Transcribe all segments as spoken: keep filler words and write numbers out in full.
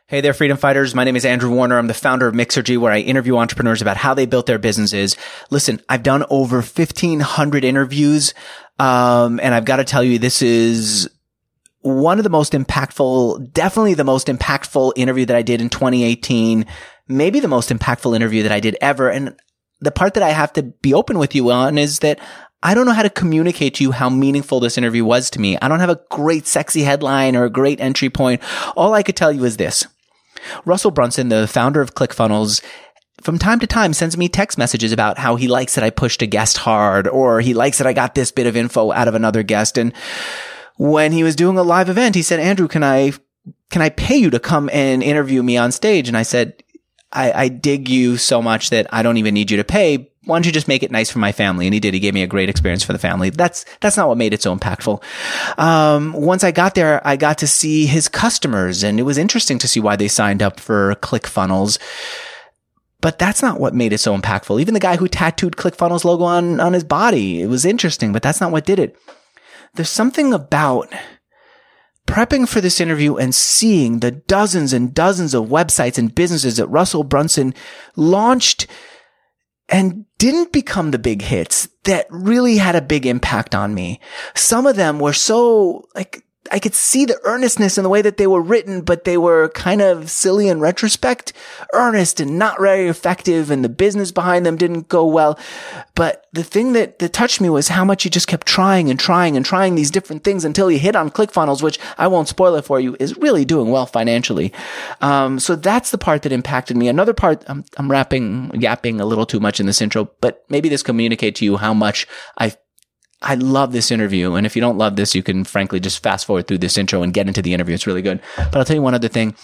Hey there, freedom fighters. My name is Andrew Warner. I'm the founder of Mixergy, where I interview entrepreneurs about how they built their businesses. Listen, I've done over fifteen hundred interviews, um, and I've got to tell you, this is one of the most impactful, definitely the most impactful interview that I did in twenty eighteen, maybe the most impactful interview that I did ever. And the part that I have to be open with you on is that I don't know how to communicate to you how meaningful this interview was to me. I don't have a great sexy headline or a great entry point. All I could tell you is this. Russell Brunson, the founder of ClickFunnels, from time to time sends me text messages about how he likes that I pushed a guest hard, or he likes that I got this bit of info out of another guest. And when he was doing a live event, he said, Andrew, can I, can I pay you to come and interview me on stage? And I said, I, I dig you so much that I don't even need you to pay. Why don't you just make it nice for my family? And he did. He gave me a great experience for the family. That's, that's not what made it so impactful. Um, once I got there, I got to see his customers, and it was interesting to see why they signed up for ClickFunnels. But that's not what made it so impactful. Even the guy who tattooed ClickFunnels logo on, on his body, it was interesting, but that's not what did it. There's something about prepping for this interview and seeing the dozens and dozens of websites and businesses that Russell Brunson launched and didn't become the big hits that really had a big impact on me. Some of them were so, like, I could see the earnestness in the way that they were written, but they were kind of silly in retrospect, earnest and not very effective, and the business behind them didn't go well. But the thing that, that touched me was how much you just kept trying and trying and trying these different things until you hit on ClickFunnels, which I won't spoil it for you, is really doing well financially. Um, so that's the part that impacted me. Another part, I'm, I'm rapping, yapping a little too much in this intro, but maybe this communicates to you how much I I love this interview. And if you don't love this, you can frankly just fast forward through this intro and get into the interview. It's really good. But I'll tell you one other thing.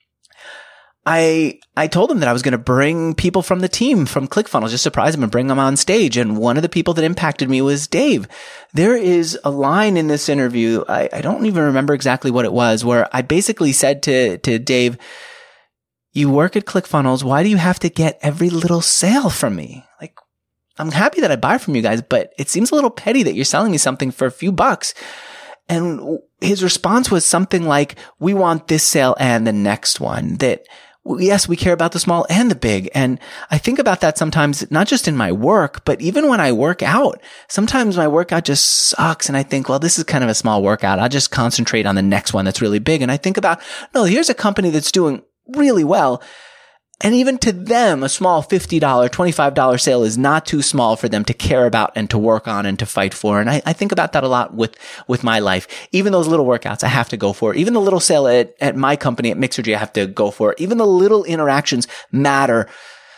I, I told him that I was going to bring people from the team from ClickFunnels, just surprise them and bring them on stage. And one of the people that impacted me was Dave. There is a line in this interview. I, I don't even remember exactly what it was, where I basically said to, to Dave, you work at ClickFunnels. Why do you have to get every little sale from me? Like, I'm happy that I buy from you guys, but it seems a little petty that you're selling me something for a few bucks. And his response was something like, we want this sale and the next one. That, yes, we care about the small and the big. And I think about that sometimes, not just in my work, but even when I work out. Sometimes my workout just sucks, and I think, well, this is kind of a small workout. I'll just concentrate on the next one that's really big. And I think about, no, here's a company that's doing really well. And even to them, a small fifty dollars, twenty-five dollars sale is not too small for them to care about and to work on and to fight for. And I, I think about that a lot with, with my life. Even those little workouts, I have to go for. Even the little sale at, at my company, at Mixergy, I have to go for. Even the little interactions matter.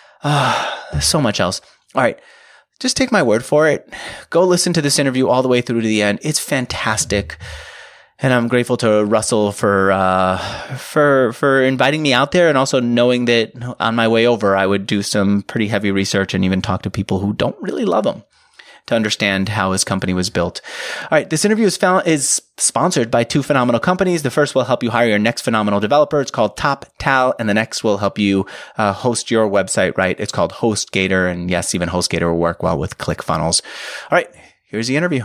Uh, there's so much else. All right. Just take my word for it. Go listen to this interview all the way through to the end. It's fantastic. And I'm grateful to Russell for, uh, for, for inviting me out there, and also knowing that on my way over, I would do some pretty heavy research and even talk to people who don't really love him to understand how his company was built. All right. This interview is found, is sponsored by two phenomenal companies. The first will help you hire your next phenomenal developer. It's called TopTal. And the next will help you, uh, host your website, right? It's called HostGator. And yes, even HostGator will work well with ClickFunnels. All right. Here's the interview.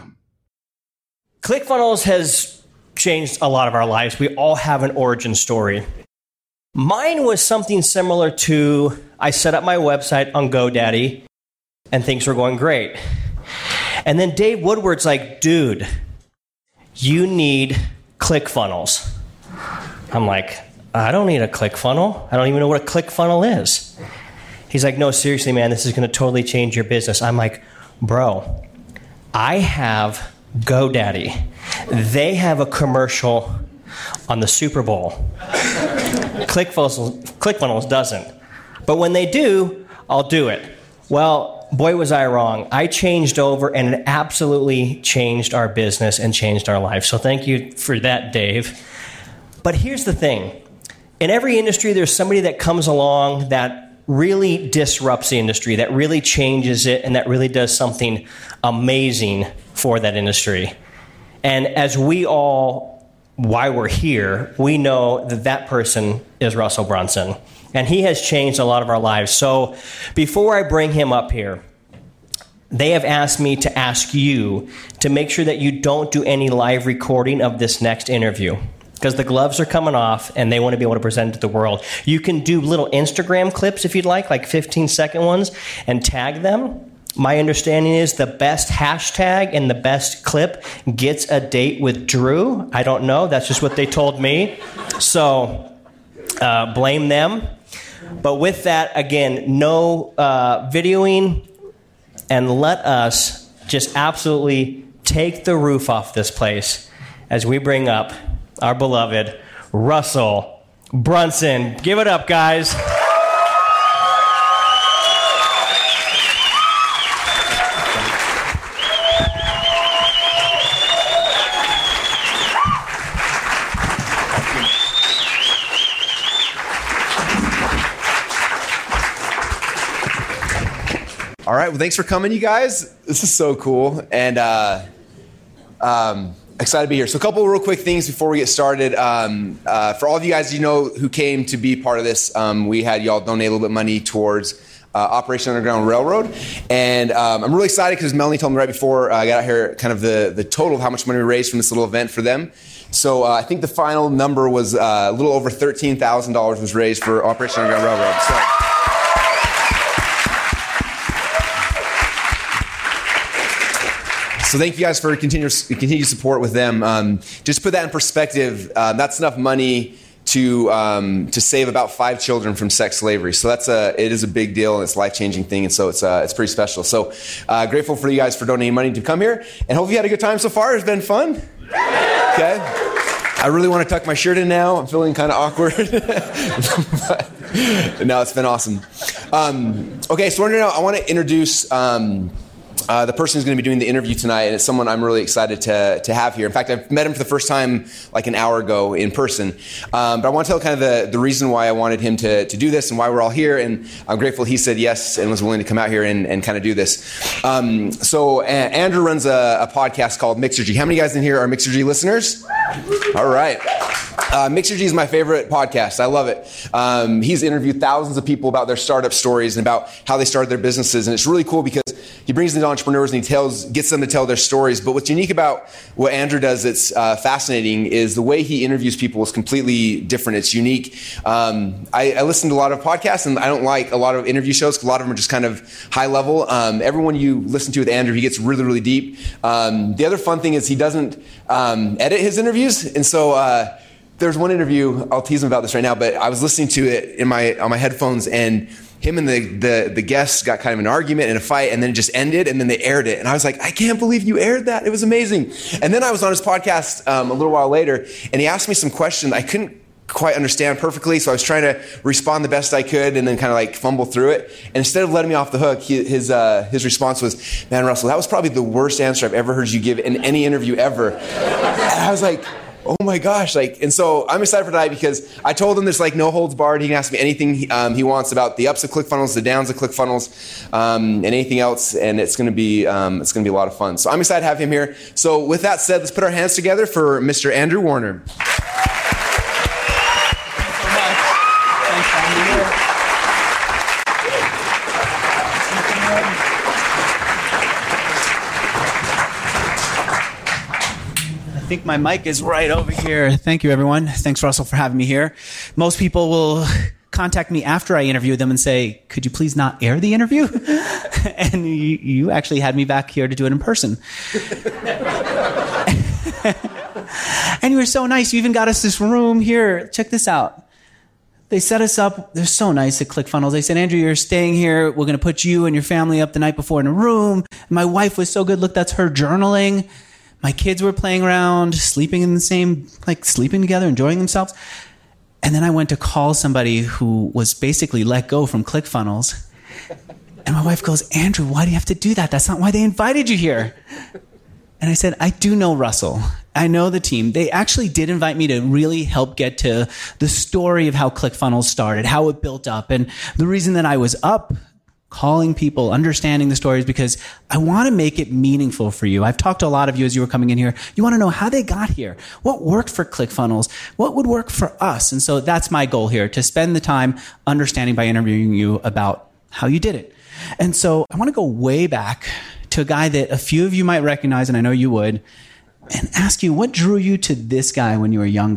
ClickFunnels has changed a lot of our lives. We all have an origin story. Mine was something similar to, I set up my website on GoDaddy and things were going great. And then Dave Woodward's like, dude, you need ClickFunnels. I'm like, I don't need a ClickFunnel. I don't even know what a ClickFunnel is. He's like, no, seriously, man, this is going to totally change your business. I'm like, bro, I have GoDaddy. They have a commercial on the Super Bowl. ClickFunnels, ClickFunnels doesn't. But when they do, I'll do it. Well, boy, was I wrong. I changed over, and it absolutely changed our business and changed our life. So thank you for that, Dave. But here's the thing. In every industry, there's somebody that comes along that really disrupts the industry, that really changes it, and that really does something amazing for that industry. And as we all, why we're here, we know that that person is Russell Brunson. And he has changed a lot of our lives. So before I bring him up here, they have asked me to ask you to make sure that you don't do any live recording of this next interview. because the gloves are coming off and they want to be able to present it to the world. You can do little Instagram clips if you'd like, like fifteen second ones, and tag them. My understanding is the best hashtag and the best clip gets a date with Drew. I don't know. That's just what they told me. So uh, blame them. But with that, again, no uh, videoing, and let us just absolutely take the roof off this place as we bring up our beloved Russell Brunson. Give it up, guys. All right. Well, thanks for coming, you guys. This is so cool. And uh, um, excited to be here. So a couple of real quick things before we get started. Um, uh, for all of you guys you know who came to be part of this, um, we had y'all donate a little bit of money towards uh, Operation Underground Railroad. And um, I'm really excited because Melanie told me right before I got out here kind of the, the total of how much money we raised from this little event for them. So uh, I think the final number was uh, a little over thirteen thousand dollars was raised for Operation Underground Railroad. So. So thank you guys for continuous, continued support with them. Um, just to put that in perspective, uh, that's enough money to um, to save about five children from sex slavery. So that's a it is a big deal, and it's a life-changing thing, and so it's uh, it's pretty special. So uh, grateful for you guys for donating money to come here, and hope you had a good time so far. It's been fun. Okay. I really want to tuck my shirt in now. I'm feeling kind of awkward. But, no, it's been awesome. Um, okay, so now I want to introduce um, Uh, the person who's going to be doing the interview tonight, and it's someone I'm really excited to to have here. In fact, I've met him for the first time like an hour ago in person. Um, but I want to tell kind of the, the reason why I wanted him to, to do this and why we're all here, and I'm grateful he said yes and was willing to come out here and, and kind of do this. Um, so uh, Andrew runs a, a podcast called Mixergy. How many guys in here are Mixergy listeners? All right. Uh, Mixergy is my favorite podcast. I love it. Um, he's interviewed thousands of people about their startup stories and about how they started their businesses, and it's really cool because he brings in the entrepreneurs and he tells, gets them to tell their stories. But what's unique about what Andrew does that's uh, fascinating is the way he interviews people is completely different. It's unique. Um, I, I listen to a lot of podcasts, and I don't like a lot of interview shows because a lot of them are just kind of high level. Um, everyone you listen to with Andrew, he gets really, really deep. Um, the other fun thing is he doesn't um, edit his interviews, and so uh, there's one interview, I'll tease him about this right now, but I was listening to it in my on my headphones, and him and the, the, the guests got kind of an argument and a fight, and then it just ended, and then they aired it. And I was like, I can't believe you aired that. It was amazing. And then I was on his podcast um, a little while later, and he asked me some questions I couldn't quite understand perfectly, so I was trying to respond the best I could and then kind of like fumble through it. And instead of letting me off the hook, he, his uh, his response was, man, Russell, that was probably the worst answer I've ever heard you give in any interview ever. And I was like, oh my gosh, like, and so I'm excited for tonight because I told him there's like no holds barred. He can ask me anything he, um, he wants about the ups of ClickFunnels, the downs of ClickFunnels, um, and anything else, and it's going to be um, it's going to be a lot of fun. So I'm excited to have him here. So with that said, let's put our hands together for Mister Andrew Warner. I think my mic is right over here. Thank you, everyone. Thanks, Russell, for having me here. Most people will contact me after I interview them and say, could you please not air the interview? And you, you actually had me back here to do it in person. And you were so nice. You even got us this room here. Check this out. They set us up. They're so nice at ClickFunnels. They said, Andrew, you're staying here. We're going to put you and your family up the night before in a room. And my wife was so good. Look, that's her journaling. My kids were playing around, sleeping in the same, like sleeping together, enjoying themselves. And then I went to call somebody who was basically let go from ClickFunnels. And my wife goes, Andrew, why do you have to do that? That's not why they invited you here. And I said, I do know Russell. I know the team. They actually did invite me to really help get to the story of how ClickFunnels started, how it built up. And the reason that I was up calling people, understanding the stories, because I want to make it meaningful for you. I've talked to a lot of you as you were coming in here. You want to know how they got here. What worked for ClickFunnels? What would work for us? And so that's my goal here, to spend the time understanding by interviewing you about how you did it. And so I want to go way back to a guy that a few of you might recognize, and I know you would, and ask you, what drew you to this guy when you were younger?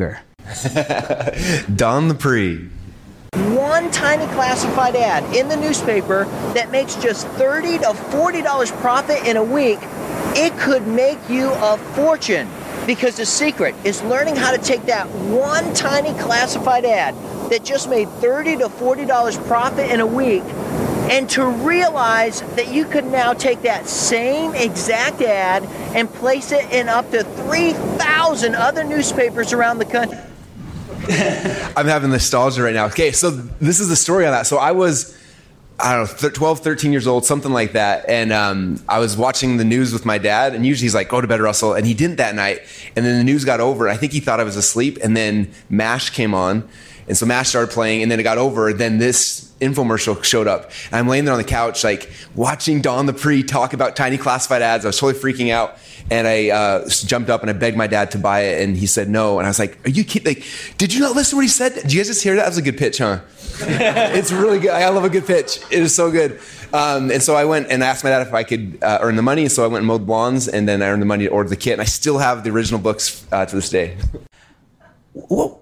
Don the Pre. One tiny classified ad in the newspaper that makes just thirty to forty dollars profit in a week, it could make you a fortune. Because the secret is learning how to take that one tiny classified ad that just made thirty to forty dollars profit in a week, and to realize that you could now take that same exact ad and place it in up to three thousand other newspapers around the country. I'm having nostalgia right now. Okay, so this is the story on that. So I was, I don't know, twelve, thirteen years old, something like that. And um, I was watching the news with my dad, and usually he's like, go to bed, Russell. And he didn't that night. And then the news got over. I think he thought I was asleep. And then MASH came on. And so MASH started playing, and then it got over. Then this infomercial showed up. And I'm laying there on the couch, like watching Don the Pre talk about tiny classified ads. I was totally freaking out. And I uh, jumped up and I begged my dad to buy it, and he said no. And I was like, "Are you kidding? Like, did you not listen to what he said? Did you guys just hear that? That was a good pitch, huh?" It's really good. I love a good pitch. It is so good. Um, and so I went and asked my dad if I could uh, earn the money. So I went and mowed lawns, and then I earned the money to order the kit. And I still have the original books uh, to this day. Whoa.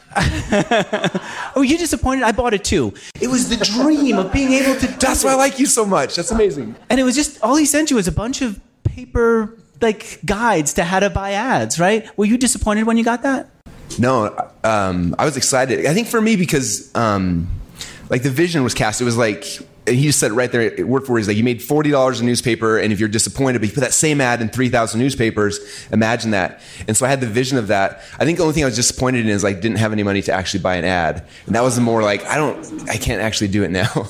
Oh, you disappointed? I bought it too. It was the dream of being able to do That's why I like you so much. That's amazing. And it was just, all he sent you was a bunch of paper, like, guides to how to buy ads, right? Were you disappointed when you got that? No, um, I was excited. I think for me, because um, like the vision was cast. It was like, he just said right there, word for word, he's like, you made forty dollars a newspaper, and if you're disappointed, but you put that same ad in three thousand newspapers, imagine that. And so I had the vision of that. I think the only thing I was disappointed in is like, didn't have any money to actually buy an ad. And that was the more like, I don't, I can't actually do it now.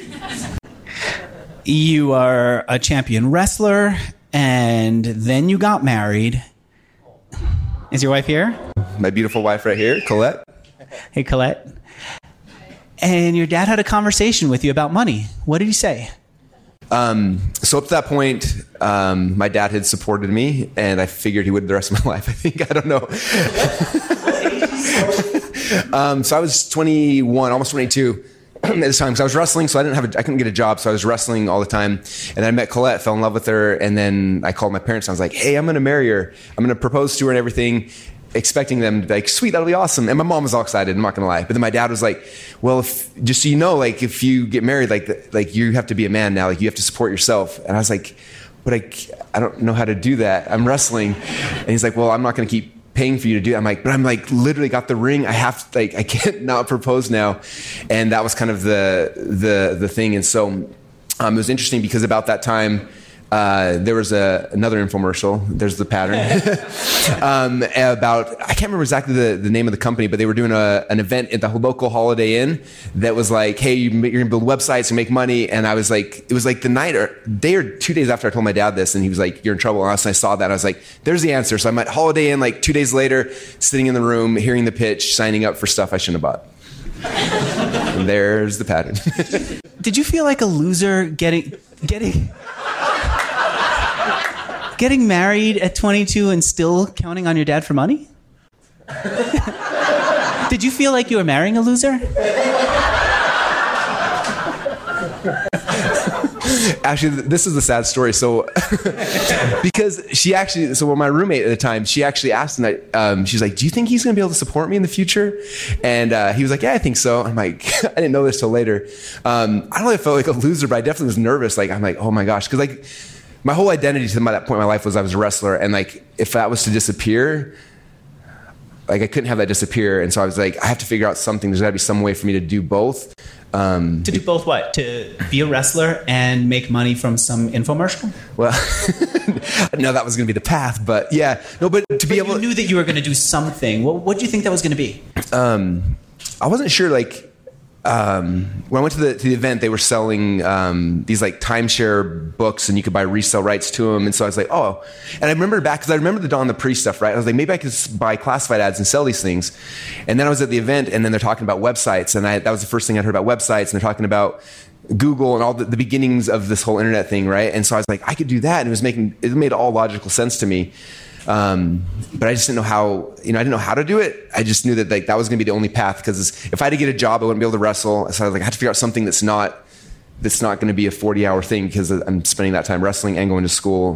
You are a champion wrestler, and then you got married. Is your wife here? My beautiful wife right here, Colette. Hey, Colette. And your dad had a conversation with you about money. What did he say? Um, so up to that point, um, my dad had supported me, and I figured he would the rest of my life. I think, I don't know. um, so I was twenty-one, almost twenty-two at this time. So I was wrestling, so I didn't have, a, I couldn't get a job. So I was wrestling all the time. And then I met Colette, fell in love with her, and then I called my parents. And I was like, "Hey, I'm going to marry her. I'm going to propose to her and everything." Expecting them to be like, sweet, that'll be awesome. And my mom was all excited, I'm not gonna lie. But then my dad was like, well, if, just so you know, like if you get married, like like you have to be a man now, like you have to support yourself. And I was like, but I, I don't know how to do that. I'm wrestling. And he's like, well, I'm not gonna keep paying for you to do that. I'm like, but I'm like literally got the ring. I have to, like, I can't not propose now. And that was kind of the the the thing. And so um, it was interesting because about that time, Uh, there was a, another infomercial. There's the pattern um, about, I can't remember exactly the, the name of the company, but they were doing a, an event at the local Holiday Inn that was like, hey, you're going to build websites and make money. And I was like, it was like the night or day or two days after I told my dad this, and he was like, you're in trouble. And I saw that. I was like, there's the answer. So I'm at Holiday Inn like two days later, sitting in the room, hearing the pitch, signing up for stuff I shouldn't have bought. And there's the pattern. Did you feel like a loser getting getting getting married at twenty-two and still counting on your dad for money? Did you feel like you were marrying a loser? Actually, this is the sad story. So, because she actually, so when my roommate at the time, she actually asked, and I, um, she's like, "Do you think he's going to be able to support me in the future?" And uh, he was like, "Yeah, I think so." I'm like, I didn't know this till later. Um, I don't know if I felt like a loser, but I definitely was nervous. Like, I'm like, oh my gosh, because like my whole identity to that point in my life was I was a wrestler, and like if that was to disappear, like I couldn't have that disappear. And so I was like, I have to figure out something. There's got to be some way for me to do both. Um, to do both what? To be a wrestler and make money from some infomercial? Well, no, that was going to be the path, but yeah, no, but to be but able, you knew that you were going to do something. What, what do you think that was going to be? Um, I wasn't sure. Like um, when I went to the to the event, they were selling um, these like timeshare books, and you could buy resale rights to them. And so I was like, oh, and I remember back because I remember the Don the Pre stuff, right? I was like, maybe I could buy classified ads and sell these things. And then I was at the event, and then they're talking about websites, and I, that was the first thing I heard about websites, and they're talking about Google and all the, the beginnings of this whole internet thing, right? And so I was like, I could do that, and it was making it made all logical sense to me. Um, but I just didn't know how, you know, I didn't know how to do it. I just knew that like that was going to be the only path, because if I had to get a job, I wouldn't be able to wrestle. So I was like, I had to figure out something that's not, that's not going to be a forty hour thing, because I'm spending that time wrestling and going to school.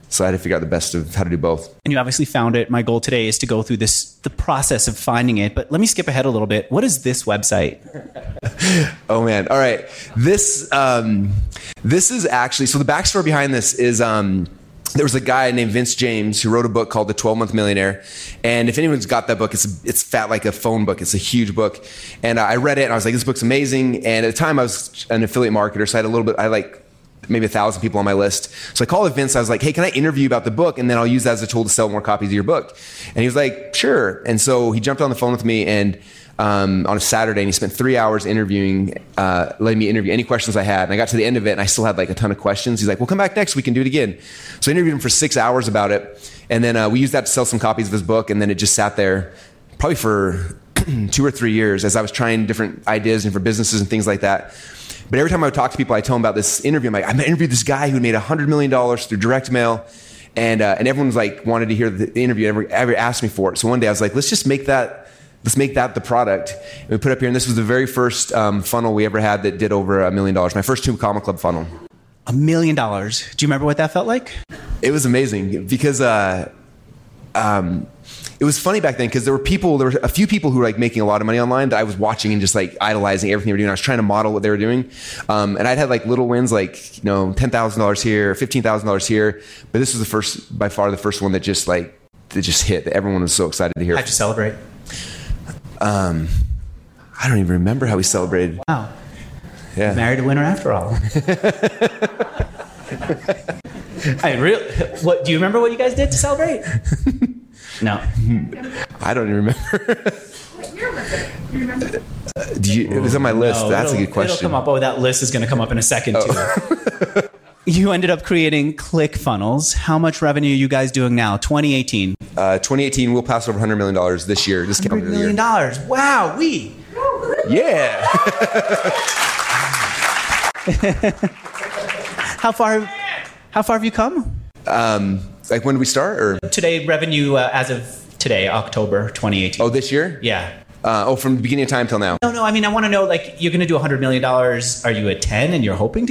So I had to figure out the best of how to do both. And you obviously found it. My goal today is to go through this, the process of finding it. But let me skip ahead a little bit. What is this website? Oh man. All right. This, um, this is actually, so the backstory behind this is, um, there was a guy named Vince James who wrote a book called The twelve month Millionaire. And if anyone's got that book, it's it's fat like a phone book. It's a huge book. And I read it and I was like, this book's amazing. And at the time I was an affiliate marketer, so I had a little bit, I like maybe a thousand people on my list. So I called Vince. I was like, hey, can I interview you about the book? And then I'll use that as a tool to sell more copies of your book. And he was like, sure. And so he jumped on the phone with me and um, on a Saturday, and he spent three hours interviewing, uh, letting me interview any questions I had. And I got to the end of it, and I still had like a ton of questions. He's like, well, come back next week, we can do it again. So I interviewed him for six hours about it. And then uh, we used that to sell some copies of his book. And then it just sat there probably for two or three years as I was trying different ideas and for businesses and things like that. But every time I would talk to people, I tell them about this interview. I'm like, I interviewed this guy who made one hundred million dollars through direct mail. And uh, and everyone was like, wanted to hear the interview. Every, every asked me for it. So one day I was like, let's just make that, let's make that the product. And we put it up here. And this was the very first um, funnel we ever had that did over a million dollars. My first two Comma Club funnel. A million dollars. Do you remember what that felt like? It was amazing because uh, um, it was funny back then because there were people, there were a few people who were like making a lot of money online that I was watching and just like idolizing everything they were doing. I was trying to model what they were doing. Um, and I'd had like little wins, like, you know, ten thousand dollars here, fifteen thousand dollars here. But this was the first, by far the first one that just like, that just hit, that everyone was so excited to hear. How'd you celebrate? Um, I don't even remember how we celebrated. Wow. Yeah. Married a winner after all. I really, what, do you remember what you guys did to celebrate? No. I don't even remember. You remember. You remember. Uh, do you, it was on my list. No, That's a good question. It'll come up. Oh, that list is going to come up in a second, too. Oh. You ended up creating ClickFunnels. How much revenue are you guys doing now? twenty eighteen. Uh, twenty eighteen, we'll pass over one hundred million dollars this year, this calendar year. one hundred million dollars. Wow, we. Yeah. How far, how far have you come? Um, like when did we start? Or Today, revenue uh, as of today, October twenty eighteen. Oh, this year? Yeah. Uh, oh, from the beginning of time till now. No, no. I mean, I want to know, like, you're going to do one hundred million dollars. Are you at ten and you're hoping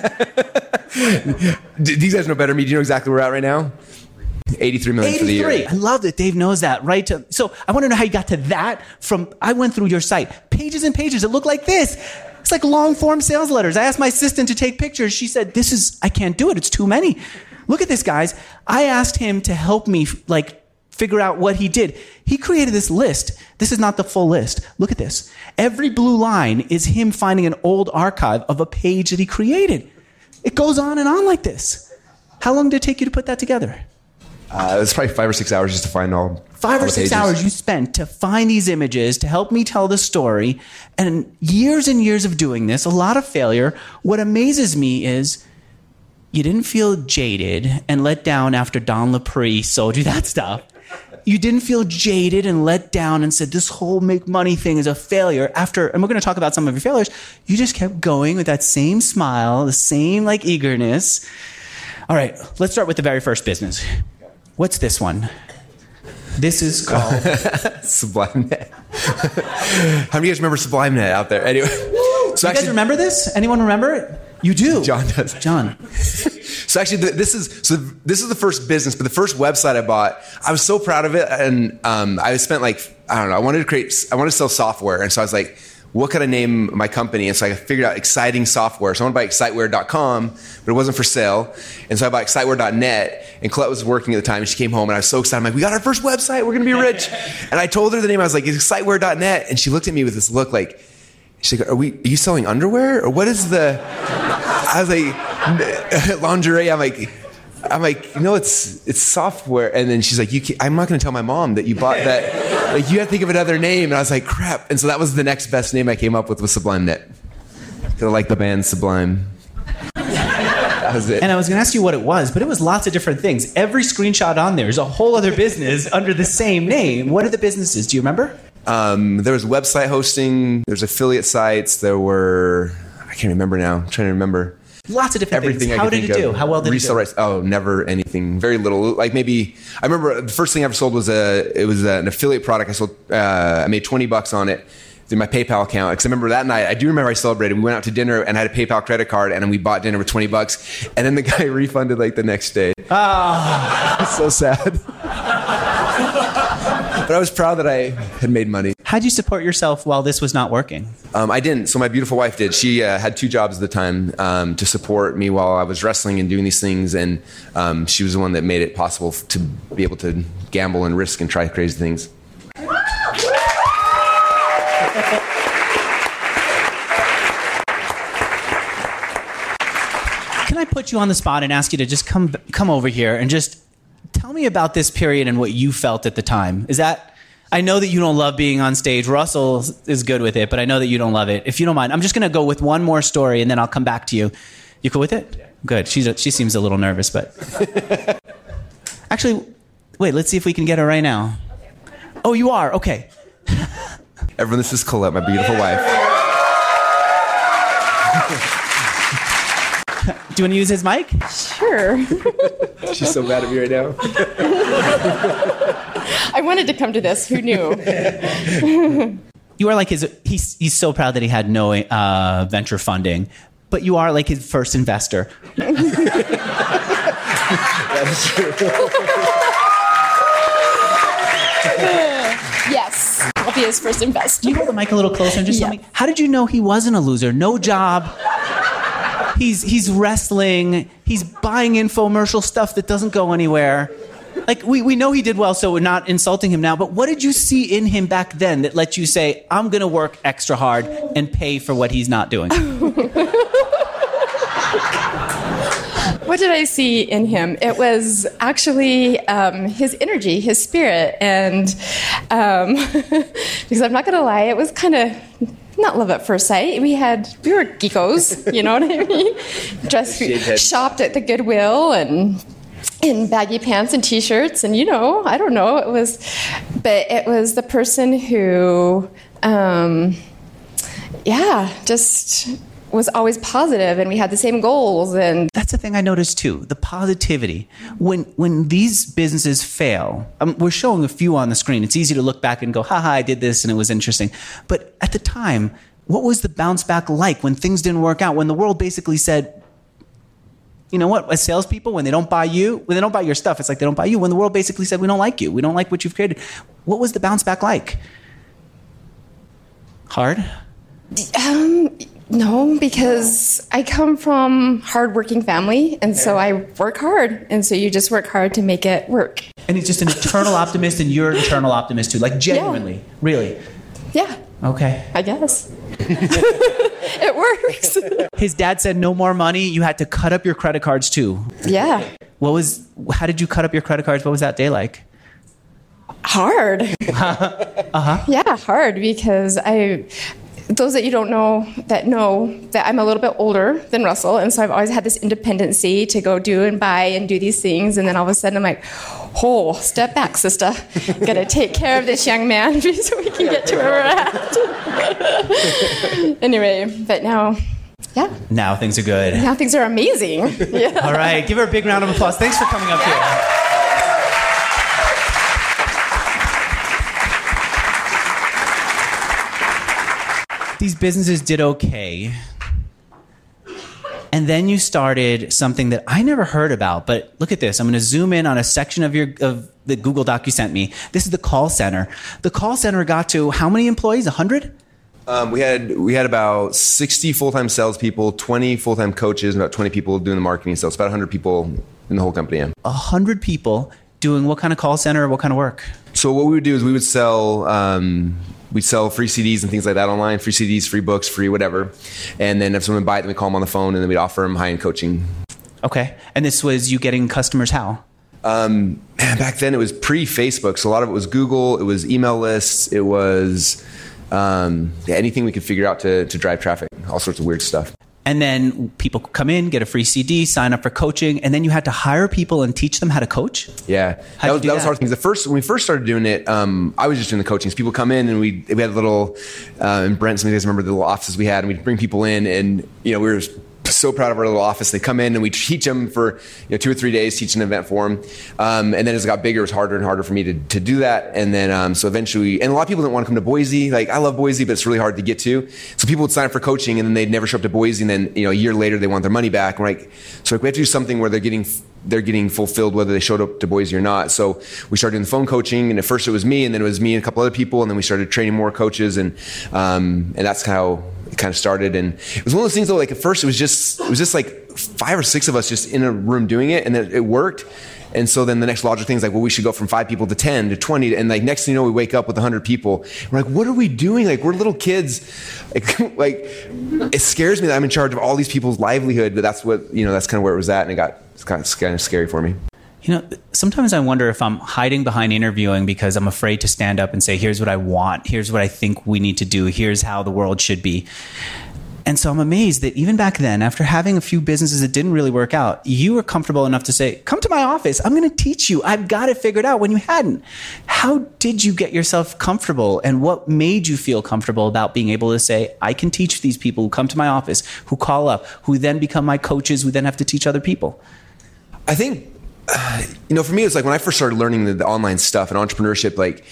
to? Do you guys know better than me? Do you know exactly where we're at right now? eighty-three million for the year. eighty-three. I love that Dave knows that, right? To, so I want to know how you got to that from, I went through your site, pages and pages. It looked like this. It's like long form sales letters. I asked my assistant to take pictures. She said, this is, I can't do it. It's too many. Look at this, guys. I asked him to help me, like, figure out what he did. He created this list. This is not the full list. Look at this. Every blue line is him finding an old archive of a page that he created. It goes on and on like this. How long did it take you to put that together? Uh, it's probably five or six hours just to find all Five all or the six pages. hours you spent to find these images, to help me tell the story. And years and years of doing this, a lot of failure. What amazes me is you didn't feel jaded and let down after Don Lapre sold you that stuff. You didn't feel jaded and let down and said, this whole make money thing is a failure. After, and we're going to talk about some of your failures, you just kept going with that same smile, the same like eagerness. All right, let's start with the very first business. What's this one? This is called SublimeNet. How many of you guys remember SublimeNet out there? Anyway, so you actually, guys remember this? Anyone remember it? You do. John does. John. So actually, the, this is so this is the first business, but the first website I bought, I was so proud of it, and um, I spent like I don't know, I wanted to create, I wanted to sell software, and so I was like, what could I name my company? And so I figured out exciting software. So I wanted to buy exciteware dot com, but it wasn't for sale, and so I bought exciteware dot net. And Colette was working at the time, and she came home, and I was so excited. I'm like, we got our first website, we're gonna be rich. And I told her the name. I was like, it's exciteware dot net, and she looked at me with this look like, she's like, are we? Are you selling underwear, or what is the? I was like, lingerie. I'm like. I'm like, you know, it's it's software. And then she's like, you can't, I'm not going to tell my mom that you bought that. Like, you have to think of another name. And I was like, crap. And so that was the next best name I came up with was SublimeNet. Because I like the band Sublime. That was it. And I was going to ask you what it was, but it was lots of different things. Every screenshot on there is a whole other business under the same name. What are the businesses? Do you remember? Um, there was website hosting. There's affiliate sites. There were, I can't remember now. I'm trying to remember. Lots of different Everything things. I How could did think it do? of. How well did Resale it do? rights. Oh, never anything. Very little. Like maybe I remember the first thing I ever sold was a. It was an affiliate product. I sold. Uh, I made twenty bucks on it in my PayPal account. Because I remember that night, I do remember I celebrated. We went out to dinner and I had a PayPal credit card, and then we bought dinner with twenty bucks. And then the guy refunded like the next day. Ah, so sad. But I was proud that I had made money. How'd you support yourself while this was not working? Um, I didn't. So my beautiful wife did. She uh, had two jobs at the time um, to support me while I was wrestling and doing these things. And um, she was the one that made it possible to be able to gamble and risk and try crazy things. Can I put you on the spot and ask you to just come come over here and just tell me about this period and what you felt at the time? Is that, I know that you don't love being on stage. Russell is good with it, but I know that you don't love it. If you don't mind, I'm just going to go with one more story and then I'll come back to you. You cool with it? Yeah. Good. She's a, she seems a little nervous, but actually, wait, let's see if we can get her right now. Oh, you are? Okay. Everyone, this is Colette, my beautiful wife. Do you want to use his mic? Sure. She's so mad at me right now. I wanted to come to this. Who knew? You are like his, he's, he's so proud that he had no uh, venture funding, but you are like his first investor. That is true. Yes, I'll be his first investor. Can you hold the mic a little closer and just Yeah. tell me, how did you know he wasn't a loser? No job. He's he's wrestling. He's buying infomercial stuff that doesn't go anywhere. Like, we, we know he did well, so we're not insulting him now, but what did you see in him back then that let you say, I'm going to work extra hard and pay for what he's not doing? What did I see in him? It was actually um, his energy, his spirit, and um, because I'm not going to lie, it was kind of not love at first sight. We had we were geekos, you know what I mean? Just shopped at the Goodwill and in baggy pants and t-shirts, and you know, I don't know. It was, but it was the person who, um, yeah, just was always positive, and we had the same goals. And that's the thing I noticed too, the positivity. When when these businesses fail, um, we're showing a few on the screen. It's easy to look back and go, haha, I did this and it was interesting. But at the time, what was the bounce back like when things didn't work out? When the world basically said, you know what, as salespeople, when they don't buy you, when they don't buy your stuff, it's like they don't buy you. When the world basically said, we don't like you, we don't like what you've created. What was the bounce back like? Hard? Um, no, because I come from hardworking family, and so I work hard, and so you just work hard to make it work. And he's just an eternal optimist, and you're an eternal optimist too, like genuinely, yeah. Really? Yeah. Okay. I guess. It works. His dad said no more money. You had to cut up your credit cards too. Yeah. What was, how did you cut up your credit cards? What was that day like? Hard. uh-huh. Yeah, hard, because I... Those that you don't know that know that I'm a little bit older than Russell, and so I've always had this independency to go do and buy and do these things, and then all of a sudden I'm like, oh, step back, sister. Gotta take care of this young man so we can get to where we're at. Anyway, but now, yeah. Now things are good. Now things are amazing. Yeah. All right, give her a big round of applause. Thanks for coming up yeah. here. These businesses did okay. And then you started something that I never heard about, but look at this. I'm going to zoom in on a section of your of the Google Doc you sent me. This is the call center. The call center got to how many employees? one hundred? Um, we had we had about sixty full-time salespeople, twenty full-time coaches, and about twenty people doing the marketing. So it's about one hundred people in the whole company. Yeah. one hundred people doing what kind of call center, what kind of work? So what we would do is we would sell... Um, We'd sell free C Ds and things like that online, free C Ds, free books, free whatever. And then if someone would buy it, then we'd call them on the phone, and then we'd offer them high-end coaching. Okay. And this was you getting customers how? Um, man, back then it was pre-Facebook, so a lot of it was Google, it was email lists, it was um, yeah, anything we could figure out to, to drive traffic, all sorts of weird stuff. And then people could come in, get a free C D, sign up for coaching, and then you had to hire people and teach them how to coach? Yeah. That was, that was hard things. The first, when we first started doing it, um, I was just doing the coaching. So people come in and we we had a little, uh, and Brent, some of you guys remember the little offices we had, and we'd bring people in and, you know, we were so proud of our little office. They come in and we teach them for you know, two or three days, teach an event for them. Um, and then as it got bigger, it was harder and harder for me to, to do that. And then, um, so eventually, and a lot of people didn't want to come to Boise. Like, I love Boise, but it's really hard to get to. So people would sign up for coaching and then they'd never show up to Boise. And then, you know, a year later, they want their money back. And we're like, so like, we have to do something where they're getting, they're getting fulfilled whether they showed up to Boise or not. So we started doing the phone coaching, and at first it was me, and then it was me and a couple other people, and then we started training more coaches, and um, and that's how it kind of started. And it was one of those things though, like at first it was just it was just like five or six of us just in a room doing it, and then it worked. And so then the next logical thing is like, well, we should go from five people to ten to twenty. And like, next thing you know, we wake up with a hundred people. We're like, what are we doing? Like, we're little kids. Like, like, it scares me that I'm in charge of all these people's livelihood, but that's what, you know, that's kind of where it was at. And it got, it's kind of, kind of scary for me. You know, sometimes I wonder if I'm hiding behind interviewing because I'm afraid to stand up and say, here's what I want. Here's what I think we need to do. Here's how the world should be. And so I'm amazed that even back then, after having a few businesses that didn't really work out, you were comfortable enough to say, come to my office. I'm going to teach you. I've got it figured out when you hadn't. How did you get yourself comfortable? And what made you feel comfortable about being able to say, I can teach these people who come to my office, who call up, who then become my coaches, who then have to teach other people? I think, uh, you know, for me, it's like when I first started learning the, the online stuff and entrepreneurship, like,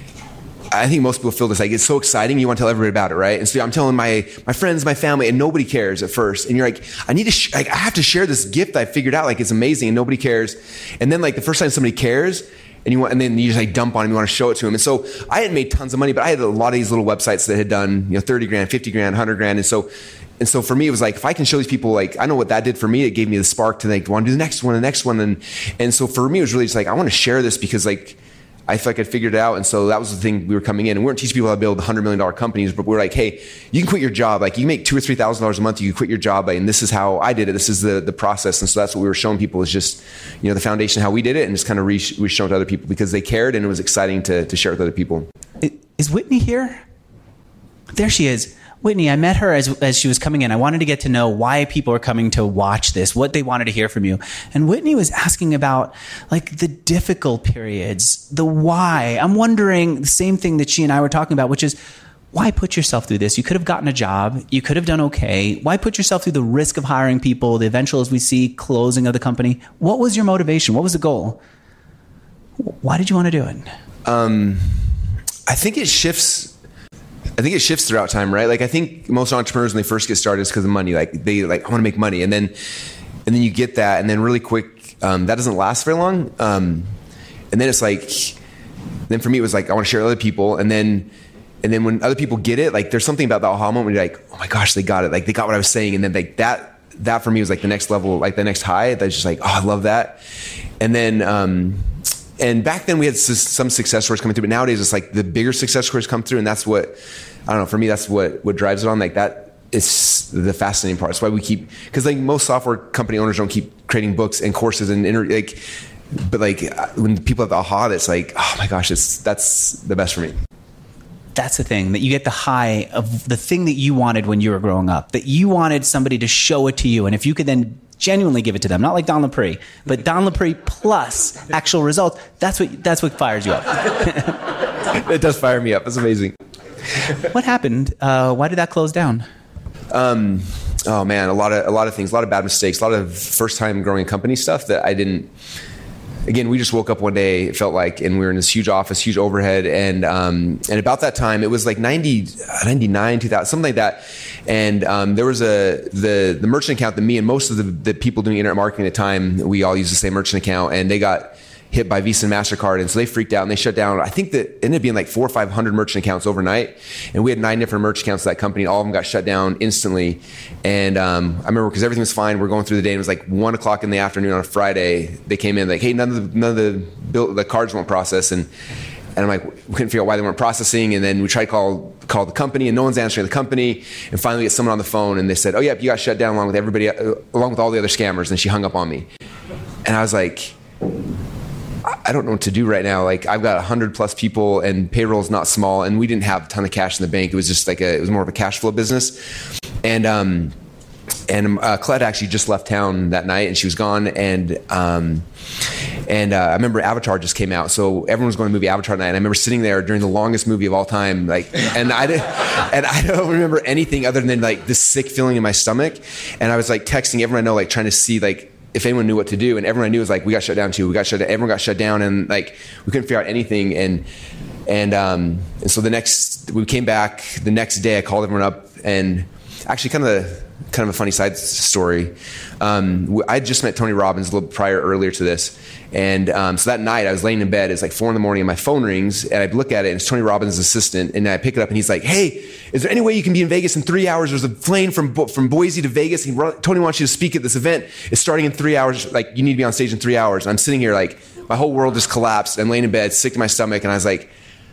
I think most people feel this, like, it's so exciting, you want to tell everybody about it, right? And so I'm telling my my friends, my family, and nobody cares at first. And you're like, I need to, sh- like, I have to share this gift I figured out, like, it's amazing, and nobody cares. And then, like, the first time somebody cares, and you want, and then you just like dump on them, you want to show it to them. And so I had made tons of money, but I had a lot of these little websites that had done, you know, thirty grand, fifty grand, one hundred grand. And so, and so for me, it was like, if I can show these people, like, I know what that did for me. It gave me the spark to like, want to do the next one, the next one. And, and so for me, it was really just like, I want to share this because, like, I felt like I'd figured it out. And so that was the thing. We were coming in and we weren't teaching people how to build one hundred million dollars companies, but we were like, hey, you can quit your job. Like, you make two or three thousand dollars a month, you can quit your job. And this is how I did it. This is the, the process. And so that's what we were showing people, is just, you know, the foundation of how we did it, and just kind of re- we showed to other people because they cared, and it was exciting to, to share with other people. Is Whitney here? There she is. Whitney, I met her as as she was coming in. I wanted to get to know why people are coming to watch this, what they wanted to hear from you. And Whitney was asking about, like, the difficult periods, the why. I'm wondering the same thing that she and I were talking about, which is, why put yourself through this? You could have gotten a job. You could have done okay. Why put yourself through the risk of hiring people, the eventual, as we see, closing of the company? What was your motivation? What was the goal? Why did you want to do it? Um, I think it shifts... I think it shifts throughout time, right? Like, I think most entrepreneurs, when they first get started, is because of money. Like, they like, I want to make money. And then, and then you get that. And then really quick, um, that doesn't last very long. Um, and then it's like, then for me, it was like, I want to share with other people. And then, and then when other people get it, like, there's something about that aha moment where you're like, oh my gosh, they got it. Like, they got what I was saying. And then like that, that for me was like the next level, like the next high. That's just like, oh, I love that. And then, um, and back then we had some success stories coming through, but nowadays it's like the bigger success stories come through, and that's what, I don't know, for me, that's what, what drives it on. Like, that is the fascinating part. It's why we keep, because like most software company owners don't keep creating books and courses and inter, like, but like when people have the aha, that's like, oh my gosh, it's, that's the best for me. That's the thing, that you get the high of the thing that you wanted when you were growing up, that you wanted somebody to show it to you. And if you could then genuinely give it to them, not like Don Lapre, but Don Lapre plus actual results, that's what, that's what fires you up. It does fire me up. It's amazing. What happened? Uh, why did that close down? Um, oh man, a lot of, a lot of things, a lot of bad mistakes, a lot of first time growing company stuff that I didn't, again, we just woke up one day, it felt like, and we were in this huge office, huge overhead. And, um, and about that time, it was like ninety, ninety-nine, two thousand, something like that. And, um, there was a, the, the merchant account that me and most of the, the people doing internet marketing at the time, we all used the same merchant account, and they got hit by Visa and MasterCard. And so they freaked out and they shut down. I think that it ended up being like four or five hundred merchant accounts overnight. And we had nine different merchant accounts at that company, and all of them got shut down instantly. And, um, I remember, because everything was fine, we're going through the day, and it was like one o'clock in the afternoon on a Friday. They came in like, hey, none of the, none of the bill, the cards won't process. And, and I'm like, we couldn't figure out why they weren't processing. And then we tried to call, call the company, and no one's answering the company. And finally we get someone on the phone, and they said, oh yeah, you got shut down along with everybody, uh, along with all the other scammers. And she hung up on me. And I was like, I don't know what to do right now. Like, I've got a hundred plus people, and payroll's not small, and we didn't have a ton of cash in the bank. It was just like a, it was more of a cash flow business. And, um, and, uh, Colette actually just left town that night, and she was gone. And, um, And uh, I remember Avatar just came out, so everyone was going to movie Avatar night. And I remember sitting there during the longest movie of all time, like, and I did, and I don't remember anything other than like this sick feeling in my stomach. And I was like texting everyone I know, like trying to see like if anyone knew what to do. And everyone I knew was like, we got shut down too. We got shut down. Everyone got shut down, and like we couldn't figure out anything. And and um, and so the next we came back the next day. I called everyone up, and actually kind of kind of a funny side story. Um, I just met Tony Robbins a little prior earlier to this. And um, so that night I was laying in bed. It's like four in the morning and my phone rings, and I look at it and it's Tony Robbins' assistant, and I pick it up and he's like, hey, is there any way you can be in Vegas in three hours? There's a plane from Bo- from Boise to Vegas. He, Tony wants you to speak at this event. It's starting in three hours. Like, you need to be on stage in three hours. And I'm sitting here like my whole world just collapsed. I'm laying in bed, sick to my stomach, and I was like,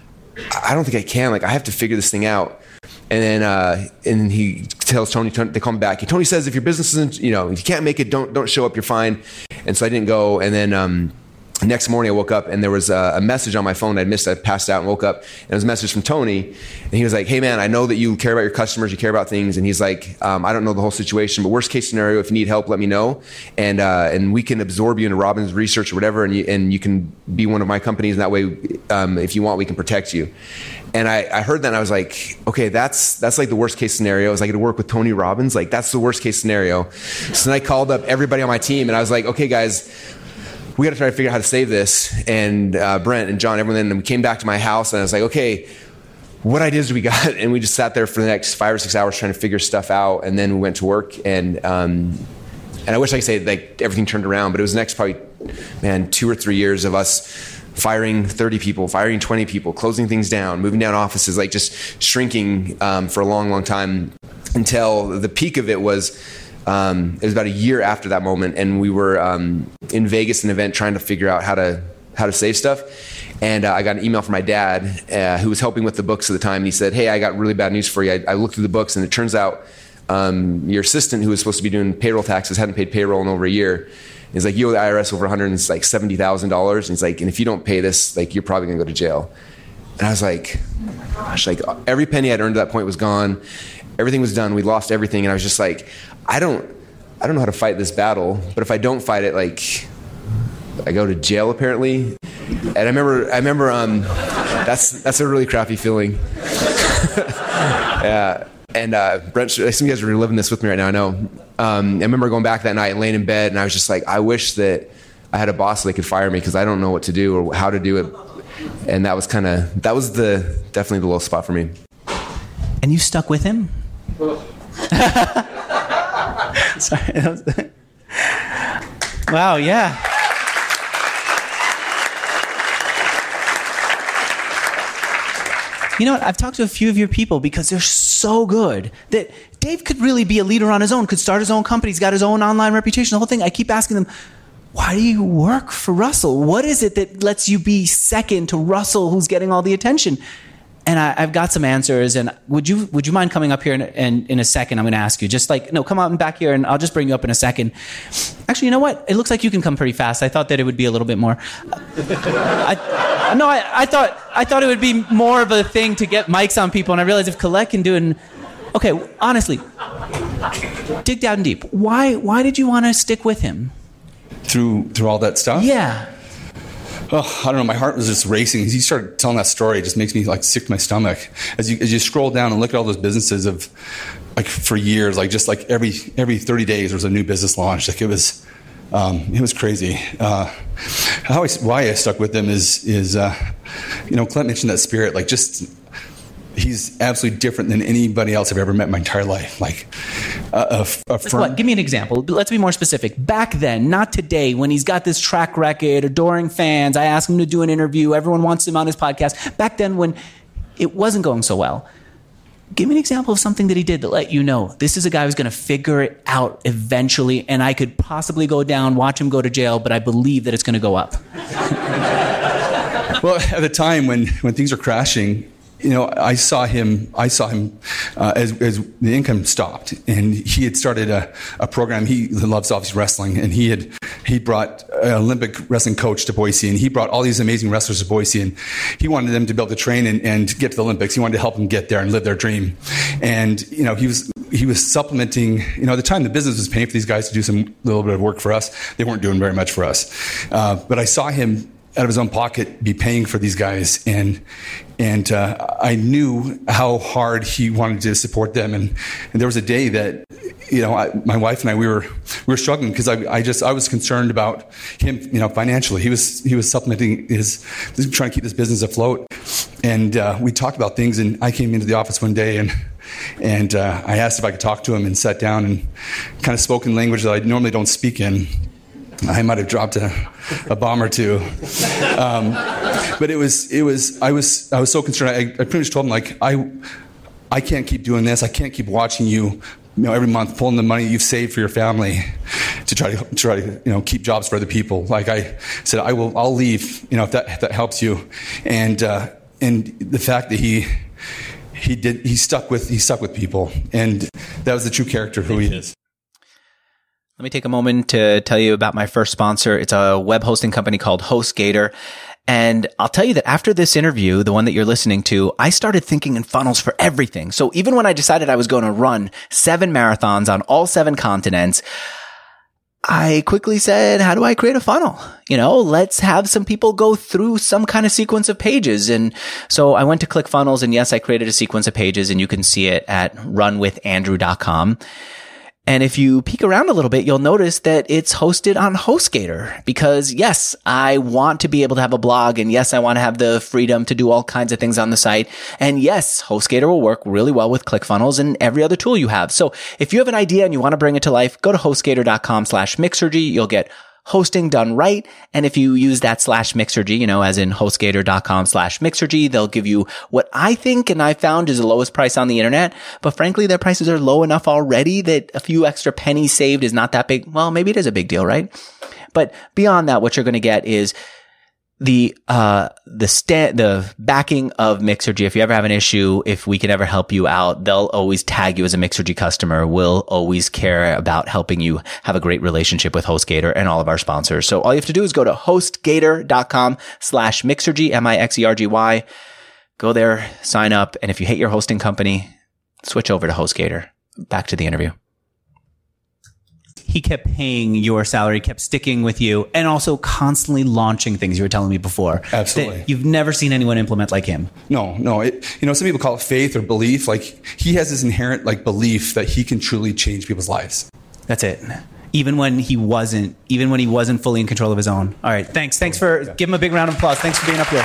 I don't think I can. Like, I have to figure this thing out. And then uh, and he tells Tony, Tony, they call me back. Tony says, if your business isn't, you know, if you can't make it, don't don't show up. You're fine. And so I didn't go. And then um, next morning I woke up and there was a, a message on my phone I'd missed. I passed out and woke up, and it was a message from Tony. And he was like, hey man, I know that you care about your customers, you care about things. And he's like, um, I don't know the whole situation, but worst case scenario, if you need help, let me know. And uh, and we can absorb you into Robbins research or whatever, and you, and you can be one of my companies. And that way, um, if you want, we can protect you. And I, I heard that and I was like, okay, that's that's like the worst case scenario. Is I get to work with Tony Robbins? Like, that's the worst case scenario. So then I called up everybody on my team and I was like, okay guys, we got to try to figure out how to save this. And uh, Brent and John, everyone, and we came back to my house and I was like, okay, what ideas do we got? And we just sat there for the next five or six hours trying to figure stuff out. And then we went to work, and um, and I wish I could say like everything turned around, but it was the next probably, man, two or three years of us firing thirty people, firing twenty people, closing things down, moving down offices, like just shrinking um, for a long, long time, until the peak of it was, um, it was about a year after that moment. And we were um, in Vegas, an event, trying to figure out how to, how to save stuff. And uh, I got an email from my dad, uh, who was helping with the books at the time. And he said, hey, I got really bad news for you. I, I looked through the books, and it turns out um, your assistant, who was supposed to be doing payroll taxes, hadn't paid payroll in over a year. He's like, you owe the I R S over one hundred seventy thousand dollars. And he's like, and if you don't pay this, like, you're probably going to go to jail. And I was like, oh my gosh, like every penny I'd earned at that point was gone. Everything was done. We lost everything. And I was just like, I don't, I don't know how to fight this battle. But if I don't fight it, like, I go to jail apparently. And I remember, I remember, um, that's, that's a really crappy feeling. Yeah. And uh, Brent, some of you guys are reliving this with me right now, I know. Um, I remember going back that night and laying in bed, and I was just like, I wish that I had a boss that could fire me, because I don't know what to do or how to do it. And that was kind of, that was the definitely the low spot for me. And you stuck with him? Sorry. Wow, yeah. You know what? I've talked to a few of your people because they're so good that Dave could really be a leader on his own, could start his own company. He's got his own online reputation, the whole thing. I keep asking them, why do you work for Russell? What is it that lets you be second to Russell, who's getting all the attention? And I, I've got some answers. And would you would you mind coming up here in, in, in a second? I'm going to ask you. Just like, no, come on back here, and I'll just bring you up in a second. Actually, you know what? It looks like you can come pretty fast. I thought that it would be a little bit more. I, no, I, I thought I thought it would be more of a thing to get mics on people, and I realized if Colette can do it. And, okay, honestly, dig down deep. Why why did you want to stick with him? Through through all that stuff? Yeah. Oh, I don't know. My heart was just racing. As you started telling that story, it just makes me like sick to my stomach. As you as you scroll down and look at all those businesses of, like, for years, like just like every every thirty days there was a new business launch. Like it was, um, it was crazy. Uh, how I, why I stuck with them is is, uh, you know, Clint mentioned that spirit. Like, just he's absolutely different than anybody else I've ever met in my entire life. Like a, a, a firm. What? Give me an example. Let's be more specific. Back then, not today, when he's got this track record, adoring fans. I asked him to do an interview. Everyone wants him on his podcast. Back then, when it wasn't going so well. Give me an example of something that he did that let you know this is a guy who's going to figure it out eventually, and I could possibly go down, watch him go to jail, but I believe that it's going to go up. Well, at the time when, when things are crashing, you know, I saw him. I saw him uh, as, as the income stopped, and he had started a, a program. He loves obviously wrestling, and he had he brought an Olympic wrestling coach to Boise, and he brought all these amazing wrestlers to Boise, and he wanted them to be able to train and, and get to the Olympics. He wanted to help them get there and live their dream. And you know, he was he was supplementing. You know, at the time the business was paying for these guys to do some little bit of work for us. They weren't doing very much for us, uh, but I saw him out of his own pocket be paying for these guys, and and uh, I knew how hard he wanted to support them, and, and there was a day that, you know, I, my wife and I we were we were struggling because I, I just I was concerned about him, you know, financially. He was he was supplementing his, trying to keep his business afloat, and uh, we talked about things. And I came into the office one day and and uh, I asked if I could talk to him, and sat down and kind of spoke in language that I normally don't speak in. I might have dropped a, a bomb or two, um, but it was it was I was I was so concerned. I, I pretty much told him, like, I I can't keep doing this. I can't keep watching you, you know, every month pulling the money you've saved for your family to try to try to you know keep jobs for other people. Like I said, I will I'll leave, you know, if that if that helps you. And uh, and the fact that he he did he stuck with he stuck with people, and that was the true character of who he is. Let me take a moment to tell you about my first sponsor. It's a web hosting company called HostGator. And I'll tell you that after this interview, the one that you're listening to, I started thinking in funnels for everything. So even when I decided I was going to run seven marathons on all seven continents, I quickly said, how do I create a funnel? You know, let's have some people go through some kind of sequence of pages. And so I went to ClickFunnels, and yes, I created a sequence of pages, and you can see it at run with andrew dot com. And if you peek around a little bit, you'll notice that it's hosted on HostGator, because yes, I want to be able to have a blog, and yes, I want to have the freedom to do all kinds of things on the site. And yes, HostGator will work really well with ClickFunnels and every other tool you have. So if you have an idea and you want to bring it to life, go to HostGator dot com slash Mixergy. You'll get hosting done right. And if you use that slash Mixergy, you know, as in HostGator dot com slash Mixergy, they'll give you what I think and I found is the lowest price on the internet. But frankly, their prices are low enough already that a few extra pennies saved is not that big. Well, maybe it is a big deal, right? But beyond that, what you're going to get is the, uh, the sta- the backing of Mixergy. If you ever have an issue, if we can ever help you out, they'll always tag you as a Mixergy customer. We'll always care about helping you have a great relationship with HostGator and all of our sponsors. So all you have to do is go to HostGator dot com slash Mixergy, M I X E R G Y. Go there, sign up. And if you hate your hosting company, switch over to HostGator. Back to the interview. He kept paying your salary, kept sticking with you, and also constantly launching things. You were telling me before. Absolutely. You've never seen anyone implement like him. No, no. It, you know, some people call it faith or belief. Like, he has this inherent like belief that he can truly change people's lives. That's it. Even when he wasn't, even when he wasn't fully in control of his own. All right. Thanks. Thanks for, yeah. Give him a big round of applause. Thanks for being up here.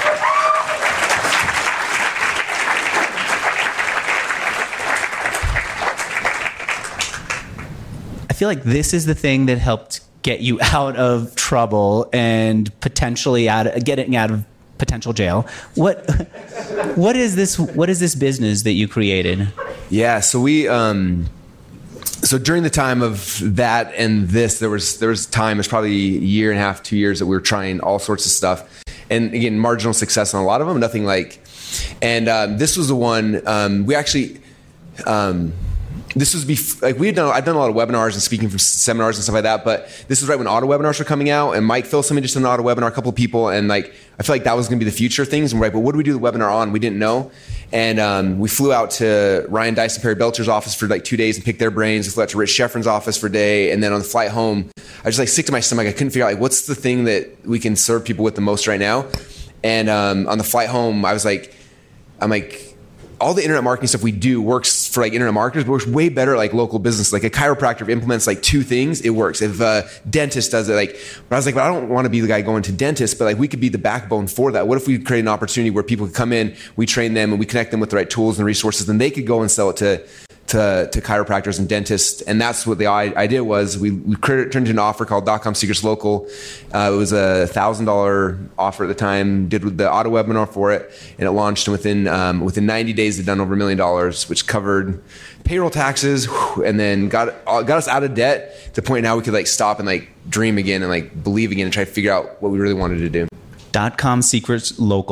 I feel like this is the thing that helped get you out of trouble and potentially out of, getting out of potential jail. What what is this what is this business that you created? Yeah, so we um so during the time of that and this, there was there was time, it was probably a year and a half, two years that we were trying all sorts of stuff. And again, marginal success on a lot of them, nothing like, and um, this was the one um, we actually um This was bef- like we had done. I've done a lot of webinars and speaking from seminars and stuff like that. But this was right when auto webinars were coming out, and Mike Phil, somebody just did an auto webinar, a couple of people, and like I feel like that was going to be the future of things. And we're like, but what do we do the webinar on? We didn't know, and um, we flew out to Ryan Dice and Perry Belcher's office for like two days and picked their brains. We flew out to Rich Sheffrin's office for a day, and then on the flight home, I was just like sick to my stomach. I couldn't figure out like what's the thing that we can serve people with the most right now. And um, on the flight home, I was like, I'm like. All the internet marketing stuff we do works for like internet marketers, but works way better at like local business. Like a chiropractor implements like two things, it works. If a dentist does it, like, but I was like, but I don't want to be the guy going to dentists, but like we could be the backbone for that. What if we create an opportunity where people could come in, we train them and we connect them with the right tools and resources, and they could go and sell it to to, to chiropractors and dentists. And that's what the idea was. We, we created, turned into an offer called .com Secrets Local. Uh, it was a one thousand dollars offer at the time, did the auto webinar for it, and it launched. And within, um, within ninety days, they'd done over a million dollars, which covered payroll taxes, whew, and then got, got us out of debt to the point now we could like stop and like dream again and like believe again and try to figure out what we really wanted to do. .com Secrets Local.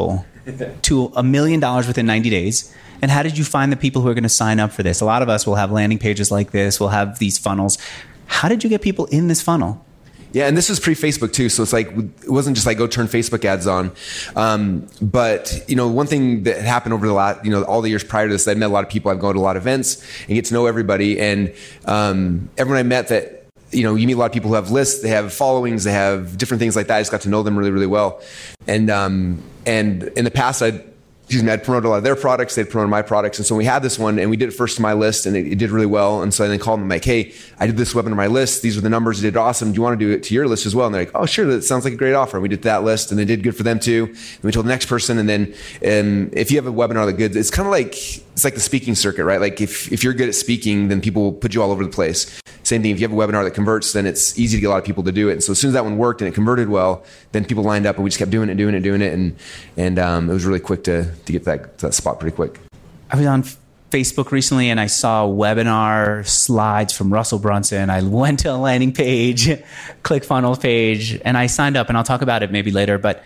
to a million dollars within ninety days? And how did you find the people who are going to sign up for this? A lot of us will have landing pages like this. We'll have these funnels. How did you get people in this funnel? Yeah, and this was pre-Facebook too, so it's like it wasn't just like go turn Facebook ads on. Um, but you know, one thing that happened over the last, you know, all the years prior to this, I met a lot of people. I've gone to a lot of events and get to know everybody, and um, everyone I met that, you know, you meet a lot of people who have lists, they have followings, they have different things like that. I just got to know them really, really well. And um, and in the past, I'd Excuse me, I'd promoted a lot of their products, they'd promoted my products. And so we had this one and we did it first to my list and it, it did really well. And so I then called them like, hey, I did this webinar on my list. These are the numbers. You did awesome. Do you want to do it to your list as well? And they're like, oh, sure. That sounds like a great offer. And we did that list and they did good for them too. And we told the next person. And then um, if you have a webinar that's good, it's kind of like, it's like the speaking circuit, right? Like if, if you're good at speaking, then people will put you all over the place. Same thing, if you have a webinar that converts, then it's easy to get a lot of people to do it. And so as soon as that one worked and it converted well, then people lined up and we just kept doing it, doing it, doing it. And and um, it was really quick to, to get that, to that spot pretty quick. I was on Facebook recently and I saw webinar slides from Russell Brunson. I went to a landing page, ClickFunnels page, and I signed up, and I'll talk about it maybe later, but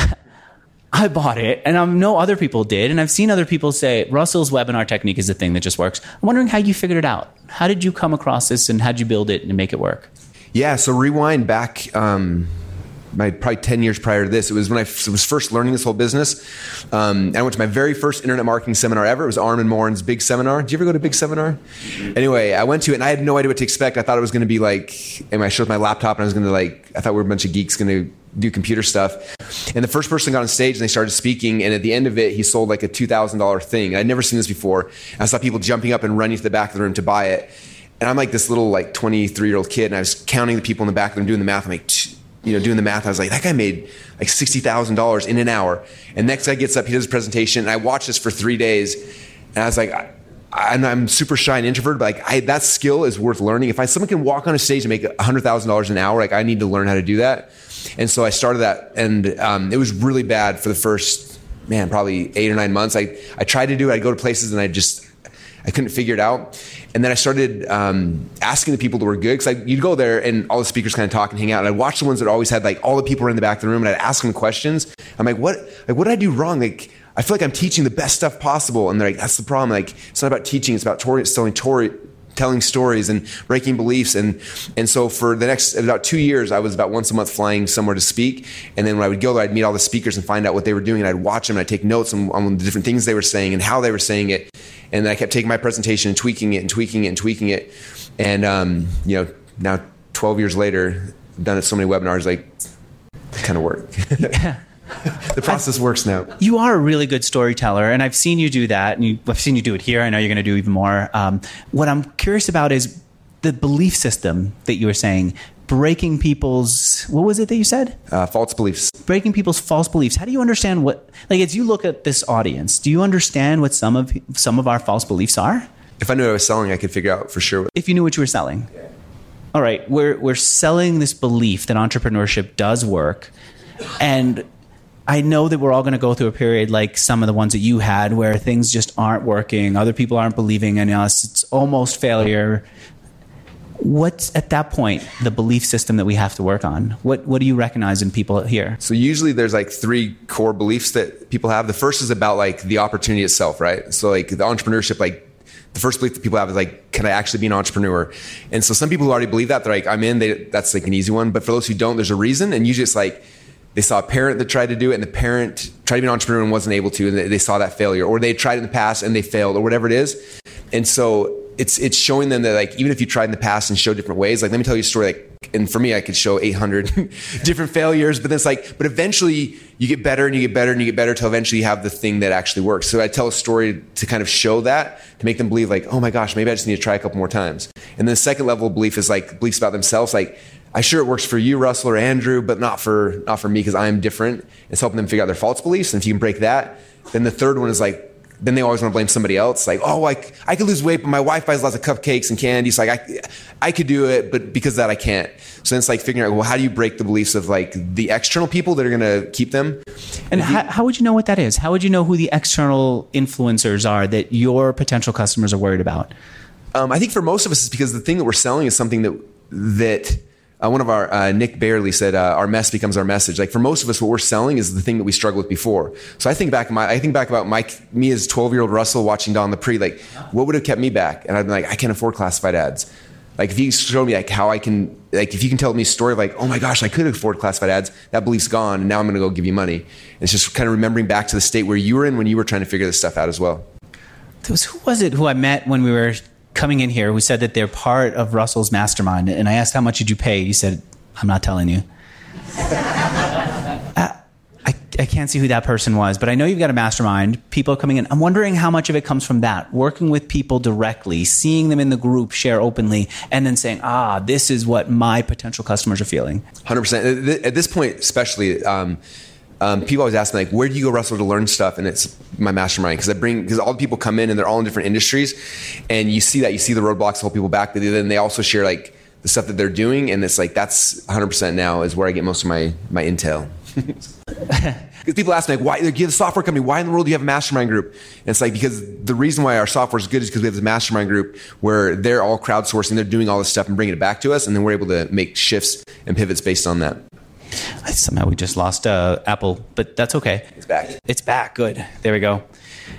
I bought it, and I know other people did, and I've seen other people say Russell's webinar technique is the thing that just works. I'm wondering how you figured it out. How did you come across this, and how did you build it and make it work? Yeah, so rewind back um, my probably ten years prior to this. It was when I f- was first learning this whole business. Um, and I went to my very first internet marketing seminar ever. It was Armin Morin's big seminar. Did you ever go to a big seminar? Anyway, I went to it, and I had no idea what to expect. I thought it was going to be like, and I showed my laptop, and I was going to like, I thought we were a bunch of geeks going to do computer stuff. And the first person got on stage and they started speaking, and at the end of it, he sold like a two thousand dollars thing. I'd never seen this before. I saw people jumping up and running to the back of the room to buy it. And I'm like this little like twenty-three-year-old kid, and I was counting the people in the back of the room doing the math. I'm like, you know, doing the math. I was like, that guy made like sixty thousand dollars in an hour. And next guy gets up, he does his presentation, and I watched this for three days. And I was like, I, I'm, I'm super shy and introverted, but like I, that skill is worth learning. If I someone can walk on a stage and make one hundred thousand dollars an hour, like I need to learn how to do that. And so I started that, and um, it was really bad for the first, man, probably eight or nine months. I, I tried to do it. I'd go to places and I just, I couldn't figure it out. And then I started um, asking the people that were good, because you'd go there and all the speakers kind of talk and hang out. And I'd watch the ones that always had like all the people were in the back of the room, and I'd ask them questions. I'm like, what, like, what did I do wrong? Like, I feel like I'm teaching the best stuff possible. And they're like, that's the problem. Like, it's not about teaching. It's about tori- telling tori- telling stories and breaking beliefs. And and so for the next about two years, I was about once a month flying somewhere to speak. And then when I would go there, I'd meet all the speakers and find out what they were doing. And I'd watch them and I'd take notes on, on the different things they were saying and how they were saying it. And then I kept taking my presentation and tweaking it and tweaking it and tweaking it. And, um, you know, now twelve years later, I've done it so many webinars, like, it kind of work. Yeah. The process works now. You are a really good storyteller, and I've seen you do that, and you, I've seen you do it here. I know you're going to do even more. Um, what I'm curious about is the belief system that you were saying, breaking people's, what was it that you said? Uh, false beliefs. Breaking people's false beliefs. How do you understand what, like as you look at this audience, do you understand what some of some of our false beliefs are? If I knew what I was selling, I could figure out for sure. If you knew what you were selling. Yeah. All right, we're we're selling this belief that entrepreneurship does work, and I know that we're all going to go through a period like some of the ones that you had where things just aren't working. Other people aren't believing in us. It's almost failure. What's at that point the belief system that we have to work on? What what do you recognize in people here? So usually there's like three core beliefs that people have. The first is about like the opportunity itself, right? So like the entrepreneurship, like the first belief that people have is like, can I actually be an entrepreneur? And so some people who already believe that, they're like, I'm in, they, that's like an easy one. But for those who don't, there's a reason. And usually it's like, they saw a parent that tried to do it, and the parent tried to be an entrepreneur and wasn't able to, and they saw that failure. Or they tried in the past and they failed, or whatever it is. And so it's it's showing them that like even if you tried in the past and show different ways, like let me tell you a story. Like, and for me, I could show eight hundred different failures, but then it's like, but eventually you get better and you get better and you get better till eventually you have the thing that actually works. So I tell a story to kind of show that, to make them believe like, oh my gosh, maybe I just need to try a couple more times. And then the second level of belief is like beliefs about themselves, like, I sure it works for you, Russell or Andrew, but not for not for me because I'm different. It's helping them figure out their false beliefs. And if you can break that, then the third one is like, then they always want to blame somebody else. Like, oh, I, I could lose weight, but my wife buys lots of cupcakes and candy. So like, I, I could do it, but because of that, I can't. So then it's like figuring out, well, how do you break the beliefs of like the external people that are going to keep them? And how, how would you know what that is? How would you know who the external influencers are that your potential customers are worried about? Um, I think for most of us, it's because the thing that we're selling is something that, that, Uh, one of our, uh, Nick Barely said, uh, our mess becomes our message. Like for most of us, what we're selling is the thing that we struggled with before. So I think back, my, I think back about my, me as twelve year old Russell watching Don Lepre, like what would have kept me back? And I'd be like, I can't afford classified ads. Like if you show me like how I can, like if you can tell me a story of like, oh my gosh, I could afford classified ads, that belief's gone. And now I'm going to go give you money. And it's just kind of remembering back to the state where you were in when you were trying to figure this stuff out as well. There was, who was it who I met when we were coming in here who said that they're part of Russell's mastermind? And I asked, how much did you pay? He said, I'm not telling you. uh, I, I can't see who that person was, but I know you've got a mastermind, people are coming in. I'm wondering how much of it comes from that, working with people directly, seeing them in the group share openly, and then saying, ah, this is what my potential customers are feeling. one hundred percent. At this point, especially, um, um, people always ask me, like, where do you go, Russell, to learn stuff? And it's my mastermind, because I bring, because all the people come in and they're all in different industries, and you see that, you see the roadblocks that hold people back, but then they also share, like, the stuff that they're doing, and it's like that's one hundred percent now is where I get most of my my intel. Because people ask me like, why? You're the software company. Why in the world do you have a mastermind group? And it's like because the reason why our software is good is because we have this mastermind group where they're all crowdsourcing, they're doing all this stuff and bringing it back to us, and then we're able to make shifts and pivots based on that. Somehow we just lost uh, Apple, but that's okay. It's back. It's back. Good. There we go.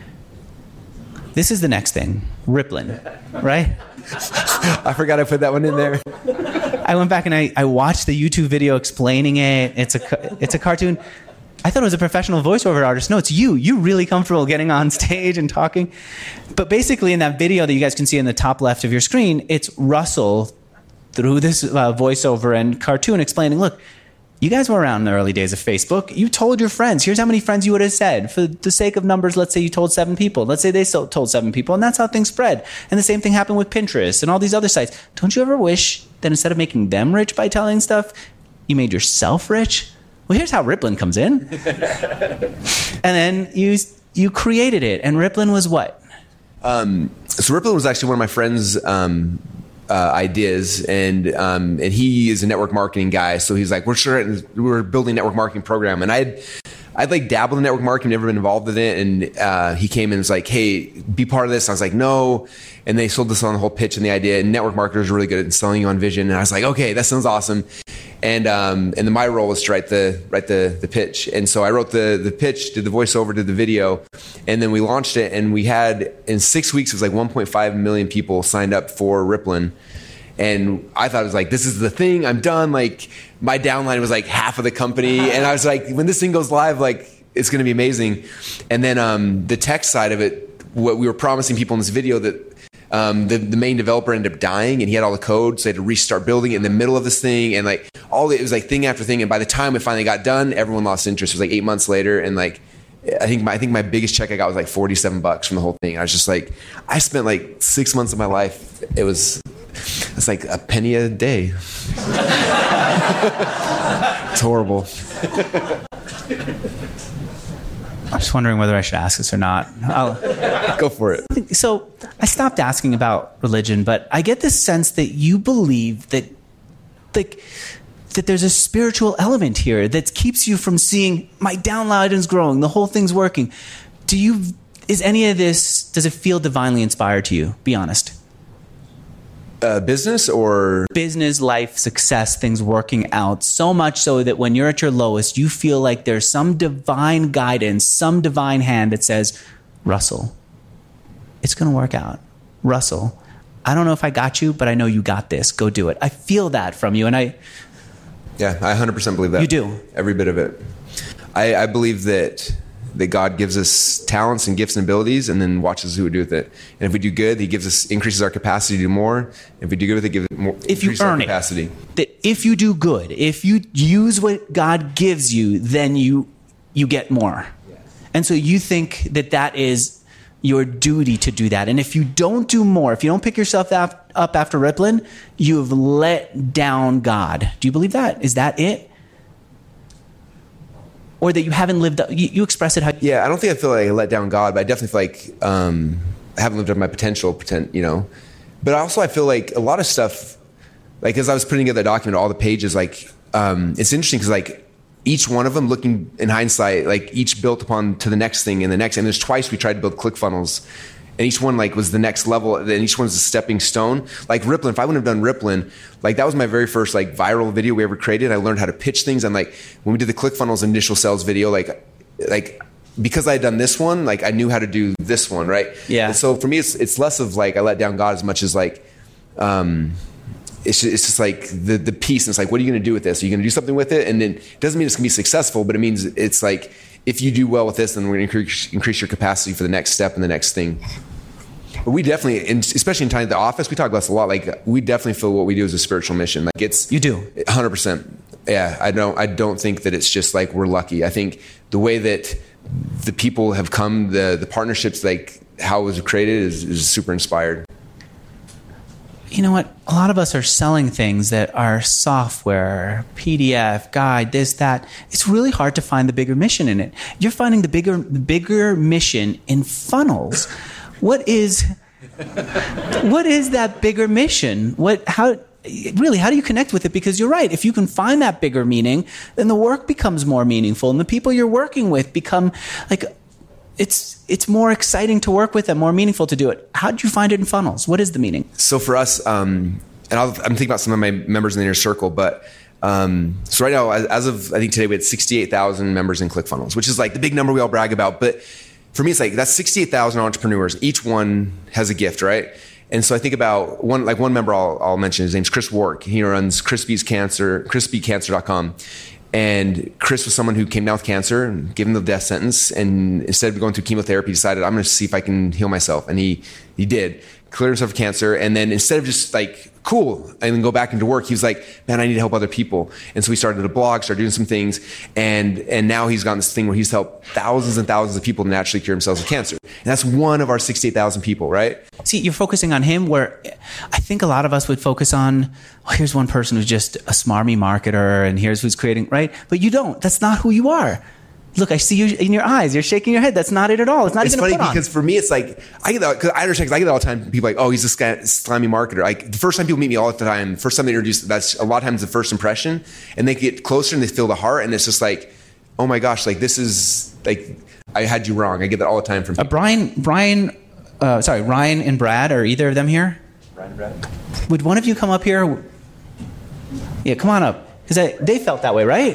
This is the next thing, Rippling, right? I forgot I put that one in there. I went back and I, I watched the YouTube video explaining it. It's a it's a cartoon. I thought it was a professional voiceover artist. No, it's you. You really comfortable getting on stage and talking. But basically in that video that you guys can see in the top left of your screen, it's Russell through this uh, voiceover and cartoon explaining, look, you guys were around in the early days of Facebook. You told your friends. Here's how many friends you would have said. For the sake of numbers, let's say you told seven people. Let's say they told seven people, and that's how things spread. And the same thing happened with Pinterest and all these other sites. Don't you ever wish that instead of making them rich by telling stuff, you made yourself rich? Well, here's how Rippling comes in. And then you you created it. And Rippling was what? Um, so Rippling was actually one of my friends' um, uh, ideas, and um, and he is a network marketing guy. So he's like, we're sure we're building a network marketing program, and I'd I'd like dabbled in network marketing, never been involved in it, and uh, he came in and was like, hey, be part of this. I was like, no. And they sold us on the whole pitch and the idea. And network marketers are really good at selling you on vision. And I was like, okay, that sounds awesome. And um, and then my role was to write the write the the pitch. And so I wrote the the pitch, did the voiceover, did the video, and then we launched it. And we had in six weeks it was like one point five million people signed up for Rippling. And I thought it was like, this is the thing, I'm done. Like my downline was like half of the company, and I was like, when this thing goes live, like it's going to be amazing. And then um, the tech side of it, what we were promising people in this video that. Um, the, the main developer ended up dying, and he had all the code, so they had to restart building it in the middle of this thing, and like all it was like thing after thing. And by the time it finally got done, everyone lost interest. It was like eight months later, and like I think my I think my biggest check I got was like forty-seven bucks from the whole thing. I was just like, I spent like six months of my life. It was it's like a penny a day. It's horrible. I'm just wondering whether I should ask this or not. I'll, Go for it. So I stopped asking about religion, but I get this sense that you believe that, like, that there's a spiritual element here that keeps you from seeing my downline is growing, the whole thing's working. Do you? Is any of this? Does it feel divinely inspired to you? Be honest. Uh, business or business, life, success, things working out so much so that when you're at your lowest, you feel like there's some divine guidance, some divine hand that says, Russell, it's going to work out. Russell, I don't know if I got you, but I know you got this. Go do it. I feel that from you. And I, yeah, I one hundred percent believe that. You do. Every bit of it. I, I believe that that God gives us talents and gifts and abilities, and then watches who we do with it. And if we do good, He gives us increases our capacity to do more. If we do good with it, gives more. If you earn our capacity. it, that if you do good, if you use what God gives you, then you you get more. Yes. And so you think that that is your duty to do that. And if you don't do more, if you don't pick yourself up, up after Rippling, you've let down God. Do you believe that? Is that it? Or that you haven't lived up, you, you express it how... Yeah, I don't think I feel like I let down God, but I definitely feel like um, I haven't lived up to my potential, pretend, you know. But also I feel like a lot of stuff, like as I was putting together the document, all the pages, like um, it's interesting because like each one of them, looking in hindsight, like each built upon to the next thing and the next. And there's twice we tried to build ClickFunnels, and each one like was the next level, and each one's a stepping stone. Like Rippling, if I wouldn't have done Rippling, like that was my very first like viral video we ever created. I learned how to pitch things. And like when we did the ClickFunnels initial sales video, like like because I had done this one, like I knew how to do this one, right? Yeah. And so for me, it's it's less of like I let down God as much as like, um, it's just, it's just like the the piece. And it's like, what are you going to do with this? Are you going to do something with it? And then it doesn't mean it's going to be successful, but it means it's like if you do well with this, then we're going to increase increase your capacity for the next step and the next thing. But we definitely, and especially in time at the office, we talk about this a lot. Like we definitely feel what we do is a spiritual mission. Like it's you do one hundred percent. Yeah, I don't I don't think that it's just like we're lucky. I think the way that the people have come, the the partnerships, like how it was created is, is super inspired. You know what? A lot of us are selling things that are software, P D F, guide, this, that. It's really hard to find the bigger mission in it. You're finding the bigger the bigger mission in funnels. What is what is that bigger mission? What how really how do you connect with it? Because you're right. If you can find that bigger meaning, then the work becomes more meaningful, and the people you're working with become like it's it's more exciting to work with and more meaningful to do it. How did you find it in funnels? What is the meaning? So for us, um, and I'll, I'm thinking about some of my members in the inner circle, but um, so right now, as, as of I think today, we had sixty-eight thousand members in ClickFunnels, which is like the big number we all brag about. But for me, it's like that's sixty-eight thousand entrepreneurs. Each one has a gift, right? And so I think about one, like one member I'll, I'll mention. His name's Chris Wark. He runs Chris Beats Cancer, chris beat cancer dot com. And Chris was someone who came down with cancer and gave him the death sentence. And instead of going through chemotherapy, decided I'm going to see if I can heal myself. And he he did. Cleared himself of cancer. And then instead of just like, cool, and then go back into work, he was like, man, I need to help other people. And so he started a blog, started doing some things. And and now he's gotten this thing where he's helped thousands and thousands of people naturally cure themselves of cancer. And that's one of our sixty-eight thousand people, right? See, you're focusing on him where I think a lot of us would focus on, oh, here's one person who's just a smarmy marketer and here's who's creating, right? But you don't. That's not who you are. Look, I see you in your eyes. You're shaking your head. That's not it at all. It's not it's even a funny put on. Because for me, it's like, I get that, because I understand, because I get that all the time. People are like, oh, he's a sc- slimy marketer. Like the first time people meet me all the time, first time they introduce, that's a lot of times the first impression, and they get closer and they feel the heart, and it's just like, oh my gosh, like this is, like, I had you wrong. I get that all the time from people. Uh, Brian, Brian, uh, sorry, Ryan and Brad, are either of them here? Ryan and Brad. Would one of you come up here? Yeah, come on up. Because they felt that way, right?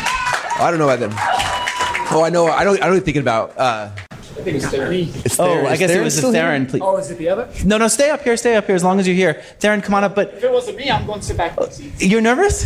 I don't know about them. Oh, I know. I don't. I don't even think about. Uh, I think it's Theron. It's Oh, Theron. I Is guess it Theron was a still here? Theron. Please. Oh, is it the other? No, no, stay up here. Stay up here as long as you're here. Theron, come on up. But If it wasn't me, I'm going to sit back in the seat. you're nervous?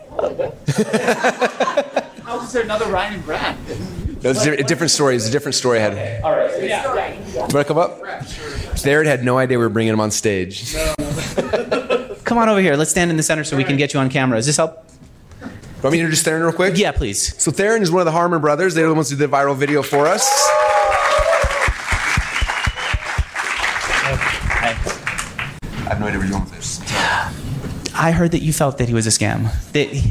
How is there another Ryan and Brad? No, it's a different story. It's a different story I had. All right. Yeah, yeah. Do you want to come up? Theron had no idea we were bringing him on stage. Come on over here. Let's stand in the center so we can get you on camera. Does this help? Want me to introduce Theron real quick? Yeah, please. So Theron is one of the Harmon brothers. They're the ones who did the viral video for us. I have no idea where you're going with this. I heard that you felt that he was a scam. That he...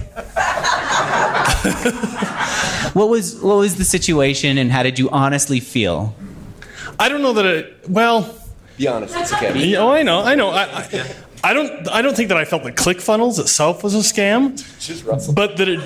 what was what was the situation, and how did you honestly feel? I don't know that it. Well, be honest. It's okay. Oh, I know. I know. I, I, I don't. I don't think that I felt that ClickFunnels itself was a scam. Just Russell. But that it.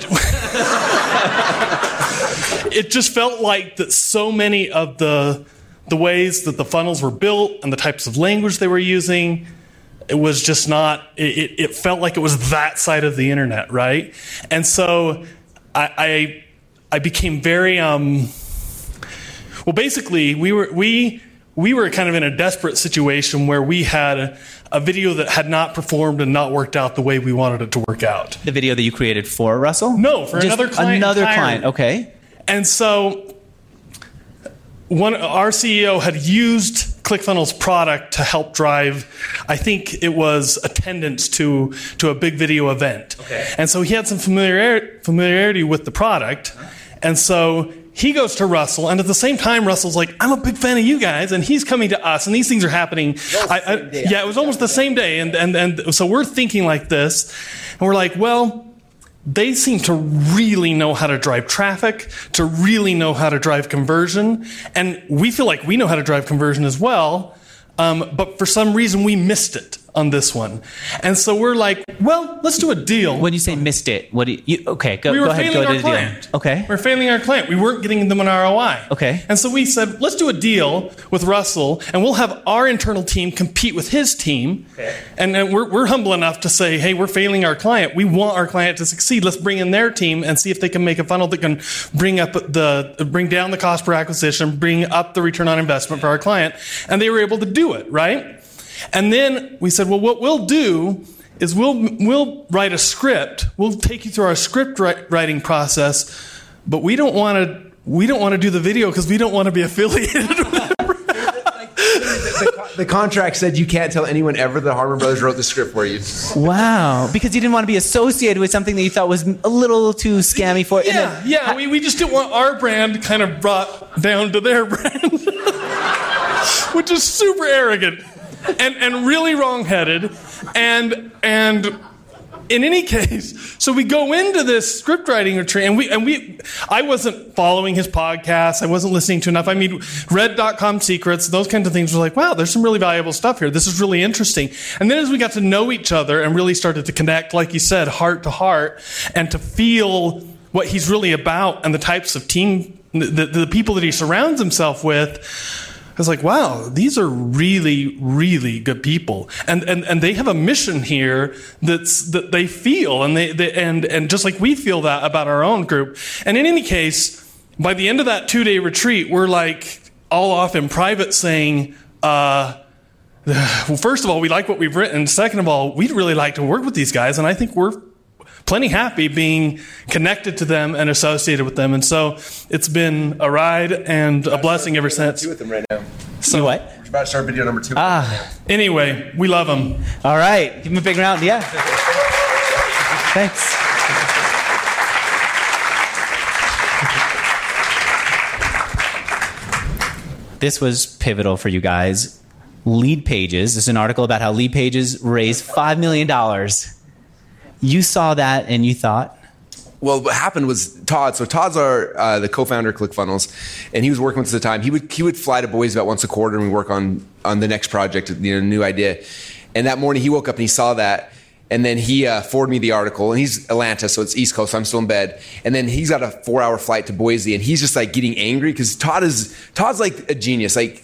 It just felt like that so many of the the ways that the funnels were built and the types of language they were using, it was just not. It, it felt like it was that side of the internet, right? And so I I, I became very um. Well, basically, we were we we were kind of in a desperate situation where we had a, a video that had not performed and not worked out the way we wanted it to work out. The video that you created for Russell? No, for Just another client. Another entirely. client. Okay. And so, one our C E O had used ClickFunnels product to help drive, I think it was attendance to to a big video event. Okay. And so he had some familiarity familiarity with the product, and so he goes to Russell, and at the same time, Russell's like, I'm a big fan of you guys, and he's coming to us, and these things are happening. I, I, yeah, it was almost the same day, and, and, and so we're thinking like this, and we're like, well, they seem to really know how to drive traffic, to really know how to drive conversion, and we feel like we know how to drive conversion as well, um, but for some reason we missed it. on this one. And so we're like, well, let's do a deal. When you say missed it, what do you, you okay, go, we were go ahead, failing go our to the client. deal. Okay. We were failing our client. We weren't getting them an R O I. Okay. And so we said, let's do a deal with Russell, and we'll have our internal team compete with his team. Okay. And then we're, we're humble enough to say, hey, we're failing our client. We want our client to succeed. Let's bring in their team and see if they can make a funnel that can bring up the, bring down the cost per acquisition, bring up the return on investment for our client. And they were able to do it, right? And then we said, well, what we'll do is we'll we'll write a script. We'll take you through our script writing process, but we don't want to we don't want to do the video because we don't want to be affiliated with it. the, the contract said you can't tell anyone ever that Harmon Brothers wrote the script for you. Wow, because you didn't want to be associated with something that you thought was a little too scammy for it. Yeah, then, yeah. We, we just didn't want our brand kind of brought down to their brand, which is super arrogant. And and really wrong-headed, and and in any case, so we go into this script writing retreat, and we and we I wasn't following his podcast, I wasn't listening to enough. I mean, read dot com secrets, those kinds of things. Were like, wow, there's some really valuable stuff here. This is really interesting. And then as we got to know each other and really started to connect, like you said, heart to heart, and to feel what he's really about and the types of team, the, the people that he surrounds himself with. I was like, wow, these are really, really good people, and and, and they have a mission here that's that they feel, and they, they and and just like we feel that about our own group. And in any case, by the end of that two day retreat, we're like all off in private saying, uh, well, first of all, we like what we've written. Second of all, we'd really like to work with these guys, and I think we're plenty happy being connected to them and associated with them. And so it's been a ride and a blessing ever since. With them right now. So you what? We're about to start video number two. Ah. Anyway, we love them. All right. Give them a big round. Yeah. Thanks. This was pivotal for you guys. Lead Pages. This is an article about how Lead Pages raised five million dollars. You saw that and you thought? Well, what happened was Todd. So Todd's our uh, the co-founder of ClickFunnels, and he was working with us at the time. He would he would fly to Boise about once a quarter, and we work on on the next project, you know, new idea. And that morning, he woke up and he saw that, and then he uh, forwarded me the article. And he's Atlanta, so it's East Coast. So I'm still in bed, and then he's got a four hour flight to Boise, and he's just like getting angry because Todd is Todd's like a genius. Like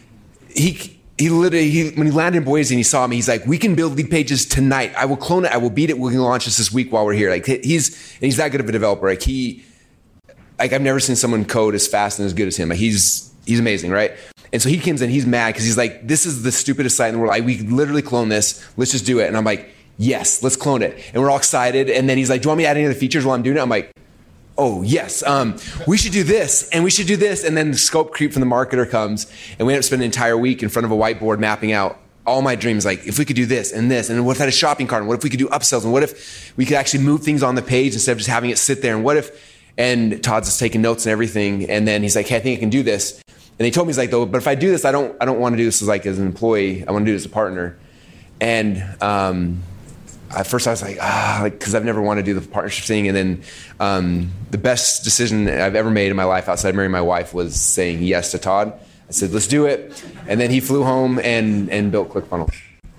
he. He literally, he, when he landed in Boise and he saw me, he's like, we can build Lead Pages tonight. I will clone it. I will beat it. We can launch this this week while we're here. Like he's, and he's that good of a developer. Like he, like I've never seen someone code as fast and as good as him. Like he's, he's amazing. Right. And so he comes in, he's mad because he's like, this is the stupidest site in the world. I, we could literally clone this. Let's just do it. And I'm like, yes, let's clone it. And we're all excited. And then he's like, do you want me to add any other features while I'm doing it? I'm like, oh, yes, um, we should do this, and we should do this. And then the scope creep from the marketer comes, and we end up spending an entire week in front of a whiteboard mapping out all my dreams, like if we could do this and this, and what if I had a shopping cart, and what if we could do upsells, and what if we could actually move things on the page instead of just having it sit there, and what if, and Todd's just taking notes and everything, and then he's like, hey, I think I can do this. And he told me, he's like, though, but if I do this, I don't I don't want to do this as like as an employee, I want to do it as a partner. And um at first I was like, ah, like, because I've never wanted to do the partnership thing. And then um, the best decision I've ever made in my life outside of marrying my wife was saying yes to Todd. I said, let's do it. And then he flew home and, and built ClickFunnels.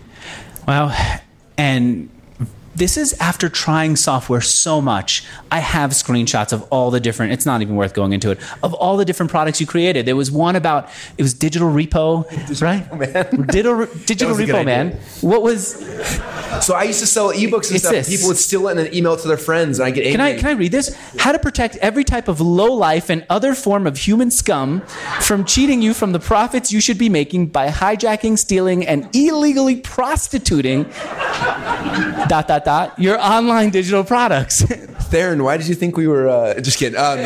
Wow. And this is after trying software so much. I have screenshots of all the different, it's not even worth going into it, of all the different products you created. There was one about, it was Digital Repo, digital right? Man. Digital, digital Repo, man. What was... So I used to sell ebooks and it's stuff. This. People would steal it and then email it to their friends, and I get angry. Can I, can I read this? How to protect every type of low life and other form of human scum from cheating you from the profits you should be making by hijacking, stealing, and illegally prostituting dot, dot, dot, your online digital products. Theron, why did you think we were... Uh, just kidding. Um,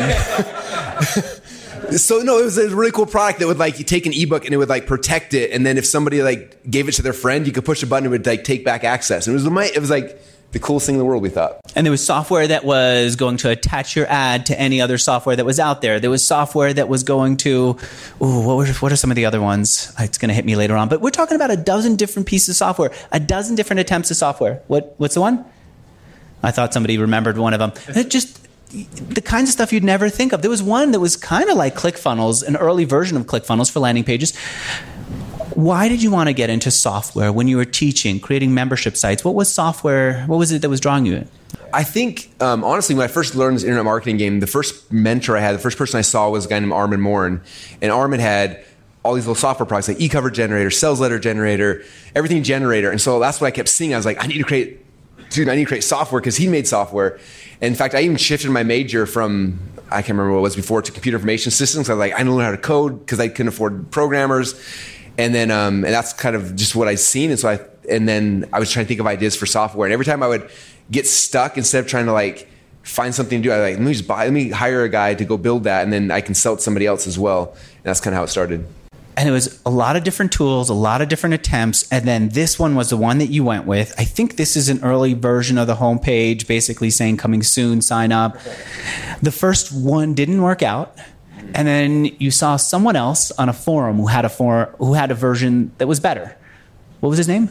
so, no, it was a really cool product that would, like, you take an ebook and it would, like, protect it. And then if somebody, like, gave it to their friend, you could push a button and it would, like, take back access. And it was, it was like, the coolest thing in the world, we thought. And there was software that was going to attach your ad to any other software that was out there. There was software that was going to... Ooh, what, were, what are some of the other ones? It's going to hit me later on. But we're talking about a dozen different pieces of software. A dozen different attempts of software. What? What's the one? I thought somebody remembered one of them. It just... the kinds of stuff you'd never think of. There was one that was kind of like ClickFunnels, an early version of ClickFunnels for landing pages. Why did you want to get into software when you were teaching, creating membership sites? What was software? What was it that was drawing you in? I think, um, honestly, when I first learned this internet marketing game, the first mentor I had, the first person I saw was a guy named Armin Morin. And Armin had all these little software products like eCover Generator, Sales Letter Generator, everything generator. And so that's what I kept seeing. I was like, I need to create, dude, I need to create software because he made software. And in fact, I even shifted my major from, I can't remember what it was before, to computer information systems. I was like, I don't know how to code because I couldn't afford programmers. And then, um, and that's kind of just what I'd seen. And so I, and then I was trying to think of ideas for software. And every time I would get stuck, instead of trying to like find something to do, I was like, let me just buy, let me hire a guy to go build that. And then I can sell it to somebody else as well. And that's kind of how it started. And it was a lot of different tools, a lot of different attempts. And then this one was the one that you went with. I think this is an early version of the homepage, basically saying coming soon, sign up. The first one didn't work out. And then you saw someone else on a forum who had a for, who had a version that was better. What was his name?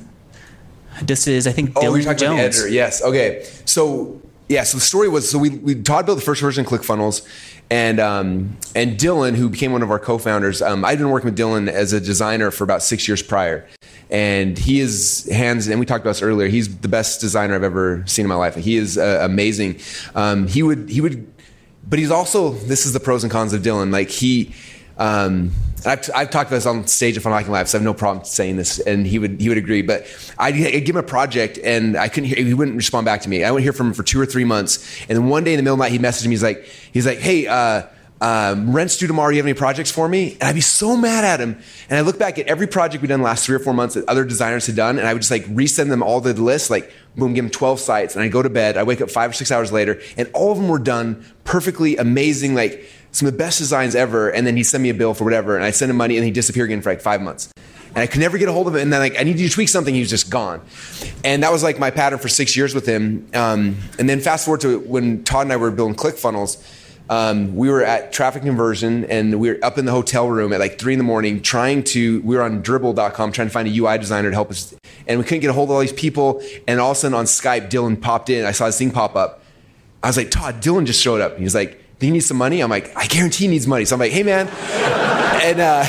This is, I think, oh, Dylan you're talking Jones. about the editor. Yes. Okay. So yeah. So the story was, so we, we Todd built the first version of ClickFunnels. And um, and Dylan, who became one of our co-founders, um, I'd been working with Dylan as a designer for about six years prior. And he is hands, and we talked about this earlier, he's the best designer I've ever seen in my life. He is uh, amazing. Um, he would, he would, but he's also, this is the pros and cons of Dylan. Like he, um, I've, I've talked about this on stage at Funnel Hacking Live, so I have no problem saying this, and he would he would agree. But I'd, I'd give him a project, and I couldn't hear. He wouldn't respond back to me. I wouldn't hear from him for two or three months, and then one day in the middle of the night, he messaged me. He's like, he's like, hey, uh, um, rent's due tomorrow. You have any projects for me? And I'd be so mad at him. And I look back at every project we've done the last three or four months that other designers had done, and I would just like resend them all the list, like boom, give them twelve sites, and I go to bed. I wake up five or six hours later, and all of them were done perfectly, amazing, like some of the best designs ever. And then he sent me a bill for whatever, and I sent him money, and he disappeared again for like five months. And I could never get a hold of him. And then like, I need you to tweak something. He was just gone. And that was like my pattern for six years with him. Um, and then fast forward to when Todd and I were building ClickFunnels. Um, we were at Traffic Conversion, and we were up in the hotel room at like three in the morning trying to, we were on Dribbble dot com trying to find a U I designer to help us. And we couldn't get a hold of all these people. And all of a sudden on Skype, Dylan popped in. I saw this thing pop up. I was like, Todd, Dylan just showed up. He was like, do you need some money? I'm like, I guarantee he needs money. So I'm like, hey man. and, uh,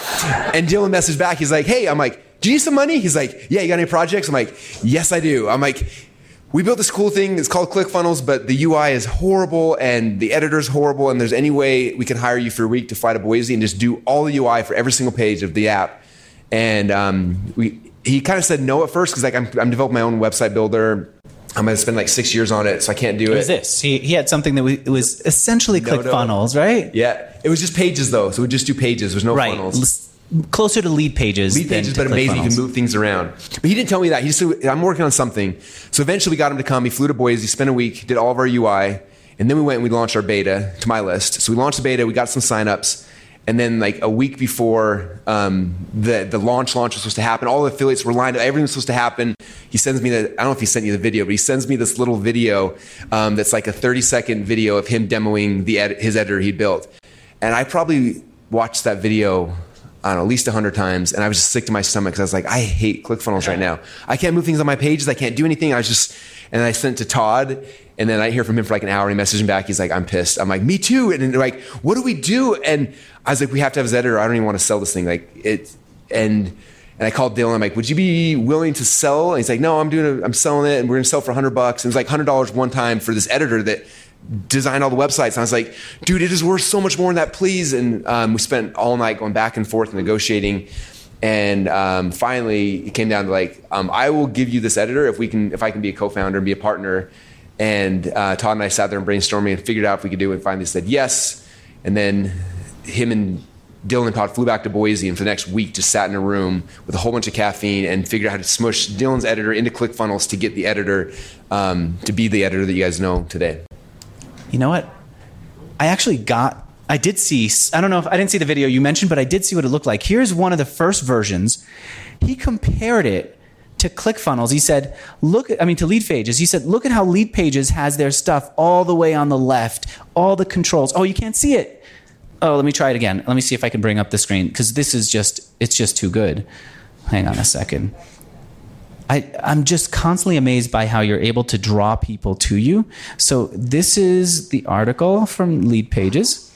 and Dylan messaged back. He's like, hey, I'm like, do you need some money? He's like, yeah, you got any projects? I'm like, yes, I do. I'm like, we built this cool thing. It's called ClickFunnels, but the U I is horrible and the editor's horrible. And there's any way we can hire you for a week to fly to Boise and just do all the U I for every single page of the app. And um, we, he kind of said no at first because like I'm, I'm developing my own website builder. I'm going to spend like six years on it, so I can't do it. What was this? He, he had something that was, it was essentially no, ClickFunnels, no. right? Yeah. It was just pages, though, so we just do pages. There's no right. funnels. L- closer to lead pages. Lead pages, but amazing. You can move things around. But he didn't tell me that. He said, I'm working on something. So eventually we got him to come. He flew to Boise, spent a week, did all of our U I, and then we went and we launched our beta to my list. So we launched the beta, we got some signups. And then like a week before um, the the launch launch was supposed to happen, all the affiliates were lined up, everything was supposed to happen. He sends me the, I don't know if he sent you the video, but he sends me this little video um, that's like a thirty second video of him demoing the ed- his editor he built. And I probably watched that video, I don't know, at least a hundred times. And I was just sick to my stomach because I was like, I hate ClickFunnels right now. I can't move things on my pages. I can't do anything. I was just, and then I sent it to Todd. And then I hear from him for like an hour and he messaged me back. He's like, I'm pissed. I'm like, me too. And they're like, what do we do? And I was like, we have to have his editor. I don't even want to sell this thing. Like it, and, and I called Dylan. I'm like, would you be willing to sell? And he's like, no, I'm doing a, I'm selling it and we're going to sell for a hundred bucks. And it was like a hundred dollars one time for this editor that designed all the websites. And I was like, dude, it is worth so much more than that, please. And um, we spent all night going back and forth negotiating. And um, finally it came down to like, um, I will give you this editor if we can, if I can be a co-founder and be a partner. And uh, Todd and I sat there and brainstorming and figured out if we could do it, and finally said yes. And then him and Dylan and Todd flew back to Boise, and for the next week just sat in a room with a whole bunch of caffeine and figured out how to smush Dylan's editor into ClickFunnels to get the editor um, to be the editor that you guys know today. You know what? I actually got, I did see, I don't know if, I didn't see the video you mentioned, but I did see what it looked like. Here's one of the first versions. He compared it to ClickFunnels. He said, look, I mean, to Leadpages. He said, look at how Leadpages has their stuff all the way on the left, all the controls. Oh, you can't see it. Oh, let me try it again. Let me see if I can bring up the screen because this is just, it's just too good. Hang on a second. I, I'm just constantly amazed by how you're able to draw people to you. So this is the article from Leadpages.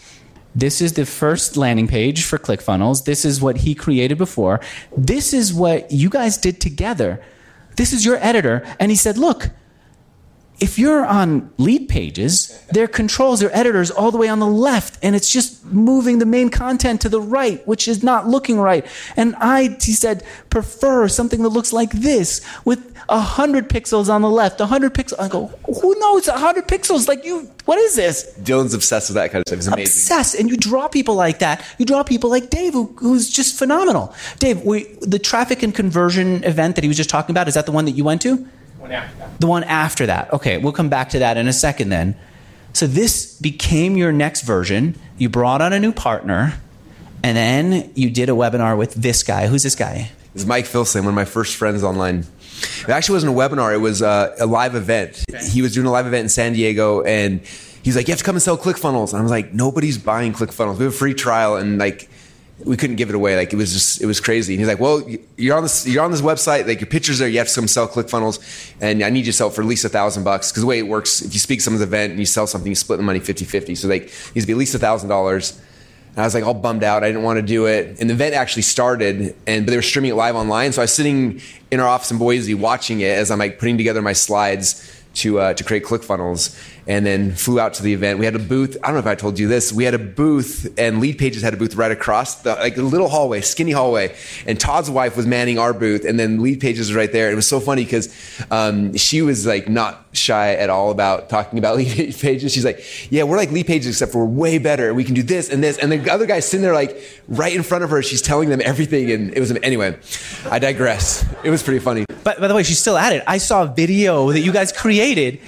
This is the first landing page for ClickFunnels. This is what he created before. This is what you guys did together. This is your editor. And he said, look, if you're on lead pages, there are controls, there are editors all the way on the left, and it's just moving the main content to the right, which is not looking right. And I, he said, prefer something that looks like this with one hundred pixels on the left, one hundred pixels. I go, who knows, one hundred pixels? Like you, what is this? Dylan's obsessed with that kind of stuff. It's amazing. Obsessed. And you draw people like that. You draw people like Dave, who, who's just phenomenal. Dave, we, the traffic and conversion event that he was just talking about, is that the one that you went to? One after that. The one after that. Okay, we'll come back to that in a second then. So this became your next version. You brought on a new partner, and then you did a webinar with this guy. Who's this guy? This is Mike Filson, one of my first friends online. It actually wasn't a webinar. It was uh, a live event. He was doing a live event in San Diego, and he's like, you have to come and sell ClickFunnels. And I was like, nobody's buying ClickFunnels. We have a free trial, and like, we couldn't give it away. Like, it was just, it was crazy. And he's like, well, you're on this, you're on this website, like your picture's there, you have to come sell ClickFunnels, and I need you to sell it for at least a thousand bucks. Cause the way it works, if you speak at someone's event and you sell something, you split the money fifty-fifty. So like, it needs to be at least a thousand dollars. And I was like all bummed out. I didn't want to do it. And the event actually started, and but they were streaming it live online. So I was sitting in our office in Boise watching it as I'm like putting together my slides to uh, to create ClickFunnels, and then flew out to the event. We had a booth. I don't know if I told you this. We had a booth, and Lead Pages had a booth right across the like a little hallway, skinny hallway. And Todd's wife was manning our booth, and then Lead Pages was right there. It was so funny because um, she was like not shy at all about talking about Lead Pages. She's like, "Yeah, we're like Lead Pages, except for we're way better. We can do this and this." And the other guy's sitting there like right in front of her. She's telling them everything, and it was anyway. I digress. It was pretty funny. But by the way, she's still at it. I saw a video that you guys created.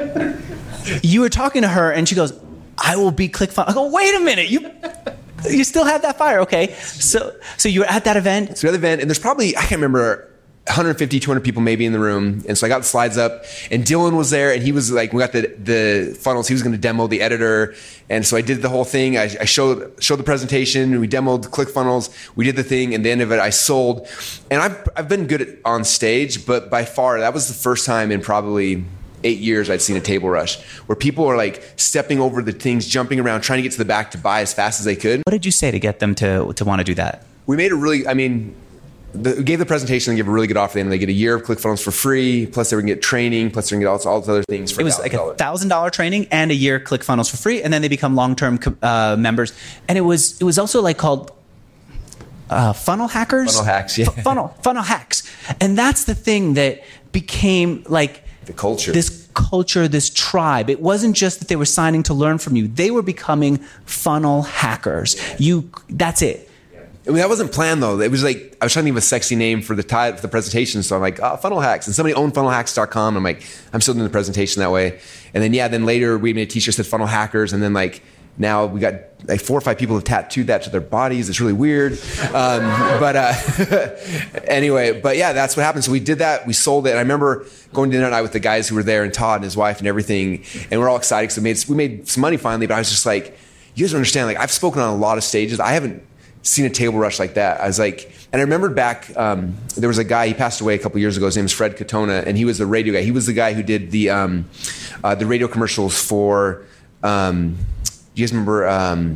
You were talking to her, and she goes, I will be ClickFunnels. I go, wait a minute. You you still have that fire. Okay. So so you were at that event? So the event, and there's probably, I can't remember, one hundred fifty, two hundred people maybe in the room. And so I got the slides up, and Dylan was there, and he was like, we got the, the funnels. He was going to demo the editor. And so I did the whole thing. I, I showed showed the presentation. We demoed ClickFunnels. We did the thing. And at the end of it, I sold. And I've, I've been good at, on stage, but by far, that was the first time in probably eight years I'd seen a table rush where people are like stepping over the things, jumping around, trying to get to the back to buy as fast as they could. What did you say to get them to, to want to do that? We made a really, I mean, the, we gave the presentation and gave a really good offer. Then they get a year of ClickFunnels for free, plus they were going to get training, plus they're going to get all, all these other things for It was like a one thousand dollars training and a year ClickFunnels for free, and then they become long-term uh, members. And it was it was also like called uh, Funnel Hackers? Funnel Hacks, yeah. F- funnel, funnel Hacks. And that's the thing that became like the culture. This culture, this tribe. It wasn't just that they were signing to learn from you. They were becoming funnel hackers. You, that's it. I mean, that wasn't planned though. It was like, I was trying to think of a sexy name for the tie, for the presentation. So I'm like, oh, Funnel Hacks. And somebody owned funnel hacks dot com. I'm like, I'm still doing the presentation that way. And then, yeah, then later we made a t-shirt that said Funnel Hackers. And then like, now we got like four or five people have tattooed that to their bodies. It's really weird. Um, but uh, anyway, but yeah, that's what happened. So we did that. We sold it. And I remember going to dinner night with the guys who were there, and Todd and his wife and everything. And we're all excited because we made, we made some money finally. But I was just like, you guys don't understand. Like, I've spoken on a lot of stages. I haven't seen a table rush like that. I was like, and I remembered back, um, there was a guy, he passed away a couple years ago. His name is Fred Katona, and he was the radio guy. He was the guy who did the um, uh, the radio commercials for, um, do you guys remember, um,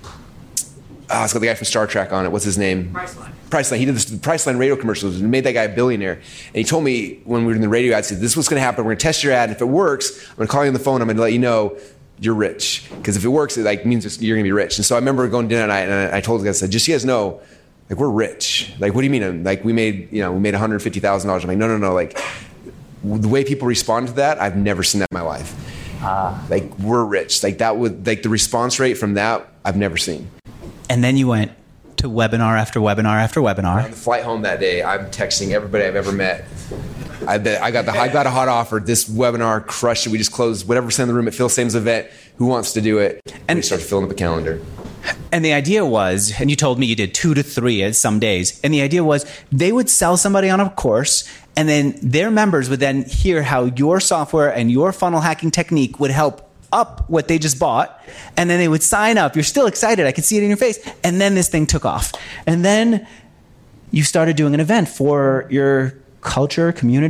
oh, it's got the guy from Star Trek on it. What's his name? Priceline. Priceline. He did the Priceline radio commercials and made that guy a billionaire. And he told me when we were in the radio ad, said, this is what's going to happen. We're going to test your ad. And if it works, I'm going to call you on the phone. I'm going to let you know you're rich. Because if it works, it like means you're going to be rich. And so I remember going to dinner night, and I told the guy, I said, just so you guys know, like, we're rich. Like, what do you mean? Like, we made, you know, we made one hundred fifty thousand dollars. I'm like, no, no, no. Like, the way people respond to that, I've never seen that in my life. Uh, like, we're rich. Like, that would, like, the response rate from that, I've never seen. And then you went to webinar after webinar after webinar. On the flight home that day, I'm texting everybody I've ever met. I, bet I got the I got a hot offer. This webinar crushed it. We just closed whatever percent of the room at Phil Sam's event. Who wants to do it? And, and we started filling up a calendar. And the idea was, and you told me you did two to three at some days. And the idea was they would sell somebody on a course, and then their members would then hear how your software and your funnel hacking technique would help up what they just bought, and then they would sign up. You're still excited. I could see it in your face. And then this thing took off. And then you started doing an event for your culture, community.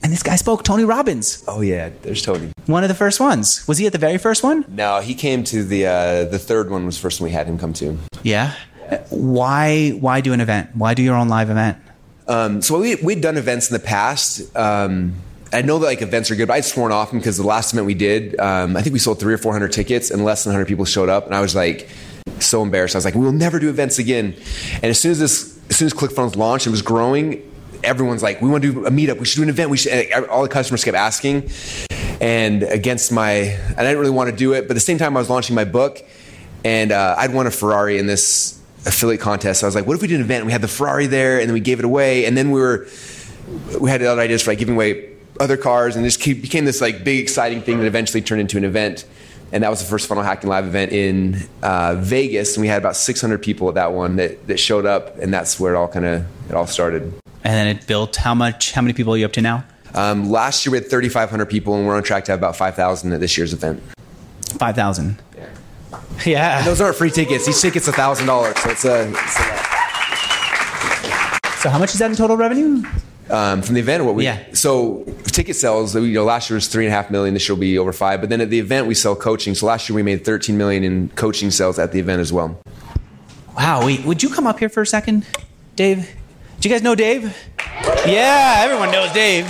And this guy spoke, Tony Robbins. Oh yeah, there's Tony. One of the first ones. Was he at the very first one? No, he came to the uh, the third one was the first one we had him come to. Yeah. Why why do an event? Why do your own live event? Um, so we we'd done events in the past. Um, I know that like events are good, but I'd sworn off them because the last event we did, um, I think we sold three or four hundred tickets, and less than one hundred people showed up, and I was like so embarrassed. I was like, we'll never do events again. And as soon as this, as soon as ClickFunnels launched, it was growing. Everyone's like, we want to do a meetup. We should do an event. We should. And all the customers kept asking, and against my, and I didn't really want to do it. But at the same time, I was launching my book, and uh, I'd won a Ferrari in this affiliate contest. So I was like, what if we did an event? And we had the Ferrari there, and then we gave it away, and then we were, we had other ideas for like giving away other cars, and it just keep, became this like big exciting thing that eventually turned into an event. And that was the first Funnel Hacking Live event in uh, Vegas, and we had about six hundred people at that one that, that showed up, and that's where it all kind of it all started. And then it built. How much? How many people are you up to now? Um, last year we had thirty-five hundred people, and we're on track to have about five thousand at this year's event. Five thousand. Yeah. Yeah. And those aren't free tickets. These tickets are thousand dollars, so it's a. It's a so how much is that in total revenue? Um, from the event, or what we? Yeah. So ticket sales, you know, last year was three and a half million. This year will be over five. But then at the event, we sell coaching. So last year we made thirteen million in coaching sales at the event as well. Wow. Wait, would you come up here for a second, Dave? Do you guys know Dave? Yeah, everyone knows Dave.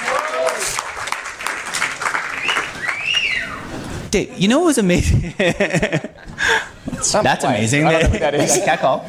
Dave, you know what was amazing? That's amazing. I don't know who that is. Cat call.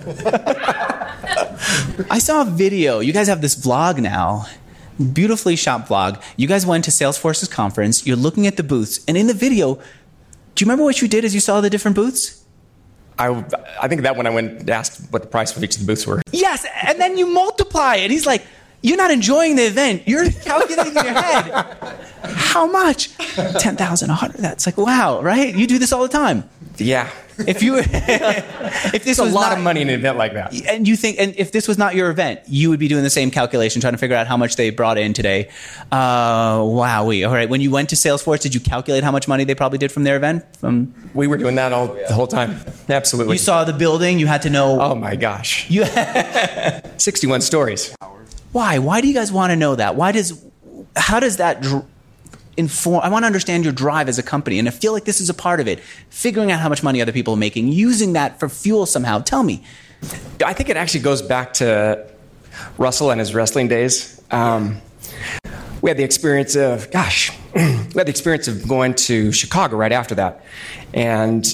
I saw a video. You guys have this vlog now. Beautifully shot vlog. You guys went to Salesforce's conference. You're looking at the booths. And in the video, do you remember what you did as you saw the different booths? I, I think that when I went and asked what the price of each of the booths were. Yes, and then you multiply it. He's like, you're not enjoying the event. You're calculating in your head. How much? ten thousand, one hundred. That's like, wow, right? You do this all the time. Yeah. If you, if this It's was a lot not, of money in an event like that. and you think, and if this was not your event, you would be doing the same calculation, trying to figure out how much they brought in today. Uh, wowee. All right. When you went to Salesforce, did you calculate how much money they probably did from their event? From We were doing that all the whole time. Absolutely. you saw the building, you had to know. Oh my gosh. You, sixty-one stories. why? Why do you guys want to know that? Why does? How does that? Dr- inform I want to understand your drive as a company, and I feel like this is a part of it, figuring out how much money other people are making, using that for fuel somehow. Tell me. I think it actually goes back to Russell and his wrestling days. Um, we had the experience of, gosh, we had the experience of going to Chicago right after that, and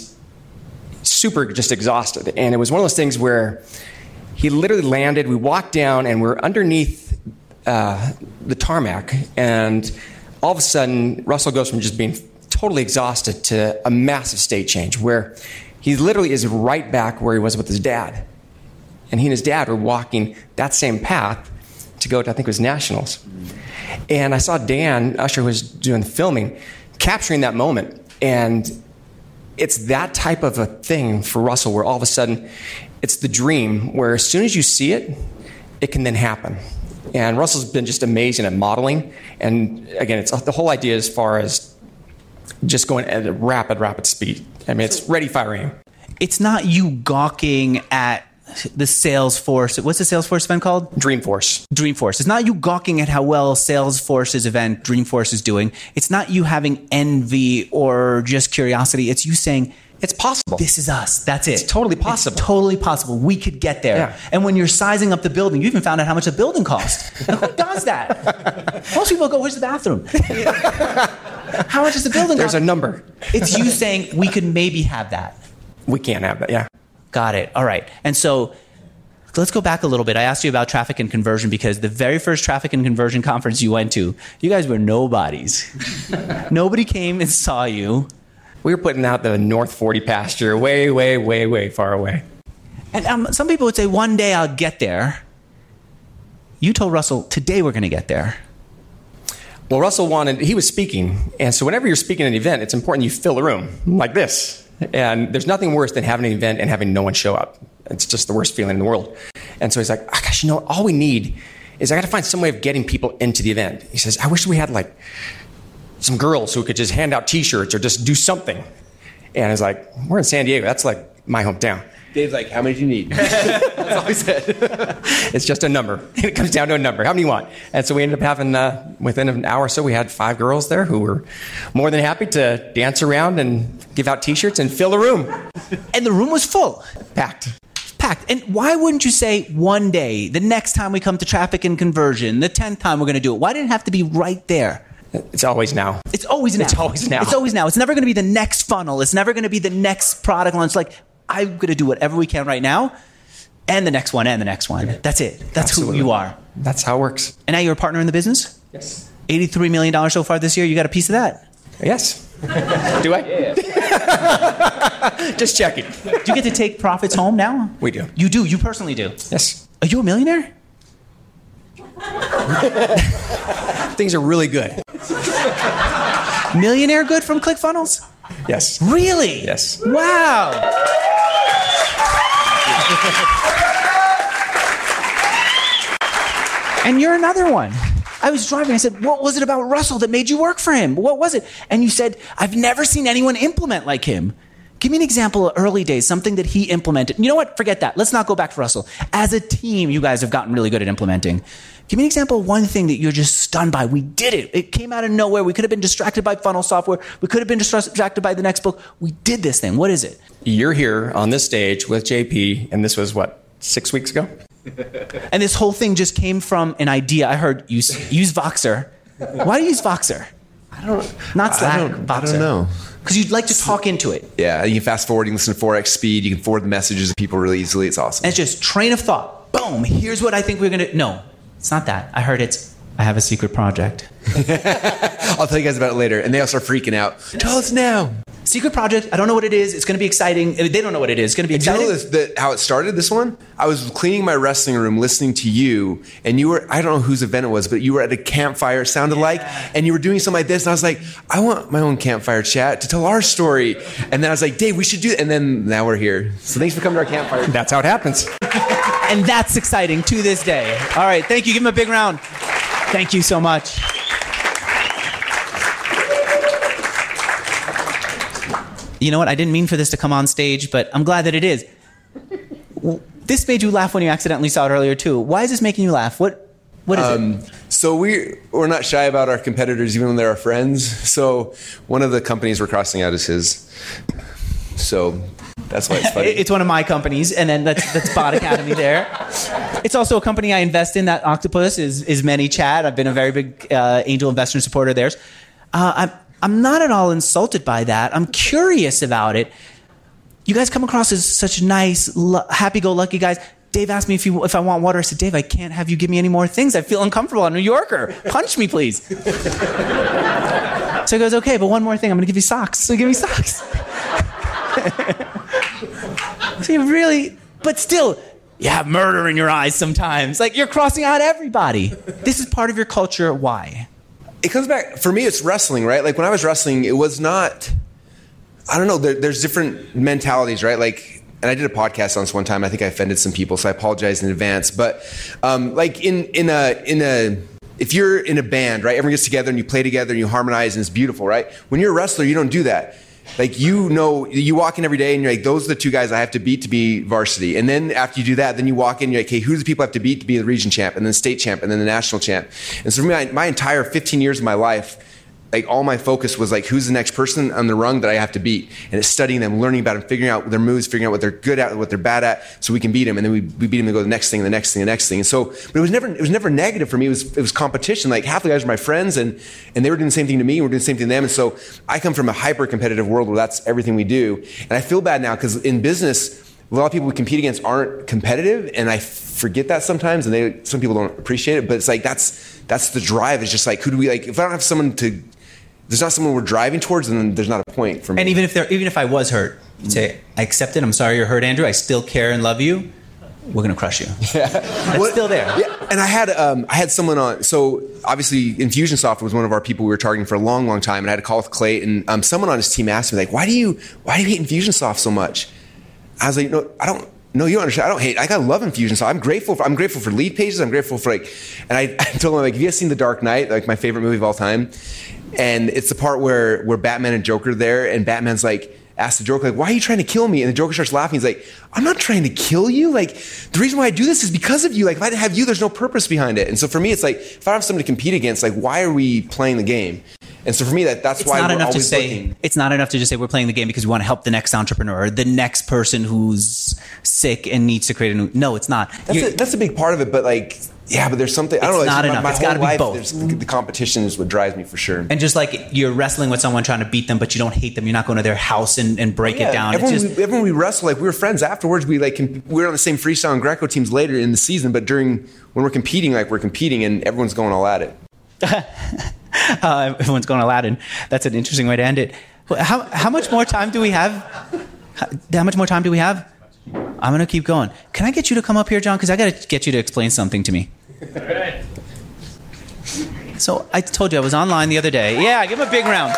super just exhausted. And it was one of those things where he literally landed, we walked down, and we're underneath uh, the tarmac, and all of a sudden, Russell goes from just being totally exhausted to a massive state change where he literally is right back where he was with his dad. And he and his dad were walking that same path to go to, I think it was Nationals. And I saw Dan Usher, who was doing the filming, capturing that moment. And it's that type of a thing for Russell where all of a sudden it's the dream where as soon as you see it, it can then happen. And Russell's been just amazing at modeling. And again, it's the whole idea as far as just going at a rapid, rapid speed. I mean, it's ready, fire, aim. It's not you gawking at the Salesforce. What's the Salesforce event called? Dreamforce. Dreamforce. It's not you gawking at how well Salesforce's event, Dreamforce, is doing. It's not you having envy or just curiosity. It's you saying, it's possible. This is us. That's it. It's totally possible. It's totally possible. We could get there. Yeah. And when you're sizing up the building, you even found out how much the building cost. Like, who does that? Most people go, where's the bathroom? How much is the building There's cost? a number. It's you saying, we could maybe have that. We can't have that, yeah. Got it. All right. And so let's go back a little bit. I asked you about traffic and conversion because the very first traffic and conversion conference you went to, you guys were nobodies. Nobody came and saw you. We were putting out the North forty pasture way, way, way, way far away. And um, some people would say, one day I'll get there. You told Russell, today we're going to get there. Well, Russell wanted, he was speaking. And so whenever you're speaking at an event, it's important you fill a room like this. And there's nothing worse than having an event and having no one show up. It's just the worst feeling in the world. And so he's like, oh, gosh, you know, all we need is I got to find some way of getting people into the event. He says, I wish we had like some girls who could just hand out T-shirts or just do something. And I was like, we're in San Diego. That's like my hometown. Dave's like, how many do you need? That's all he said. It's just a number. It comes down to a number. How many you want? And so we ended up having, uh, within an hour or so, we had five girls there who were more than happy to dance around and give out T-shirts and fill the room. And the room was full. Packed. Packed. And why wouldn't you say one day, the next time we come to traffic and conversion, the tenth time we're going to do it? Why didn't it have to be right there? It's always now. It's always now. It's always now. It's always now. It's never going to be the next funnel. It's never going to be the next product launch. Like, I'm going to do whatever we can right now, and the next one, and the next one. That's it. That's Absolutely. who you are. That's how it works. And now you're a partner in the business? Yes. eighty-three million dollars so far this year. You got a piece of that? Yes. Do I? Yeah. Just checking. Do you get to take profits home now? We do. You do? You personally do? Yes. Are you a millionaire? Things are really good. Millionaire good from ClickFunnels? Yes. Really? Yes. Wow. And you're another one. I was driving. I said, what was it about Russell that made you work for him? What was it? And you said, I've never seen anyone implement like him. Give me an example of early days, something that he implemented. You know what? Forget that. Let's not go back to Russell. As a team, you guys have gotten really good at implementing. Give me an example of one thing that you're just stunned by. We did it. It came out of nowhere. We could have been distracted by funnel software. We could have been distracted by the next book. We did this thing. What is it? You're here on this stage with J P, and this was, what, six weeks ago? And this whole thing just came from an idea. I heard use, use Voxer. Why do you use Voxer? I don't. Not Slack, I don't, Voxer. I don't know. Because you'd like to talk into it. Yeah, you can fast forward, you can listen to four x speed, you can forward the messages to people really easily. It's awesome. And it's just train of thought. Boom. Here's what I think we're going to... No, it's not that. I heard it's, I have a secret project. I'll tell you guys about it later. And they all start freaking out. Tell us now. Secret project. I don't know what it is. It's going to be exciting. They don't know what it is. It's going to be exciting. Do you know this, that, how it started, this one? I was cleaning my wrestling room listening to you, and you were, I don't know whose event it was, but you were at a campfire, it sounded yeah. like, and you were doing something like this, and I was like, I want my own campfire chat to tell our story. And then I was like, Dave, we should do it. And then now we're here. So thanks for coming to our campfire. That's how it happens. And that's exciting to this day. All right, thank you. Give him a big round. Thank you so much. You know what? I didn't mean for this to come on stage, but I'm glad that it is. This made you laugh when you accidentally saw it earlier, too. Why is this making you laugh? What, what is um, it? So we, we're not shy about our competitors, even when they're our friends. So one of the companies we're crossing out is his. So that's why it's funny. It's one of my companies, and then that's, that's Bot Academy there. It's also a company I invest in. That Octopus is, is ManyChat. I've been a very big uh, angel investor and supporter of theirs. Uh, I'm, I'm not at all insulted by that. I'm curious about it. You guys come across as such nice, lo- happy-go-lucky guys. Dave asked me if, you, if I want water. I said, Dave, I can't have you give me any more things. I feel uncomfortable. I'm a New Yorker. Punch me, please. So he goes, okay, but one more thing. I'm going to give you socks. So give me socks. So you really, but still, you have murder in your eyes sometimes. Like, you're crossing out everybody. This is part of your culture. Why? It comes back, for me, it's wrestling, right? Like, when I was wrestling, it was not, I don't know, there, there's different mentalities, right? Like, and I did a podcast on this one time. I think I offended some people, so I apologize in advance. But, um, like, in, in a, in a, if you're in a band, right, everyone gets together and you play together and you harmonize and it's beautiful, right? When you're a wrestler, you don't do that. Like, you know, you walk in every day and you're like, those are the two guys I have to beat to be varsity. And then after you do that, then you walk in and you're like, okay, who's the people I have to beat to be the region champ, and then state champ, and then the national champ? And so for me, my, my entire fifteen years of my life, like, all my focus was like, who's the next person on the rung that I have to beat? And it's studying them, learning about them, figuring out their moves, figuring out what they're good at, what they're bad at, so we can beat them. And then we, we beat them and go to the next thing, the next thing, the next thing. And so, but it was never, it was never negative for me. It was, it was competition. Like, half the guys were my friends, and, and they were doing the same thing to me, and we were doing the same thing to them. And so I come from a hyper competitive world where that's everything we do. And I feel bad now because in business, a lot of people we compete against aren't competitive, and I forget that sometimes, and they, some people don't appreciate it. But it's like, that's, that's the drive. It's just like, who do we, like, if I don't have someone to, there's not someone we're driving towards, and then there's not a point for me. And even if there, even if I was hurt, you'd say, I accept it. I'm sorry you're hurt, Andrew. I still care and love you. We're going to crush you. Yeah. That's well, still there. Yeah. And I had, um, I had someone on, so obviously Infusionsoft was one of our people we were targeting for a long, long time. And I had a call with Clay, and um, someone on his team asked me, like, why do you, why do you hate Infusionsoft so much? I was like, no, I don't, no, you don't understand. I don't hate, I gotta love Infusionsoft. I'm grateful for, I'm grateful for lead pages. I'm grateful for, like, and I, I told him, like, have you guys seen The Dark Knight? Like, my favorite movie of all time. And it's the part where, where Batman and Joker are there, and Batman's like, asks the Joker, like, why are you trying to kill me? And the Joker starts laughing. He's like, I'm not trying to kill you. Like, the reason why I do this is because of you. Like, if I didn't have you, there's no purpose behind it. And so for me, it's like, if I don't have something to compete against, like, why are we playing the game? And so for me, that that's it's why not we're enough always to say, looking. It's not enough to just say we're playing the game because we want to help the next entrepreneur, the next person who's sick and needs to create a new. No, it's not. That's a, that's a big part of it, but like, yeah, but there's something. I don't know. It's not like, enough. My, my It's whole gotta be life, both. there's- The, the competition is what drives me for sure. And just like you're wrestling with someone trying to beat them, but you don't hate them. You're not going to their house and, and break Yeah, it down. It's Everyone, just, we, everyone we wrestle, like we were friends afterwards. We like comp- we were on the same freestyle and Greco teams later in the season, but during when we're competing, like we're competing and everyone's going all at it. uh, everyone's going Aladdin. That's an interesting way to end it. How how much more time do we have? How, how much more time do we have? I'm going to keep going. Can I get you to come up here, John? Because I got to get you to explain something to me. So I told you I was online the other day. Yeah, give him a big round.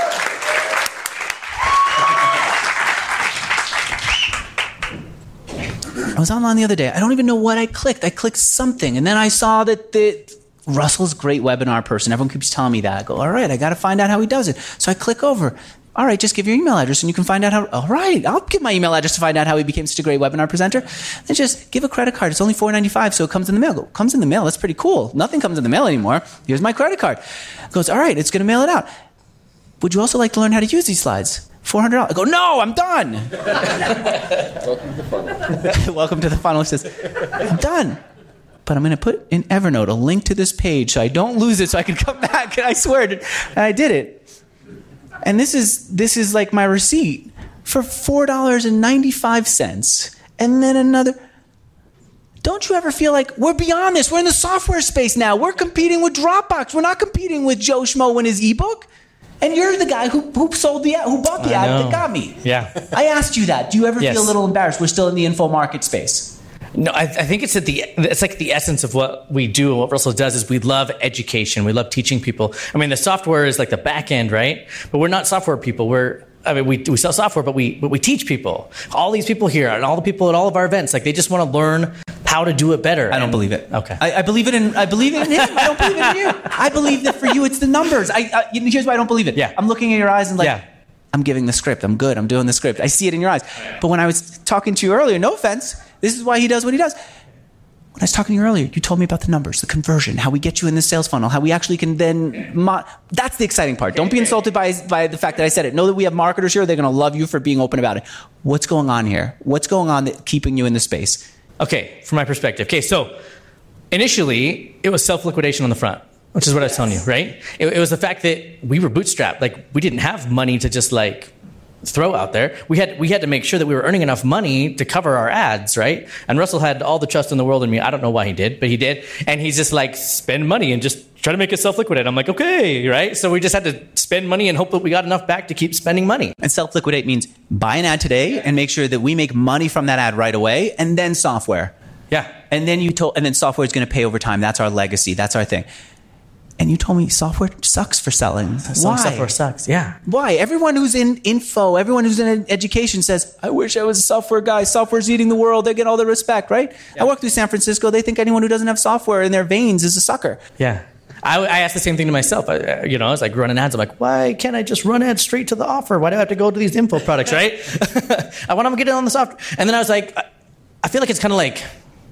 I was online the other day. I don't even know what I clicked. I clicked something, and then I saw that the Russell's a great webinar person. Everyone keeps telling me that. I go, all right, I got to find out how he does it. So I click over. All right, just give your email address and you can find out how. All right, I'll give my email address to find out how he became such a great webinar presenter. Then just give a credit card. It's only four ninety-five, so it comes in the mail. Go, comes in the mail. That's pretty cool. Nothing comes in the mail anymore. Here's my credit card. Goes, all right, it's going to mail it out. Would you also like to learn how to use these slides? four hundred dollars. I go, no, I'm done. Welcome to the funnel. Welcome to the funnel. It says, I'm done. But I'm going to put in Evernote a link to this page so I don't lose it so I can come back. And I swear, and I did it. And this is this is like my receipt for four dollars and ninety-five cents. And then another. Don't you ever feel like we're beyond this? We're in the software space now. We're competing with Dropbox. We're not competing with Joe Schmo and his ebook. And you're the guy who, who sold the app, who bought the I app know. that got me. Yeah. I asked you that. Do you ever Yes. feel a little embarrassed? We're still in the info market space. No, I, I think it's at the it's like the essence of what we do and what Russell does is we love education. We love teaching people. I mean, the software is like the back end, right? But we're not software people. We're I mean, we we sell software, but we but we teach people. All these people here and all the people at all of our events, like they just want to learn how to do it better. I don't And- believe it. Okay. I, I believe it in I believe it in him. I don't believe it in you. I believe that for you it's the numbers. I, I you know, here's why I don't believe it. Yeah. I'm looking at your eyes and like Yeah. I'm giving the script. I'm good. I'm doing the script. I see it in your eyes. But when I was talking to you earlier, no offense, this is why he does what he does. When I was talking to you earlier, you told me about the numbers, the conversion, how we get you in the sales funnel, how we actually can then... Mo- That's the exciting part. Don't be insulted by, by the fact that I said it. Know that we have marketers here. They're going to love you for being open about it. What's going on here? What's going on that keeping you in the space? Okay, from my perspective. Okay, so initially it was self-liquidation on the front, which is what I was telling you, right? It, it was the fact that we were bootstrapped. Like we didn't have money to just like throw out there. We had we had to make sure that we were earning enough money to cover our ads, right? And Russell had all the trust in the world in me. I don't know why he did, but he did. And he's just like, spend money and just try to make it self-liquidate. I'm like, okay, right? So we just had to spend money and hope that we got enough back to keep spending money. And self-liquidate means buy an ad today and make sure that we make money from that ad right away, and then software. Yeah. And then you told, and then software is going to pay over time. That's our legacy. That's our thing. And you told me software sucks for selling. Some Why? software sucks. Yeah. Why? Everyone who's in info, everyone who's in education says, I wish I was a software guy. Software's eating the world. They get all the respect, right? I work through San Francisco. They think anyone who doesn't have software in their veins is a sucker. Yeah. I, I asked the same thing to myself. I, you know, I was like running ads. I'm like, why can't I just run ads straight to the offer? Why do I have to go to these info products, right? I want to get it on the software. And then I was like, I, I feel like it's kind of like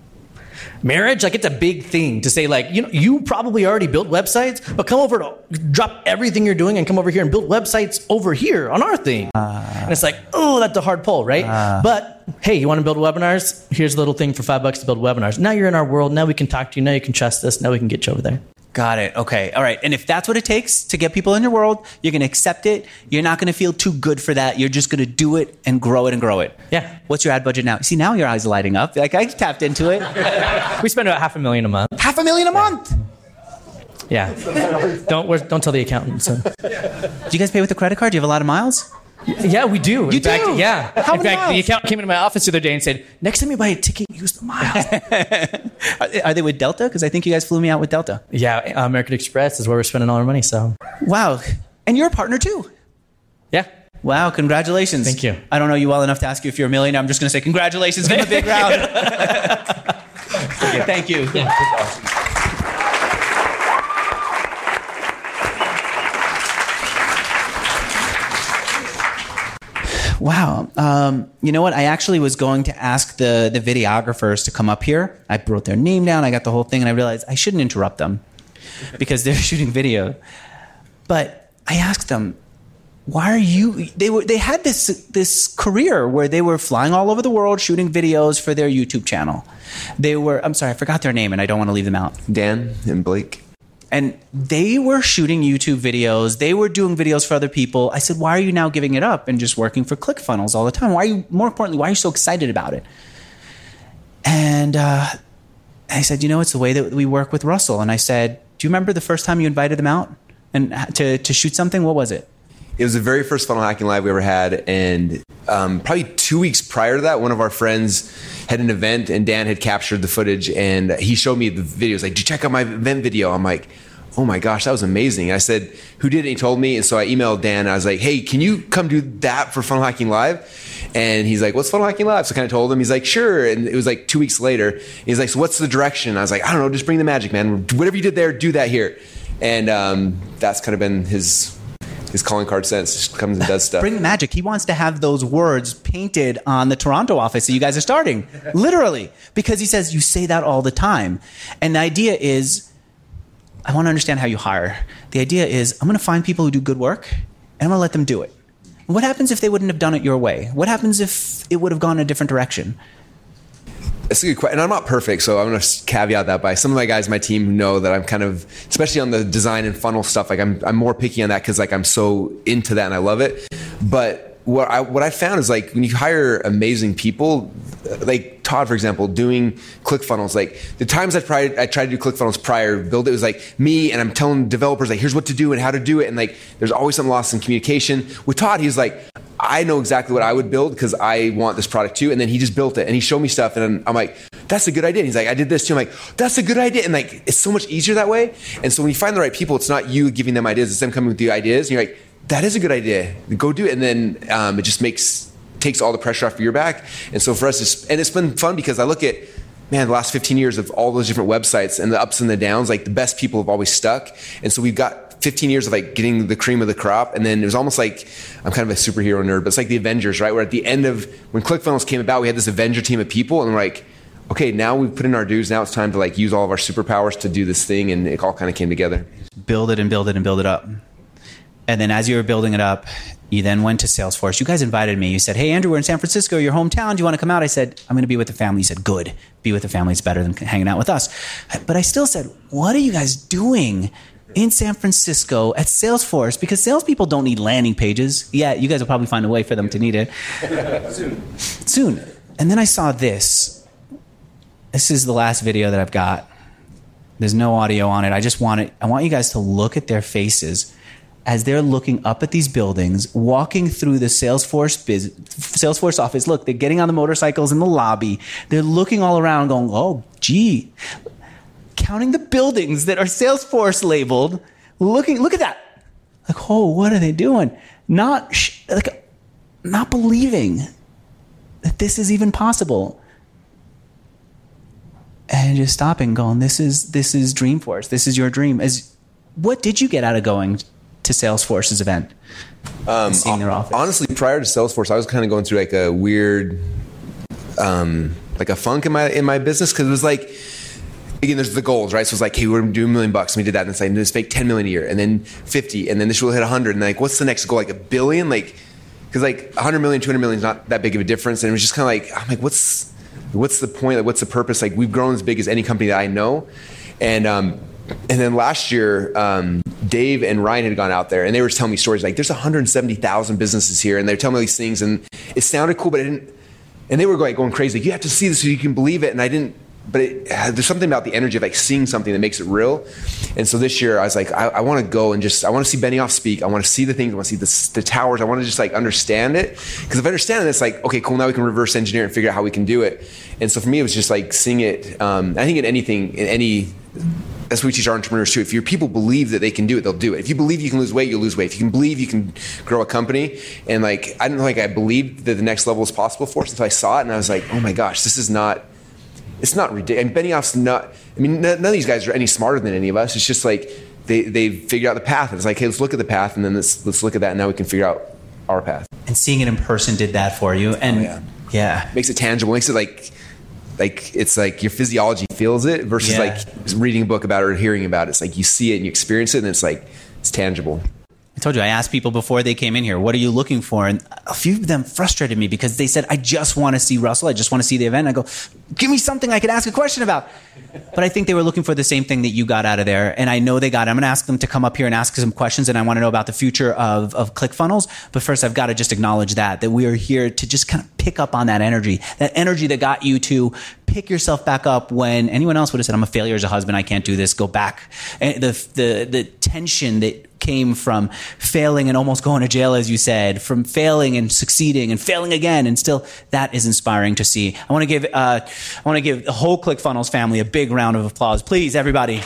marriage. Like it's a big thing to say like, you know, you probably already built websites, but come over to drop everything you're doing and come over here and build websites over here on our thing. Uh, and it's like, oh, that's a hard pull, right? Uh, but hey, you want to build webinars? Here's a little thing for five bucks to build webinars. Now you're in our world. Now we can talk to you. Now you can trust us. Now we can get you over there. Got it. Okay. All right. And if that's what it takes to get people in your world, you're going to accept it. You're not going to feel too good for that. You're just going to do it and grow it and grow it. Yeah. What's your ad budget now? See, now your eyes are lighting up. Like I tapped into it. We spend about half a million a month. Half a million a month. Yeah. Don't we're, don't tell the accountant. So. Do you guys pay with a credit card? Do you have a lot of miles? Yeah, we do. In You fact, do? Yeah. How In many fact, miles? the accountant came into my office the other day and said, next time you buy a ticket, use the miles. are, are they with Delta? Because I think you guys flew me out with Delta. Yeah, uh, American Express is where we're spending all our money. So. Wow. And you're a partner too. Yeah. Wow, congratulations. Thank you. I don't know you well enough to ask you if you're a millionaire. I'm just going to say congratulations. Give him a big round. Okay, thank you. Yeah. Wow. Um, you know what? I actually was going to ask the, the videographers to come up here. I wrote their name down. I got the whole thing, and I realized I shouldn't interrupt them because they're shooting video. But I asked them, why are you, they were, they had this, this career where they were flying all over the world, shooting videos for their YouTube channel. They were, I'm sorry, I forgot their name and I don't want to leave them out. Dan and Blake. And they were shooting YouTube videos. They were doing videos for other people. I said, why are you now giving it up and just working for ClickFunnels all the time? Why are you, more importantly, why are you so excited about it? And uh, I said, you know, it's the way that we work with Russell. And I said, do you remember the first time you invited them out and to, to shoot something? What was it? It was the very first Funnel Hacking Live we ever had. And um, probably two weeks prior to that, one of our friends had an event and Dan had captured the footage and he showed me the videos. Like, did you check out my event video? I'm like, oh my gosh, that was amazing. And I said, who did it? And he told me. And so I emailed Dan and I was like, hey, can you come do that for Funnel Hacking Live? And he's like, what's Funnel Hacking Live? So I kind of told him. He's like, sure. And it was like two weeks later. He's like, so what's the direction? I was like, I don't know, just bring the magic, man. Whatever you did there, do that here. And um, that's kind of been his... his calling card since. Just comes and does stuff. Bring the magic. He wants to have those words painted on the Toronto office that you guys are starting. Literally. Because he says, you say that all the time. And the idea is, I want to understand how you hire. The idea is, I'm going to find people who do good work, and I'm going to let them do it. And what happens if they wouldn't have done it your way? What happens if it would have gone a different direction? That's a good question. And I'm not perfect, so I'm going to caveat that by some of my guys on my team who know that I'm kind of, especially on the design and funnel stuff, like I'm I'm more picky on that because like I'm so into that and I love it. But what I what I found is like when you hire amazing people, like Todd, for example, doing ClickFunnels, like the times I tried I tried to do ClickFunnels prior, build it was like me and I'm telling developers like here's what to do and how to do it, and like there's always some loss in communication. With Todd, he's like, I know exactly what I would build because I want this product too. And then he just built it and he showed me stuff and I'm like, that's a good idea. And he's like, I did this too. I'm like, that's a good idea. And like, it's so much easier that way. And so when you find the right people, it's not you giving them ideas, it's them coming with the ideas. And you're like, that is a good idea. Go do it. And then um, it just makes, takes all the pressure off of your back. And so for us, it's, and it's been fun because I look at, man, the last fifteen years of all those different websites and the ups and the downs, like the best people have always stuck. And so we've got fifteen years of like getting the cream of the crop. And then it was almost like, I'm kind of a superhero nerd, but it's like the Avengers, right? Where at the end of, when ClickFunnels came about, we had this Avenger team of people and we're like, okay, now we've put in our dues. Now it's time to like use all of our superpowers to do this thing. And it all kind of came together. Build it and build it and build it up. And then as you were building it up, you then went to Salesforce. You guys invited me. You said, hey, Andrew, we're in San Francisco, your hometown. Do you want to come out? I said, I'm going to be with the family. You said, good. Be with the family is better than hanging out with us. But I still said, what are you guys doing in San Francisco at Salesforce? Because salespeople don't need landing pages. Yeah, you guys will probably find a way for them to need it. Soon. Soon. And then I saw this. This is the last video that I've got. There's no audio on it. I just want it. I want you guys to look at their faces as they're looking up at these buildings, walking through the Salesforce biz, Salesforce office. Look, they're getting on the motorcycles in the lobby. They're looking all around going, oh, gee. Counting the buildings that are Salesforce labeled, looking, look at that. Like, oh, what are they doing? Not, sh- like, not believing that this is even possible. And just stopping, going, this is, this is Dreamforce. This is your dream. As, what did you get out of going to Salesforce's event? Um, seeing their office? Honestly, prior to Salesforce, I was kind of going through like a weird, um, like a funk in my, in my business. Cause it was like, again, there's the goals, right? So it's like, hey, we're going to do a million bucks. And we did that. And it's like, let's make ten million a year and then fifty. And then this will hit a hundred. And like, what's the next goal? Like a billion? Like, cause like a hundred million, two hundred million is not that big of a difference. And it was just kind of like, I'm like, what's, what's the point? Like, what's the purpose? Like we've grown as big as any company that I know. And, um, and then last year, um, Dave and Ryan had gone out there and they were telling me stories like there's one hundred seventy thousand businesses here. And they're telling me these things and it sounded cool, but it didn't, and they were going, going crazy. Like, you have to see this so you can believe it. And I didn't, but it, there's something about the energy of like seeing something that makes it real. And so this year I was like, I, I want to go and just, I want to see Benioff speak. I want to see the things. I want to see the, the towers. I want to just like understand it. Because if I understand it, it's like, okay, cool. Now we can reverse engineer and figure out how we can do it. And so for me, it was just like seeing it. Um, I think in anything, in any, that's what we teach our entrepreneurs too. If your people believe that they can do it, they'll do it. If you believe you can lose weight, you'll lose weight. If you can believe you can grow a company, and like, I don't think I believed that the next level was possible for us until I saw it. And I was like, oh my gosh, this is not, it's not ridiculous. And Benioff's not, I mean, none of these guys are any smarter than any of us. It's just like, they, they've figured out the path. And it's like, hey, let's look at the path and then let's, let's look at that. And now we can figure out our path. And seeing it in person did that for you. And oh, yeah. yeah. Makes it tangible. Makes it like, like it's like your physiology feels it versus Yeah. like reading a book about it or hearing about it. It's like you see it and you experience it and it's like, it's tangible. I told you, I asked people before they came in here, what are you looking for? And a few of them frustrated me because they said, I just want to see Russell. I just want to see the event. I go, give me something I could ask a question about. But I think they were looking for the same thing that you got out of there. And I know they got it. I'm going to ask them to come up here and ask some questions. And I want to know about the future of, of ClickFunnels. But first, I've got to just acknowledge that, that we are here to just kind of pick up on that energy, that energy that got you to pick yourself back up when anyone else would have said, I'm a failure as a husband. I can't do this. Go back. And the, the, the tension that came from failing and almost going to jail, as you said, from failing and succeeding and failing again. And still, that is inspiring to see. I want to give, uh, I want to give the whole ClickFunnels family a big round of applause. Please, everybody.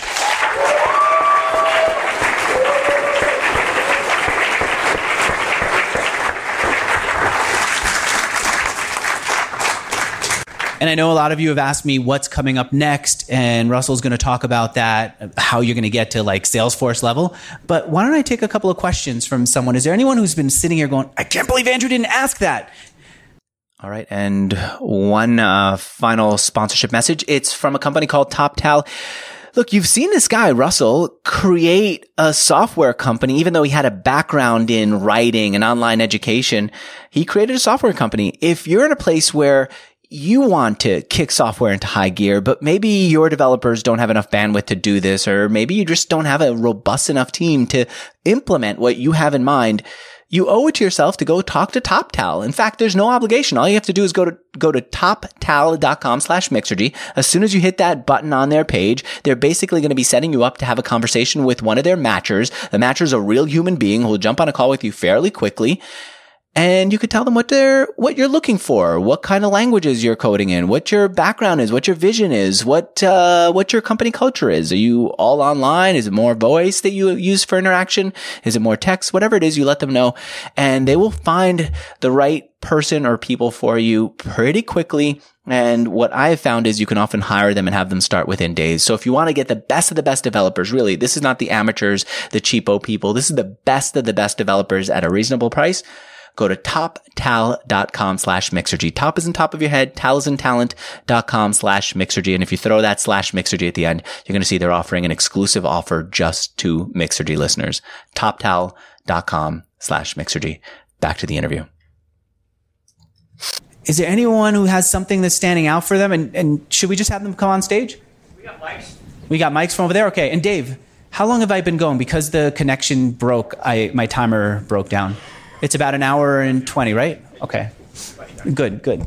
And I know a lot of you have asked me what's coming up next, and Russell's going to talk about that, how you're going to get to like Salesforce level. But why don't I take a couple of questions from someone? Is there anyone who's been sitting here going, I can't believe Andrew didn't ask that? All right. And one uh, final sponsorship message. It's from a company called TopTal. Look, you've seen this guy, Russell, create a software company, even though he had a background in writing and online education. He created a software company. If you're in a place where you want to kick software into high gear, but maybe your developers don't have enough bandwidth to do this, or maybe you just don't have a robust enough team to implement what you have in mind, you owe it to yourself to go talk to TopTal. In fact, there's no obligation. All you have to do is go to go to toptal.com slash Mixergy. As soon as you hit that button on their page, they're basically going to be setting you up to have a conversation with one of their matchers. The matcher's a real human being who will jump on a call with you fairly quickly. And you could tell them what they're, what you're looking for, what kind of languages you're coding in, what your background is, what your vision is, what, uh, what your company culture is. Are you all online? Is it more voice that you use for interaction? Is it more text? Whatever it is, you let them know, and they will find the right person or people for you pretty quickly. And what I have found is you can often hire them and have them start within days. So if you want to get the best of the best developers, really, this is not the amateurs, the cheapo people. This is the best of the best developers at a reasonable price. Go to toptal.com slash Mixergy. Top is in top of your head. Tal is in talent.com slash Mixergy. And if you throw that slash Mixergy at the end, you're going to see they're offering an exclusive offer just to Mixergy listeners. Toptal.com slash Mixergy. Back to the interview. Is there anyone who has something that's standing out for them? And, and should we just have them come on stage? We got mics. We got mics from over there? Okay. And Dave, how long have I been going? Because the connection broke, I my timer broke down. It's about an hour and twenty, right? Okay. Good, good.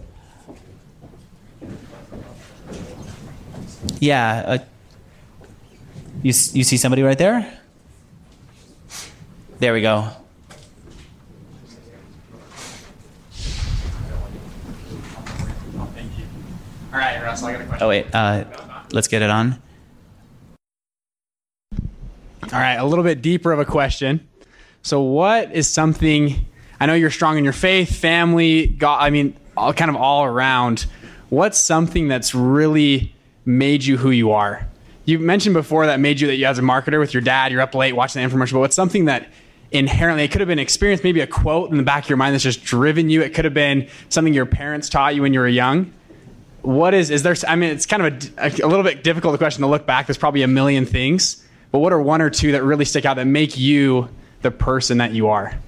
Yeah. Uh, you, you see somebody right there? There we go. Thank you. All right, Russell, I got a question. Oh, wait. Uh, let's get it on. All right, a little bit deeper of a question. So what is something, I know you're strong in your faith, family, God, I mean, all kind of all around. What's something that's really made you who you are? You mentioned before that made you that you as a marketer with your dad, you're up late watching the infomercial, but what's something that inherently, it could have been experience, maybe a quote in the back of your mind that's just driven you. It could have been something your parents taught you when you were young. What is, is there, I mean, it's kind of a, a little bit difficult a question to look back. There's probably a million things, but what are one or two that really stick out that make you the person that you are?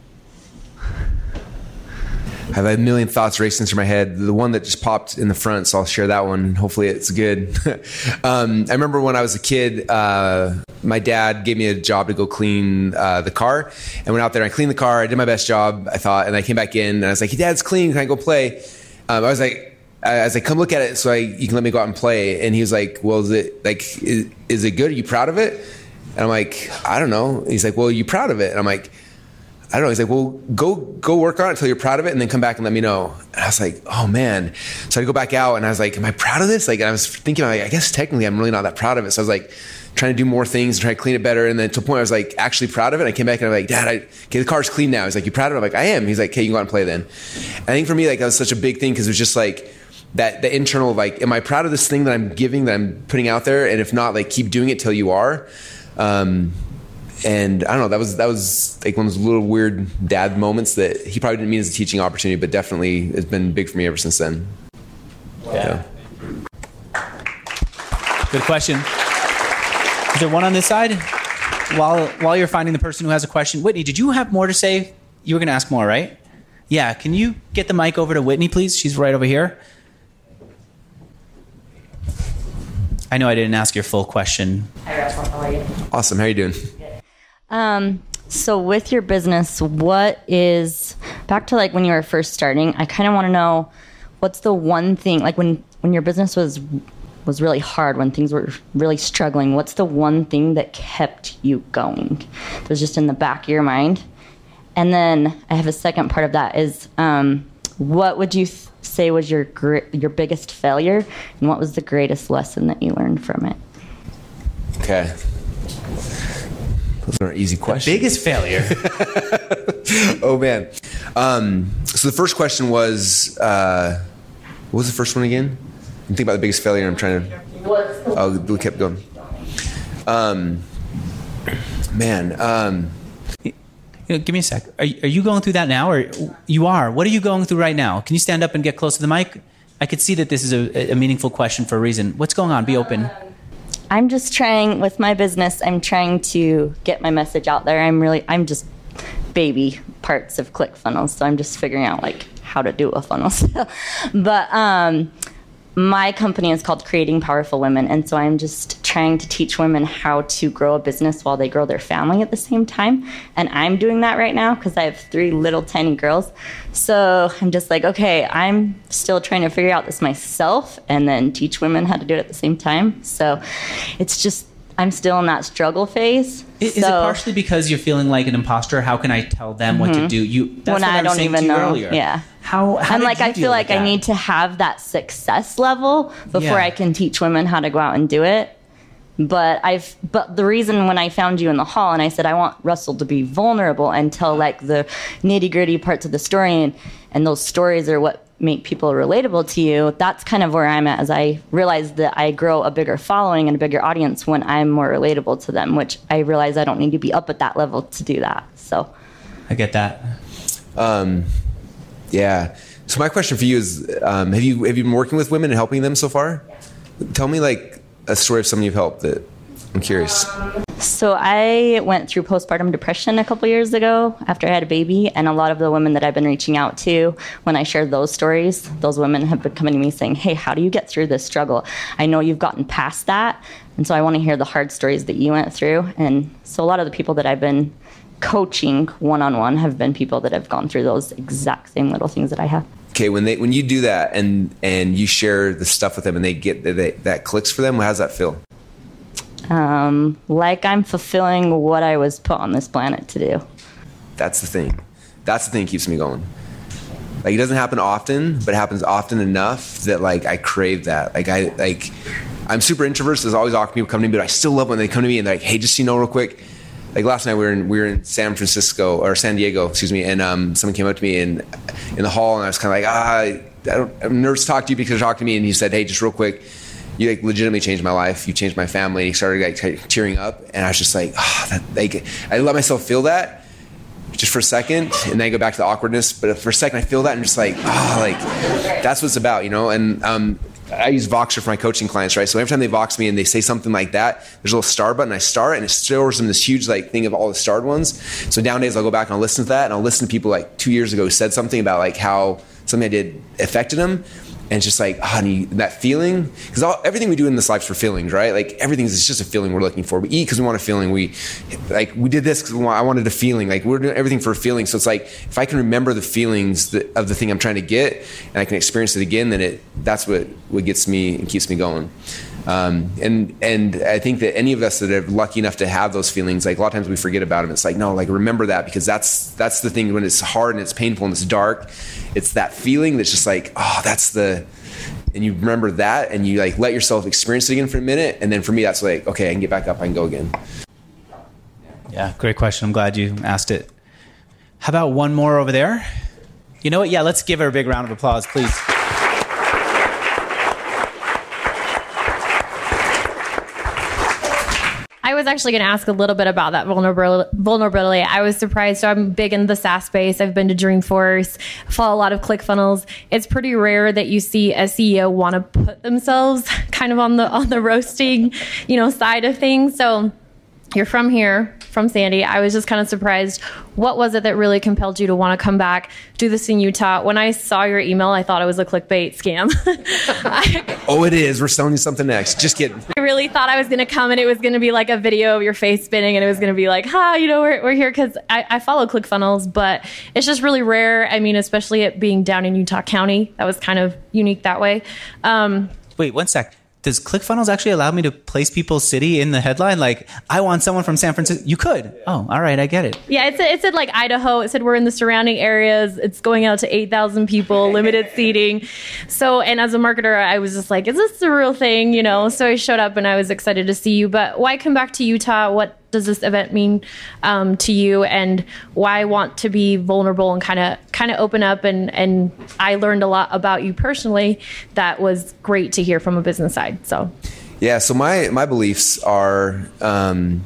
I have a million thoughts racing through my head. The one that just popped in the front, so I'll share that one. Hopefully it's good. um, I remember when I was a kid, uh, my dad gave me a job to go clean uh, the car. I went out there and I cleaned the car. I did my best job, I thought, and I came back in and I was like, hey, Dad, it's clean. Can I go play? Um, I was like, I was like, come look at it so I, you can let me go out and play. And he was like, well, is it like, is, is it good? Are you proud of it? And I'm like, I don't know. And he's like, well, are you proud of it? And I'm like, I don't know. He's like, well, go go work on it until you're proud of it and then come back and let me know. And I was like, oh, man. So I go back out and I was like, am I proud of this? Like, I was thinking, like, I guess technically I'm really not that proud of it. So I was like trying to do more things and try to clean it better. And then to a point I was like actually proud of it. And I came back and I'm like, Dad, I, okay, the car's clean now. He's like, you proud of it? I'm like, I am. He's like, okay, you can go out and play then. I think for me, like, that was such a big thing because it was just like that the internal, like, am I proud of this thing that I'm giving, that I'm putting out there? And if not, like, keep doing it till you are. Um, and I don't know, that was that was like one of those little weird dad moments that he probably didn't mean as a teaching opportunity, but definitely has been big for me ever since then. Yeah. Good question. Is there one on this side? While while you're finding the person who has a question, Whitney, did you have more to say? You were going to ask more, right? Yeah. Can you get the mic over to Whitney, please? She's right over here. I know I didn't ask your full question. Hi, Russell. How are you? Awesome. How are you doing? Um, so with your business, what is, back to like when you were first starting, I kind of want to know what's the one thing, like when, when your business was was really hard, when things were really struggling, what's the one thing that kept you going? It was just in the back of your mind. And then I have a second part of that is, um, what would you th- say was your gr- your biggest failure, and what was the greatest lesson that you learned from it? Okay. Those are easy questions. The biggest failure. Oh, man. Um, so the first question was, uh, what was the first one again? I'm thinking about the biggest failure. I'm trying to... Oh, we kept going. Um, man. Um, you know, give me a sec. Are, are you going through that now? Or you are? What are you going through right now? Can you stand up and get close to the mic? I could see that this is a, a meaningful question for a reason. What's going on? Be open. I'm just trying, with my business, I'm trying to get my message out there. I'm really, I'm just baby parts of ClickFunnels, so I'm just figuring out like how to do a funnel still. But um, my company is called Creating Powerful Women, and so I'm just trying to teach women how to grow a business while they grow their family at the same time. And I'm doing that right now because I have three little tiny girls. So I'm just like, okay, I'm still trying to figure out this myself and then teach women how to do it at the same time. So it's just, I'm still in that struggle phase. Is, so, is it partially because you're feeling like an imposter? How can I tell them mm-hmm. what to do? You that's when what I, I was don't saying even to you know. Earlier. Yeah. How, how I'm did like, you I feel like I that? need to have that success level before Yeah. I can teach women how to go out and do it. But I've, but the reason when I found you in the hall and I said, I want Russell to be vulnerable and tell like the nitty gritty parts of the story, and, and those stories are what make people relatable to you. That's kind of where I'm at, as I realize that I grow a bigger following and a bigger audience when I'm more relatable to them, which I realize I don't need to be up at that level to do that. So I get that. Um, yeah. So my question for you is, um, have you, have you been working with women and helping them so far? Tell me like a story of someone you've helped that I'm curious. So I went through postpartum depression a couple years ago after I had a baby, and a lot of the women that I've been reaching out to, when I shared those stories, those women have been coming to me saying, hey, how do you get through this struggle? I know you've gotten past that, and so I want to hear the hard stories that you went through. And so a lot of the people that I've been coaching one-on-one have been people that have gone through those exact same little things that I have. Okay, when they when you do that and and you share the stuff with them and they get they, that clicks for them, how does that feel? Um, like I'm fulfilling what I was put on this planet to do. That's the thing. That's the thing that keeps me going. Like, it doesn't happen often, but it happens often enough that like I crave that. Like I like I'm super introverted, so there's always awkward people come to me, but I still love when they come to me and they're like, hey, just so you know real quick. Like last night we were in we were in San Francisco or San Diego, excuse me, and um, someone came up to me in in the hall, and I was kind of like, ah, I don't, I'm nervous to talk to you because you talked to me, and he said, hey, just real quick, you like legitimately changed my life. You changed my family. He started like tearing up, and I was just like, oh, that, like I let myself feel that just for a second, and then I go back to the awkwardness. But for a second, I feel that, and I'm just like, oh, like that's what it's about, you know. And um, I use Voxer for my coaching clients, right? So every time they Vox me and they say something like that, there's a little star button. I star it, and it stores them this huge like thing of all the starred ones. So nowadays, I'll go back and I'll listen to that, and I'll listen to people like two years ago who said something about like how something I did affected them. And it's just like, honey, that feeling, because everything we do in this life is for feelings, right? Like everything is just a feeling we're looking for. We eat because we want a feeling. We like we did this because I wanted a feeling. Like we're doing everything for a feeling. So it's like if I can remember the feelings that, of the thing I'm trying to get, and I can experience it again, then it that's what what gets me and keeps me going. Um, and and I think that any of us that are lucky enough to have those feelings, like a lot of times we forget about them. It's like, no, like remember that, because that's that's the thing when it's hard and it's painful and it's dark. It's that feeling that's just like, oh, that's the, and you remember that and you like let yourself experience it again for a minute. And then for me, that's like, okay, I can get back up, I can go again. Yeah, great question. I'm glad you asked it. How about one more over there? You know what? Yeah, let's give her a big round of applause, please. I was actually going to ask a little bit about that vulnerability. vulnerability. I was surprised. So I'm big in the SaaS space. I've been to Dreamforce, follow a lot of ClickFunnels. It's pretty rare that you see a C E O want to put themselves kind of on the on the roasting, you know, side of things. So you're from here, from Sandy. I was just kind of surprised. What was it that really compelled you to want to come back, do this in Utah? When I saw your email, I thought it was a clickbait scam. I, oh, it is. We're selling you something next. Just kidding. I really thought I was going to come and it was going to be like a video of your face spinning and it was going to be like, ha, you know, we're, we're here because I, I follow ClickFunnels, but it's just really rare. I mean, especially it being down in Utah County. That was kind of unique that way. Um, Wait, one sec. Does ClickFunnels actually allow me to place people's city in the headline? Like, I want someone from San Francisco. You could. Oh, all right. I get it. Yeah, it said, it said like Idaho. It said we're in the surrounding areas. It's going out to eight thousand people, limited seating. So, and as a marketer, I was just like, is this the real thing? You know, so I showed up and I was excited to see you. But why come back to Utah? What does this event mean um, to you, and why want to be vulnerable and kind of kind of open up? And, and I learned a lot about you personally that was great to hear from a business side. So yeah, so my my beliefs are, um,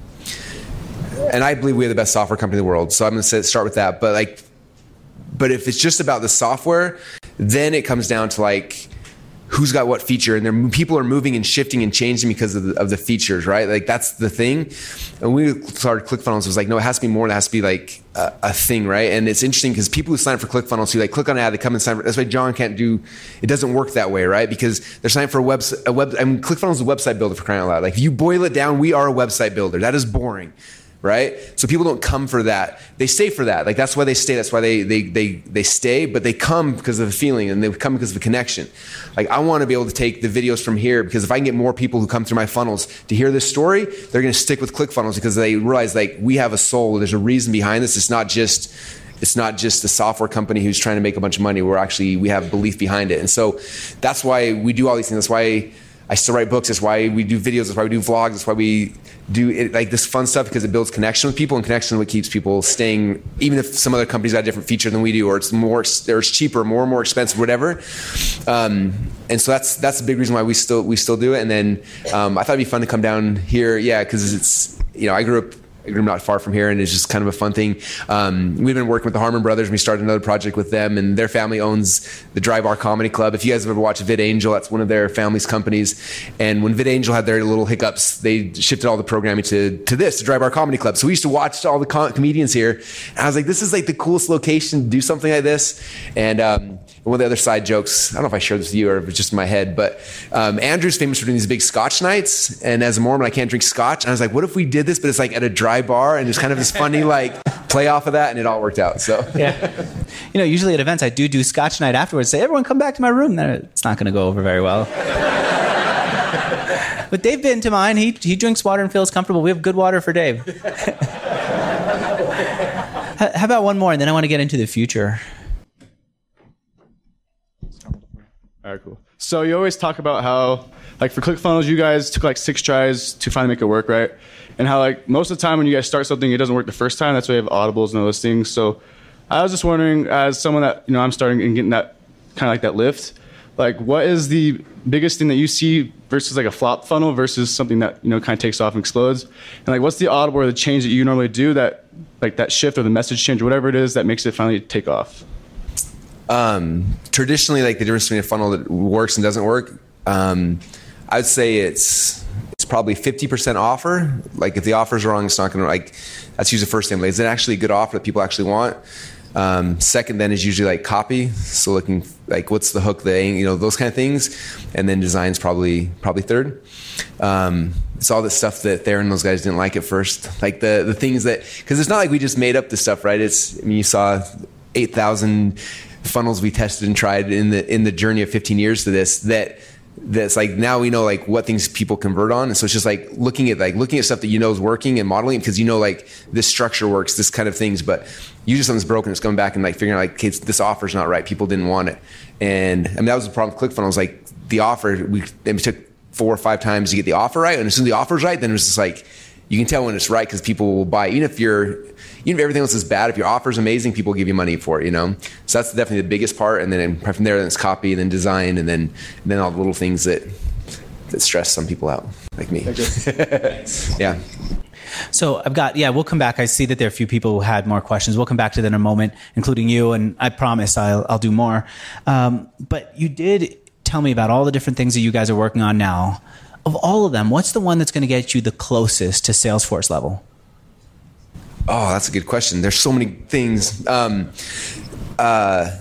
and I believe we have the best software company in the world. So I'm going to start with that. But like, but if it's just about the software, then it comes down to like, who's got what feature, and there, people are moving and shifting and changing because of the, of the features, right? Like that's the thing. And when we started ClickFunnels, it was like, no, it has to be more. It has to be like a, a thing, right? And it's interesting because people who sign up for ClickFunnels, who like click on an ad, they come and sign for. That's why John can't do. It doesn't work that way, right? Because they're signing for a web. A web. I mean, ClickFunnels is a website builder, for crying out loud. Like if you boil it down, we are a website builder. That is boring. Right? So people don't come for that. They stay for that. Like that's why they stay. That's why they they they they stay, but they come because of the feeling and they come because of the connection. Like I want to be able to take the videos from here because if I can get more people who come through my funnels to hear this story, they're going to stick with ClickFunnels because they realize like we have a soul. There's a reason behind this. It's not just It's not just a software company who's trying to make a bunch of money. We're actually, we have belief behind it. And so that's why we do all these things. That's why I still write books. That's why we do videos. That's why we do vlogs. That's why we do it, like this fun stuff, because it builds connection with people, and connection is what keeps people staying, even if some other companies got a different feature than we do, or it's more, or it's cheaper, more and more expensive, whatever. Um, and so that's that's a big reason why we still we still do it. And then um, I thought it'd be fun to come down here, yeah, because it's, you know, I grew up. I grew up not far from here, and it's just kind of a fun thing. Um, we've been working with the Harmon Brothers, and we started another project with them, and their family owns the Dry Bar Comedy Club. If you guys have ever watched VidAngel, that's one of their family's companies. And when VidAngel had their little hiccups, they shifted all the programming to, to this, to Dry Bar Comedy Club. So we used to watch all the com- comedians here, and I was like, this is like the coolest location to do something like this. And um, one of the other side jokes, I don't know if I shared this with you or if it's just in my head, but um, Andrew's famous for doing these big Scotch nights, and as a Mormon, I can't drink Scotch. And I was like, what if we did this, but it's like at a dry bar, and there's kind of this funny like play off of that, and it all worked out. So yeah, you know, usually at events I do do Scotch night afterwards. Say, everyone come back to my room. Then it's not going to go over very well. But Dave been to mine. He he drinks water and feels comfortable. We have good water for Dave. How about one more, and then I want to get into the future. All right, cool. So you always talk about how, like for ClickFunnels, you guys took like six tries to finally make it work, right? And how like most of the time when you guys start something, it doesn't work the first time. That's why you have audibles and all those things. So I was just wondering, as someone that, you know, I'm starting and getting that kind of like that lift, like what is the biggest thing that you see versus like a flop funnel versus something that, you know, kind of takes off and explodes? And like what's the audible or the change that you normally do that, like that shift or the message change or whatever it is that makes it finally take off? Um, traditionally, like the difference between a funnel that works and doesn't work, um, I would say it's it's probably fifty percent offer. Like if the offer's wrong, it's not going to, like, that's usually the first thing. Like, is it actually a good offer that people actually want? Um, second then is usually like copy. So looking like what's the hook, the, you know, those kind of things. And then design's probably probably third. Um, it's all the stuff that Theron and those guys didn't like at first. Like the the things that, because it's not like we just made up this stuff, right? It's, I mean, you saw eight thousand funnels we tested and tried in the in the journey of fifteen years to this, that that's like now we know like what things people convert on. And so it's just like looking at like looking at stuff that you know is working and modeling, because you know like this structure works, this kind of things, but usually something's broken, it's coming back and like figuring out like, okay, this offer's not right, people didn't want it. And I mean that was the problem with ClickFunnels. Like the offer, we it took four or five times to get the offer right, and as soon as the offer's right, then it was just like you can tell when it's right because people will buy. Even if you're, even if everything else is bad, if your offer is amazing, people will give you money for it, you know? So that's definitely the biggest part. And then from there, then it's copy, and then design, and then, and then all the little things that, that stress some people out. like me. Yeah. So I've got, yeah, we'll come back. I see that there are a few people who had more questions. We'll come back to that in a moment, including you, and I promise I'll, I'll do more. Um, but you did tell me about all the different things that you guys are working on now. Of all of them, what's the one that's going to get you the closest to Salesforce level? Oh, that's a good question. There's so many things. Um, uh,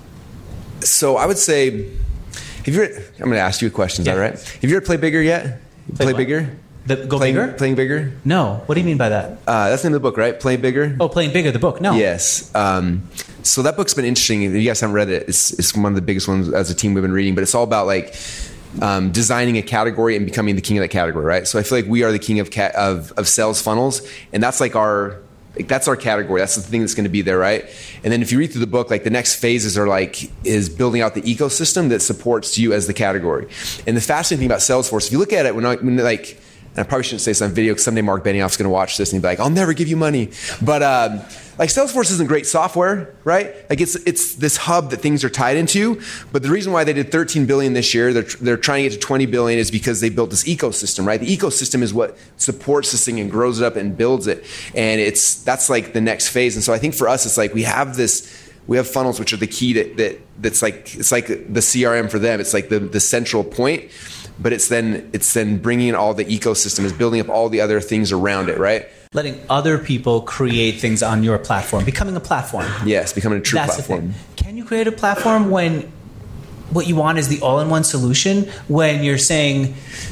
so I would say, have you ever, I'm going to ask you a question. Is yeah. that right? Have you ever played Bigger yet? Play, play Bigger? The, go playing, bigger? Playing Bigger? No. What do you mean by that? Uh, that's the name of the book, right? Playing Bigger? Oh, Playing Bigger, the book. No. Yes. Um, so that book's been interesting. If you guys haven't read it, it's, it's one of the biggest ones as a team we've been reading, but it's all about like um, designing a category and becoming the king of that category, right? So I feel like we are the king of ca- of, of sales funnels, and that's like our like that's our category. That's the thing that's going to be there, right? And then if you read through the book, like the next phases are like is building out the ecosystem that supports you as the category. And the fascinating thing about Salesforce, if you look at it, when, I, when like and I probably shouldn't say this on video because someday Mark Benioff's going to watch this and he'd be like, I'll never give you money. But um, like Salesforce isn't great software, right? Like it's it's this hub that things are tied into. But the reason why they did thirteen billion dollars this year, they're, they're trying to get to twenty billion dollars is because they built this ecosystem, right? The ecosystem is what supports this thing and grows it up and builds it. And it's that's like the next phase. And so I think for us, it's like we have this, we have funnels, which are the key to, that that's like, it's like the C R M for them. It's like the, the central point. But it's then it's then bringing in all the ecosystem, is building up all the other things around it, right? Letting other people create things on your platform, becoming a platform. Yes, becoming a true That's platform. The thing. Can you create a platform when what you want is the all-in-one solution? When you're saying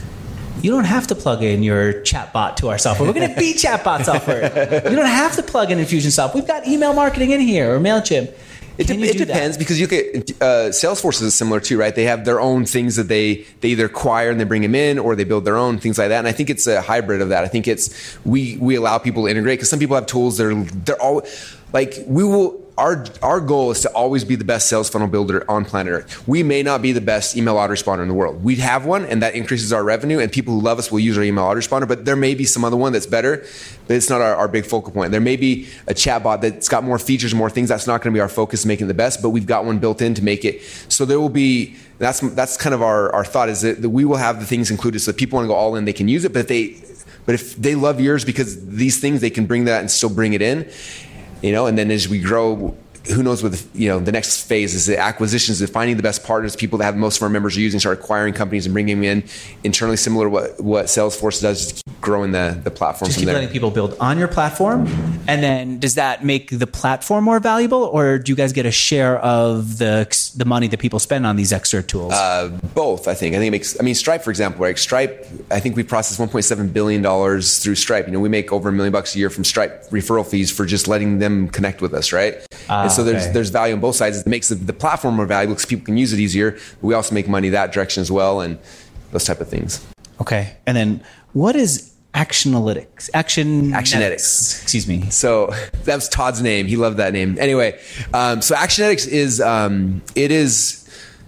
you don't have to plug in your chatbot to our software. We're going to be chatbot software. You don't have to plug in Infusionsoft. We've got email marketing in here or MailChimp. It, de- it depends that? Because you get uh, Salesforce is similar too, right? They have their own things that they they either acquire and they bring them in, or they build their own things like that. And I think it's a hybrid of that. I think it's we we allow people to integrate because some people have tools that are they're all like we will. Our our goal is to always be the best sales funnel builder on planet Earth. We may not be the best email autoresponder in the world. We have one, and that increases our revenue, and people who love us will use our email autoresponder, but there may be some other one that's better, but it's not our, our big focal point. There may be a chatbot that's got more features, more things. That's not going to be our focus, making it the best, but we've got one built in to make it. So there will be, that's that's kind of our, our thought, is that, that we will have the things included so if people want to go all in, they can use it, but if they, but if they love yours because these things, they can bring that and still bring it in, you know, and then as we grow, who knows what the, you know, the next phase is the acquisitions, is finding the best partners, people that have most of our members are using, start acquiring companies and bringing them in internally, similar to what, what Salesforce does, just keep growing the, the platform just from keep there. letting people build on your platform. And then does that make the platform more valuable, or do you guys get a share of the the money that people spend on these extra tools? Uh, both, I think. I think it makes, I mean, Stripe, for example, right? Stripe, I think we process one point seven billion dollars through Stripe. You know, we make over a million bucks a year from Stripe referral fees for just letting them connect with us, right? Uh, and so there's okay. there's value on both sides. It makes the, the platform more valuable because people can use it easier. But we also make money that direction as well, and those type of things. Okay. And then what is Actionalytics? Action Actionetics. Excuse me. So that was Todd's name. He loved that name. Anyway, um, so Actionetics is um, it is.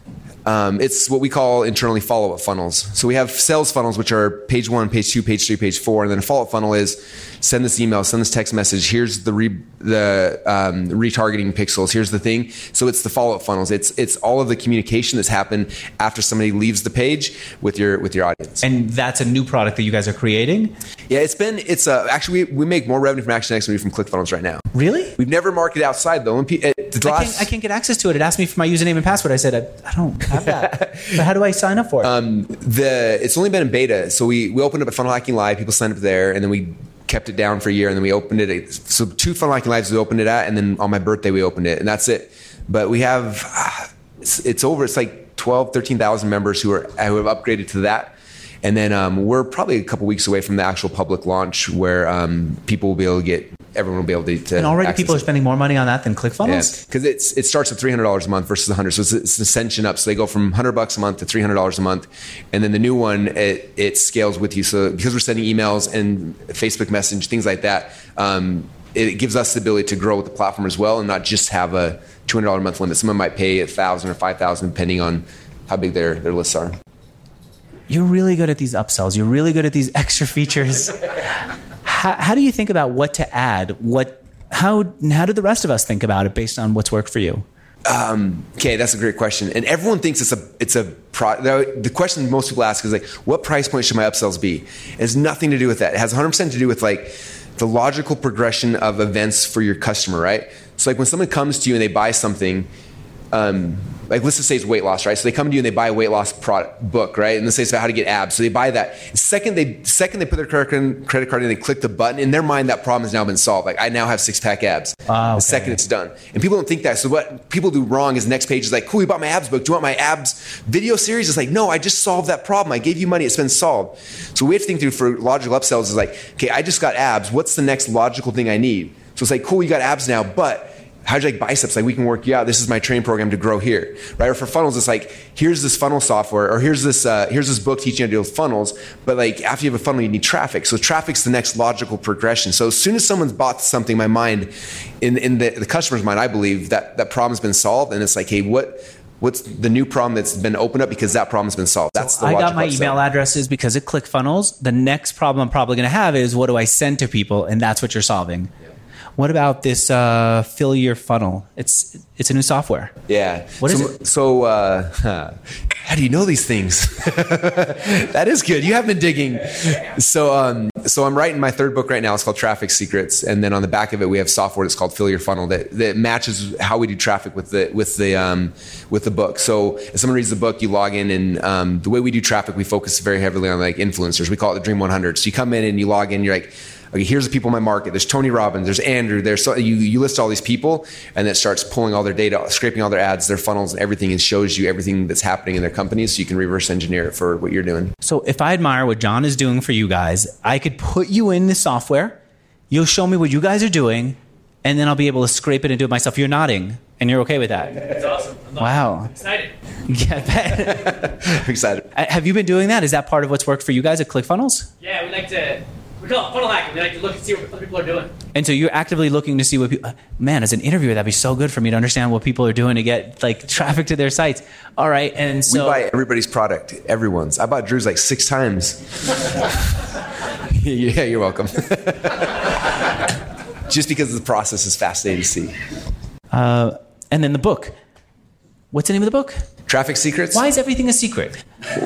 Um, it's what we call internally follow-up funnels. So we have sales funnels, which are page one, page two, page three, page four, and then a follow-up funnel is send this email, send this text message. Here's the re, the um, retargeting pixels. Here's the thing. So it's the follow-up funnels. It's it's all of the communication that's happened after somebody leaves the page with your with your audience. And that's a new product that you guys are creating? Yeah, it's been it's uh, actually we, we make more revenue from Actionetics than we do from ClickFunnels right now. Really? We've never marketed outside though. It, the I, can't, I can't get access to it. It asked me for my username and password. I said I, I don't have that. But how do I sign up for it? Um, the it's only been in beta. So we, we opened up a Funnel Hacking Live. People signed up there, and then we kept it down for a year, and then we opened it. At, so two Funnel Hacking Lives we opened it at, and then on my birthday we opened it, and that's it. But we have it's, it's over. It's like twelve, thirteen thousand members who are who have upgraded to that. And then um, we're probably a couple weeks away from the actual public launch, where um, people will be able to get, everyone will be able to. to and already people are spending more money on that than ClickFunnels? Yeah, because it's it starts at three hundred dollars a month versus one hundred dollars. So it's, it's ascension up. So they go from one hundred bucks a month to three hundred dollars a month, and then the new one it, it scales with you. So because we're sending emails and Facebook Message, things like that, um, it gives us the ability to grow with the platform as well, and not just have a two hundred dollars a month limit. Someone might pay a thousand or five thousand depending on how big their their lists are. You're really good at these upsells. You're really good at these extra features. how, how do you think about what to add? What, how, how do the rest of us think about it based on what's worked for you? Um, okay, that's a great question. And everyone thinks it's a it's a pro- the question most people ask is like, what price point should my upsells be? It has nothing to do with that. It has one hundred percent to do with like the logical progression of events for your customer, right? So like when someone comes to you and they buy something, um, like let's just say it's weight loss, right? So they come to you and they buy a weight loss product book, right? And let's say it's about how to get abs. So they buy that. Second they second they put their credit credit card in, they click the button. In their mind, that problem has now been solved. Like I now have six pack abs. Ah, okay. The second it's done, and people don't think that. So what people do wrong is the next page is like, cool, you bought my abs book. Do you want my abs video series? It's like, no, I just solved that problem. I gave you money. It's been solved. So we have to think through for logical upsells is like, okay, I just got abs. What's the next logical thing I need? So it's like, cool, you got abs now, but how'd you like biceps? Like we can work you out. This is my training program to grow here, right? Or for funnels, it's like, here's this funnel software, or here's this uh, here's this book teaching you how to deal with funnels. But like after you have a funnel, you need traffic. So traffic's the next logical progression. So as soon as someone's bought something, my mind, in in the, the customer's mind, I believe that that problem's been solved, and it's like, hey, what what's the new problem that's been opened up because that problem's been solved? That's the I logical got my upsell. email addresses because of ClickFunnels. The next problem I'm probably going to have is what do I send to people, and that's what you're solving. What about this uh, Fill Your Funnel? It's it's a new software. Yeah. What is so, it? So, uh, huh. How do you know these things? That is good. You have been digging. So, um, so I'm writing my third book right now. It's called Traffic Secrets, and then on the back of it, we have software that's called Fill Your Funnel that, that matches how we do traffic with the with the um, with the book. So, if someone reads the book, you log in, and um, the way we do traffic, we focus very heavily on like influencers. We call it the Dream one hundred. So you come in and you log in, you're like, okay, here's the people in my market. There's Tony Robbins, there's Andrew, there's so, you, you list all these people, and it starts pulling all their data, scraping all their ads, their funnels, and everything, and shows you everything that's happening in their companies, so you can reverse engineer it for what you're doing. So if I admire what John is doing for you guys, I could put you in the software, you'll show me what you guys are doing, and then I'll be able to scrape it and do it myself. You're nodding, and you're okay with that. That's awesome. I'm Wow. excited. Yeah, I bet. I'm excited. Uh, Have you been doing that? Is that part of what's worked for you guys at ClickFunnels? Yeah, we like to, we call it funnel hacking. We like to look and see what other people are doing. And so you're actively looking to see what people, man, as an interviewer, that'd be so good for me to understand what people are doing to get like traffic to their sites. All right. And so we buy everybody's product, everyone's. I bought Drew's like six times. Yeah, you're welcome. Just because the process is fascinating to see. Uh, and then the book. What's the name of the book? Traffic Secrets. Why is everything a secret?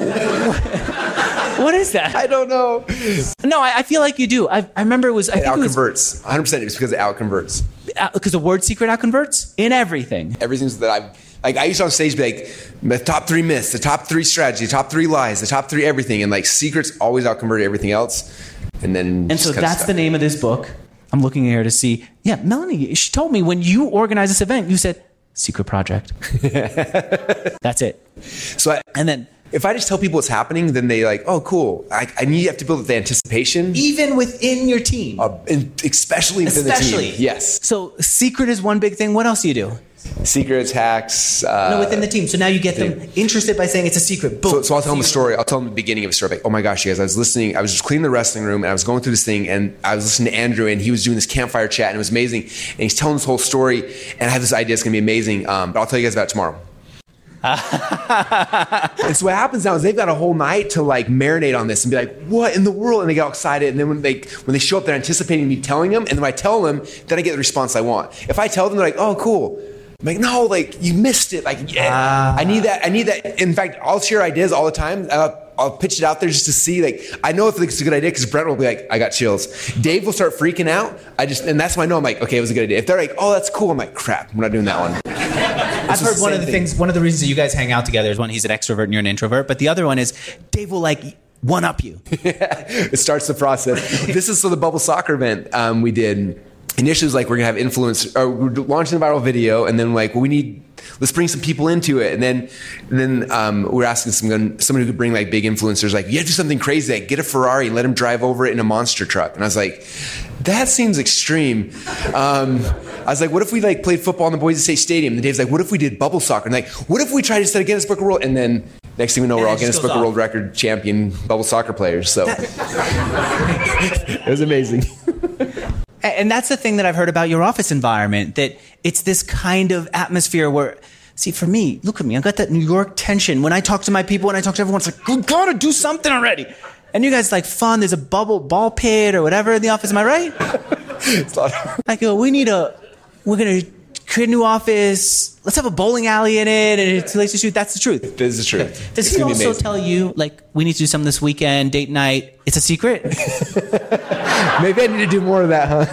What is that? I don't know. No, I, I feel like you do. I, I remember it was. I It think it was outconverts. one hundred percent it's because it outconverts. because the word secret outconverts in everything. Everything that I've, like I used to on stage be like, the top three myths, the top three strategies, the top three lies, the top three everything. And like secrets always outconvert everything else. And then. And so that's the name of this book. I'm looking here to see. Yeah, Melanie, she told me when you organized this event, you said, secret project. That's it. So I, and then if I just tell people what's happening, then they like, oh, cool. I, I need you have to build the anticipation, even within your team, uh, and especially within especially the team. Yes. So secret is one big thing. What else do you do? Secrets, hacks. Uh, no, within the team. So now you get them interested by saying it's a secret. Boom. So, so I'll tell them a story. I'll tell them the beginning of a story. Like, oh my gosh, you guys, I was listening. I was just cleaning the wrestling room, and I was going through this thing, and I was listening to Andrew, and he was doing this campfire chat, and it was amazing. And he's telling this whole story, and I have this idea. It's going to be amazing. Um, but I'll tell you guys about it tomorrow. And so what happens now is they've got a whole night to like marinate on this and be like, what in the world? And they get all excited. And then when they when they show up, they're anticipating me telling them. And then when I tell them, then I get the response I want. If I tell them, they're like, oh, cool. I'm like, no, like you missed it. Like, yeah, I need that. I need that. In fact, I'll share ideas all the time. Uh, I'll pitch it out there just to see. Like, I know if it's a good idea because Brent will be like, I got chills. Dave will start freaking out. I just, and that's when I know I'm like, okay, it was a good idea. If they're like, oh, that's cool, I'm like, crap, we're not doing that one. I've heard one of the things, one of the reasons that you guys hang out together is one, he's an extrovert and you're an introvert. But the other one is Dave will like one up you. It starts the process. This is so the Bubble Soccer event um, we did. Initially, it was like we're gonna have influence, or we're launching a viral video, and then like, well, we need, let's bring some people into it, and then, and then um, we're asking someone, someone who could bring like big influencers, like, you have to do something crazy, like get a Ferrari and let him drive over it in a monster truck. And I was like, that seems extreme. Um, I was like, what if we like played football in the Boise State Stadium? And Dave's like, what if we did bubble soccer? And like, what if we tried to set a Guinness Book of World? And then next thing we know, we're all Guinness Book of World Record champion bubble soccer players. So it was amazing. And that's the thing that I've heard about your office environment, that it's this kind of atmosphere where, see, for me, look at me, I've got that New York tension. When I talk to my people, when I talk to everyone, it's like, we gotta do something already. And you guys like fun, there's a bubble ball pit or whatever in the office, am I right? It's a lot of- I go, we need a, we're gonna create a new office. Let's have a bowling alley in it, and it's place to shoot. That's the truth. That is the truth. Does It's he gonna be also amazing. tell you, like, we need to do something this weekend, date night? It's a secret? Maybe I need to do more of that, huh?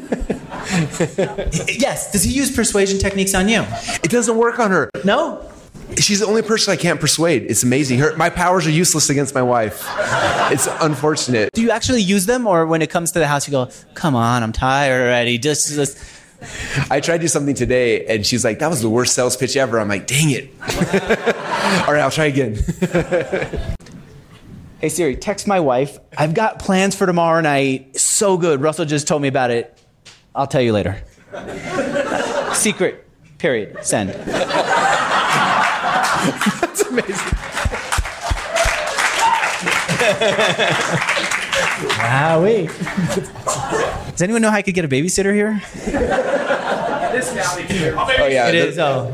Yes. Does he use persuasion techniques on you? It doesn't work on her. No? She's the only person I can't persuade. It's amazing. Her, my powers are useless against my wife. It's unfortunate. Do you actually use them, or when it comes to the house, you go, come on, I'm tired already. Just, just. I tried to do something today, and she's like, that was the worst sales pitch ever. I'm like, dang it. All right, I'll try again. Hey, Siri, text my wife. I've got plans for tomorrow night. So good. Russell just told me about it. I'll tell you later. Secret. Period. Send. That's amazing. Wowee. Does anyone know how I could get a babysitter here? This valley too. Oh, yeah. It is. Oh.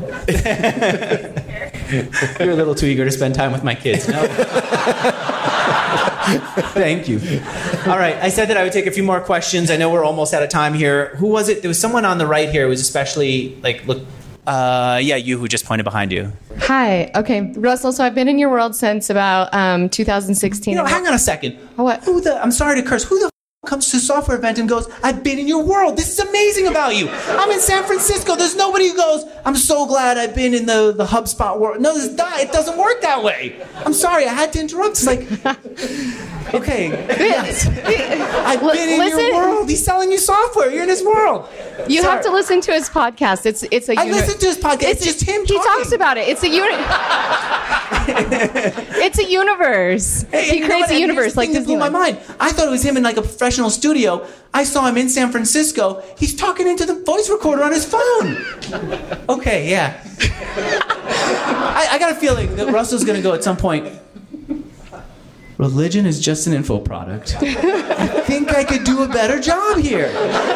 You're a little too eager to spend time with my kids. No. Thank you. All right. I said that I would take a few more questions. I know we're almost out of time here. Who was it? There was someone on the right here who was especially like, look, uh, yeah, you who just pointed behind you. Hi. Okay, Russell. So I've been in your world since about um, two thousand sixteen. You know, hang on a second. What? Who the? I'm sorry to curse. Who the f- comes to a software event and goes, "I've been in your world. This is amazing about you. I'm in San Francisco. There's nobody who goes, I'm so glad I've been in the the HubSpot world." No, this not. It doesn't work that way. I'm sorry. I had to interrupt. It's like, okay, yes. I've been in Listen. your world. He's selling you software. You're in his world. You Sorry. have to listen to his podcast. It's it's a. I uni- listened to his podcast. It's just him He talking. talks about it. It's a uni- It's a universe. Hey, he you know creates what? a And universe here's the like thing that blew my Disneyland. mind. I thought it was him in like a professional studio. I saw him in San Francisco. He's talking into the voice recorder on his phone. Okay, yeah. I, I got a feeling that Russell's going to go at some point. Religion is just an info product. I think I could do a better job here.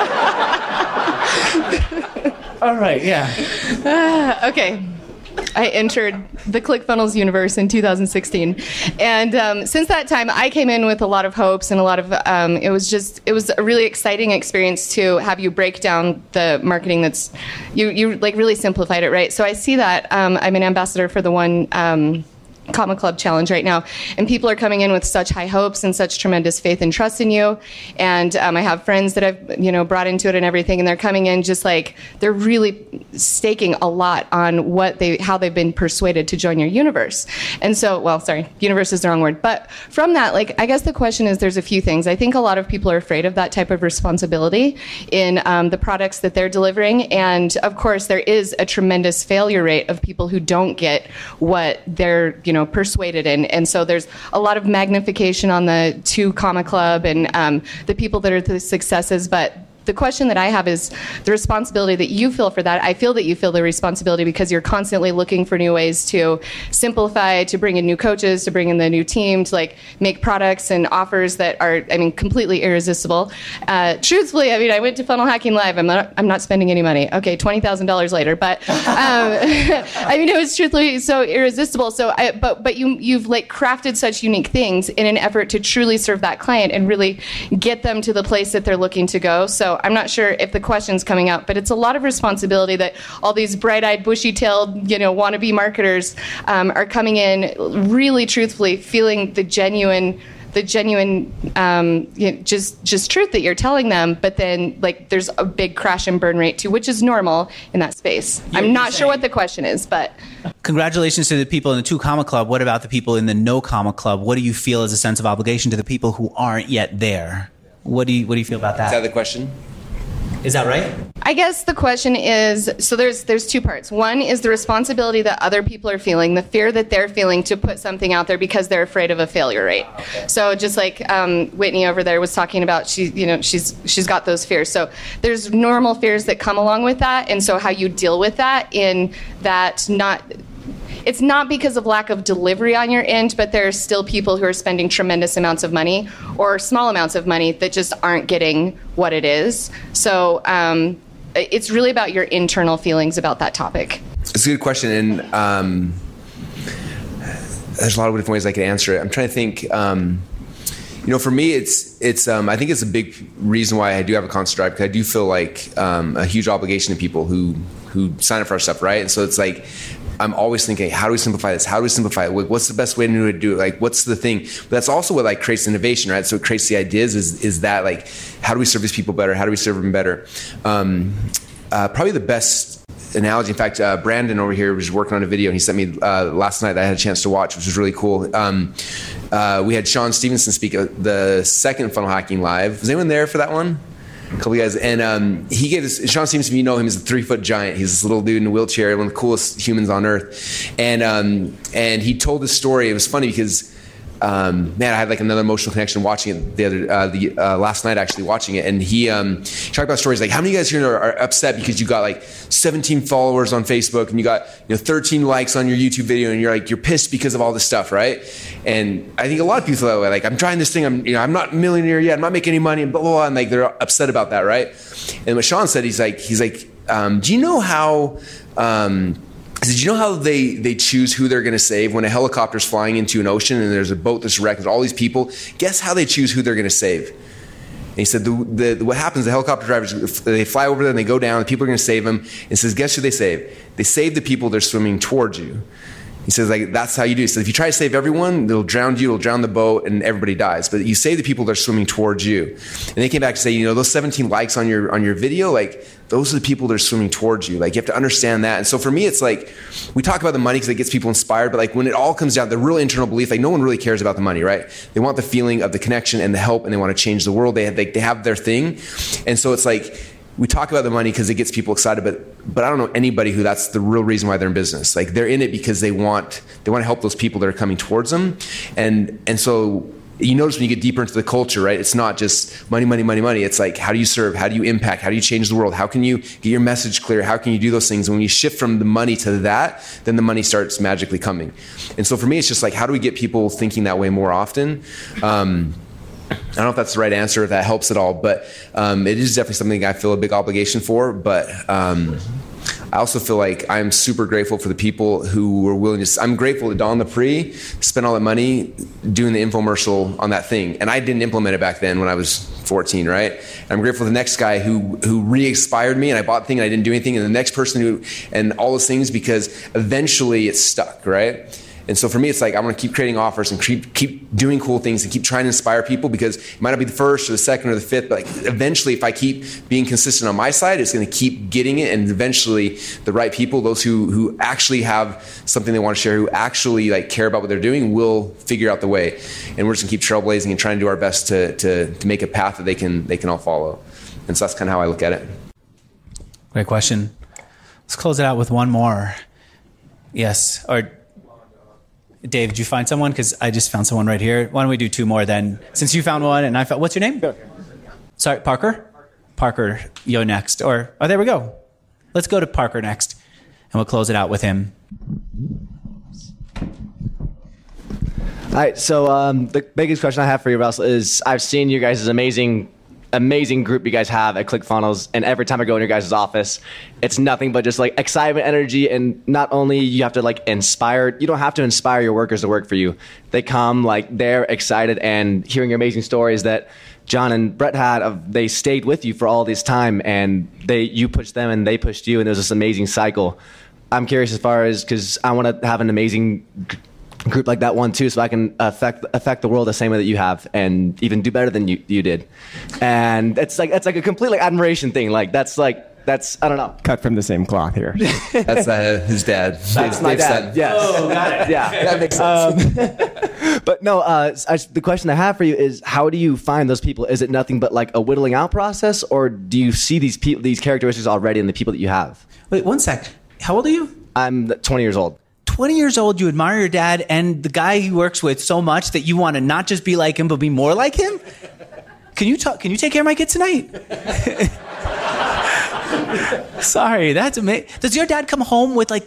All right, yeah. Ah, okay. I entered the ClickFunnels universe in two thousand sixteen, and um, since that time, I came in with a lot of hopes and a lot of. Um, it was just, it was a really exciting experience to have you break down the marketing. That's you, you like really simplified it, right? So I see that um, I'm an ambassador for the one. Um, Comma Club Challenge right now, and people are coming in with such high hopes and such tremendous faith and trust in you. And um, I have friends that I've you know brought into it and everything, and they're coming in just like they're really staking a lot on what they how they've been persuaded to join your universe. And so, well, sorry, universe is the wrong word, but from that, like I guess the question is, there's a few things. I think a lot of people are afraid of that type of responsibility in um, the products that they're delivering, and of course, there is a tremendous failure rate of people who don't get what they're you know. persuaded in, and so there's a lot of magnification on the two comma club and um, the people that are the successes, but the question that I have is the responsibility that you feel for that. I feel that you feel the responsibility because you're constantly looking for new ways to simplify, to bring in new coaches, to bring in the new team, to like make products and offers that are, I mean, completely irresistible. Uh, truthfully, I mean, I went to Funnel Hacking Live. I'm not, I'm not spending any money. Okay, twenty thousand dollars later, but um, I mean, it was truthfully so irresistible. So, I, but but you you've like crafted such unique things in an effort to truly serve that client and really get them to the place that they're looking to go. So I'm not sure if the question's coming out, but it's a lot of responsibility that all these bright-eyed, bushy-tailed, you know, wannabe marketers um, are coming in really truthfully feeling the genuine the genuine um, you know, just just truth that you're telling them, but then like there's a big crash and burn rate too, which is normal in that space. You're I'm not saying- sure what the question is, but Congratulations to the people in the two comma club. What about the people in the no comma club? What do you feel is a sense of obligation to the people who aren't yet there? What do you what do you feel about that? Is that the question? Is that right? I guess the question is, so there's there's two parts. One is the responsibility that other people are feeling, the fear that they're feeling to put something out there because they're afraid of a failure rate. So just like um, Whitney over there was talking about, she you know she's she's got those fears. So there's normal fears that come along with that, and so how you deal with that in that not. It's not because of lack of delivery on your end, but there are still people who are spending tremendous amounts of money or small amounts of money that just aren't getting what it is. So um, it's really about your internal feelings about that topic. It's a good question, and um, there's a lot of different ways I could answer it. I'm trying to think. Um, you know, for me, it's it's. Um, I think it's a big reason why I do have a constant drive, because I do feel like um, a huge obligation to people who who sign up for our stuff, right? And so it's like, I'm always thinking, how do we simplify this? How do we simplify it? What's the best way to do it? Like, what's the thing? But that's also what like creates innovation, right? So it creates the ideas. Is is that like, how do we serve these people better? How do we serve them better? Um, uh, probably the best analogy. In fact, uh, Brandon over here was working on a video, and he sent me uh, last night that I had a chance to watch, which was really cool. Um, uh, we had Sean Stevenson speak at the second Funnel Hacking Live. Was anyone there for that one? A couple of guys, and um, he gave this. Sean Stevenson, you know him, he's a three foot giant. He's this little dude in a wheelchair, one of the coolest humans on earth. And um, and he told this story. It was funny because, um, man, I had like another emotional connection watching it the other uh, the uh, last night, actually watching it. And he um, talked about stories like, how many of you guys here are, are upset because you got like seventeen followers on Facebook and you got you know thirteen likes on your YouTube video, and you're like you're pissed because of all this stuff, right? And I think a lot of people feel that way. Like, I'm trying this thing, I'm you know I'm not a millionaire yet, I'm not making any money, and blah blah blah, and like they're upset about that, right? And what Sean said, he's like he's like, um, do you know how? Um, Did you know how they, they choose who they're going to save when a helicopter's flying into an ocean and there's a boat that's wrecked, there's all these people? Guess how they choose who they're going to save? And he said, the, the, what happens, the helicopter drivers, they fly over there and they go down, the people are going to save them. And says, guess who they save? They save the people that are swimming towards you. He says, like, that's how you do it. So if you try to save everyone, they'll drown you, it'll drown the boat, and everybody dies. But you save the people that are swimming towards you. And they came back to say, you know, those seventeen likes on your on your video, like, those are the people that are swimming towards you. Like, you have to understand that. And so for me, it's like, we talk about the money because it gets people inspired, but like when it all comes down, the real internal belief, like no one really cares about the money, right? They want the feeling of the connection and the help, and they want to change the world. They have, like, they have their thing. And so it's like, we talk about the money because it gets people excited, but but I don't know anybody who that's the real reason why they're in business. Like, they're in it because they want they want to help those people that are coming towards them. And and so you notice when you get deeper into the culture, right? It's not just money, money, money, money. It's like, how do you serve? How do you impact? How do you change the world? How can you get your message clear? How can you do those things? And when you shift from the money to that, then the money starts magically coming. And so for me, it's just like, how do we get people thinking that way more often? Um, I don't know if that's the right answer, if that helps at all, but um, it is definitely something I feel a big obligation for. But um, I also feel like I'm super grateful for the people who were willing to. I'm grateful that Don Lepre spent all that money doing the infomercial on that thing, and I didn't implement it back then when I was fourteen, right? And I'm grateful for the next guy who who re-expired me, and I bought the thing and I didn't do anything, and the next person who, and all those things, because eventually it stuck, right? And so for me, it's like, I want to keep creating offers and keep keep doing cool things and keep trying to inspire people, because it might not be the first or the second or the fifth, but like eventually, if I keep being consistent on my side, it's going to keep getting it. And eventually the right people, those who who actually have something they want to share, who actually like care about what they're doing, will figure out the way. And we're just going to keep trailblazing and trying to do our best to, to, to make a path that they can, they can all follow. And so that's kind of how I look at it. Great question. Let's close it out with one more. Yes. Or Dave, did you find someone? Because I just found someone right here. Why don't we do two more then? Since you found one and I found... What's your name? Sorry, Parker? Parker, you're next. Or, oh, there we go. Let's go to Parker next. And we'll close it out with him. All right, so um, the biggest question I have for you, Russell, is I've seen you guys' amazing... amazing group you guys have at ClickFunnels, and every time I go in your guys' office, it's nothing but just like excitement, energy, and not only you have to like inspire, you don't have to inspire your workers to work for you. They come like they're excited, and hearing your amazing stories that John and Brett had, of they stayed with you for all this time, and they you pushed them and they pushed you, and there's this amazing cycle. I'm curious as far as, because I want to have an amazing group like that one too, so I can affect affect the world the same way that you have, and even do better than you you did. And it's like it's like a complete like admiration thing. Like that's like that's I don't know. Cut from the same cloth here. That's uh, his dad. That's Dave's, my Dave's dad. son. Yes. Oh, got it. Yeah, that makes sense. Um, but no, uh, I, the question I have for you is, how do you find those people? Is it nothing but like a whittling out process, or do you see these people, these characteristics already in the people that you have? Wait, one sec. How old are you? I'm twenty years old. twenty years old, you admire your dad and the guy he works with so much that you want to not just be like him, but be more like him? Can you talk? Can you take care of my kid tonight? Sorry, that's amazing. Does your dad come home with like this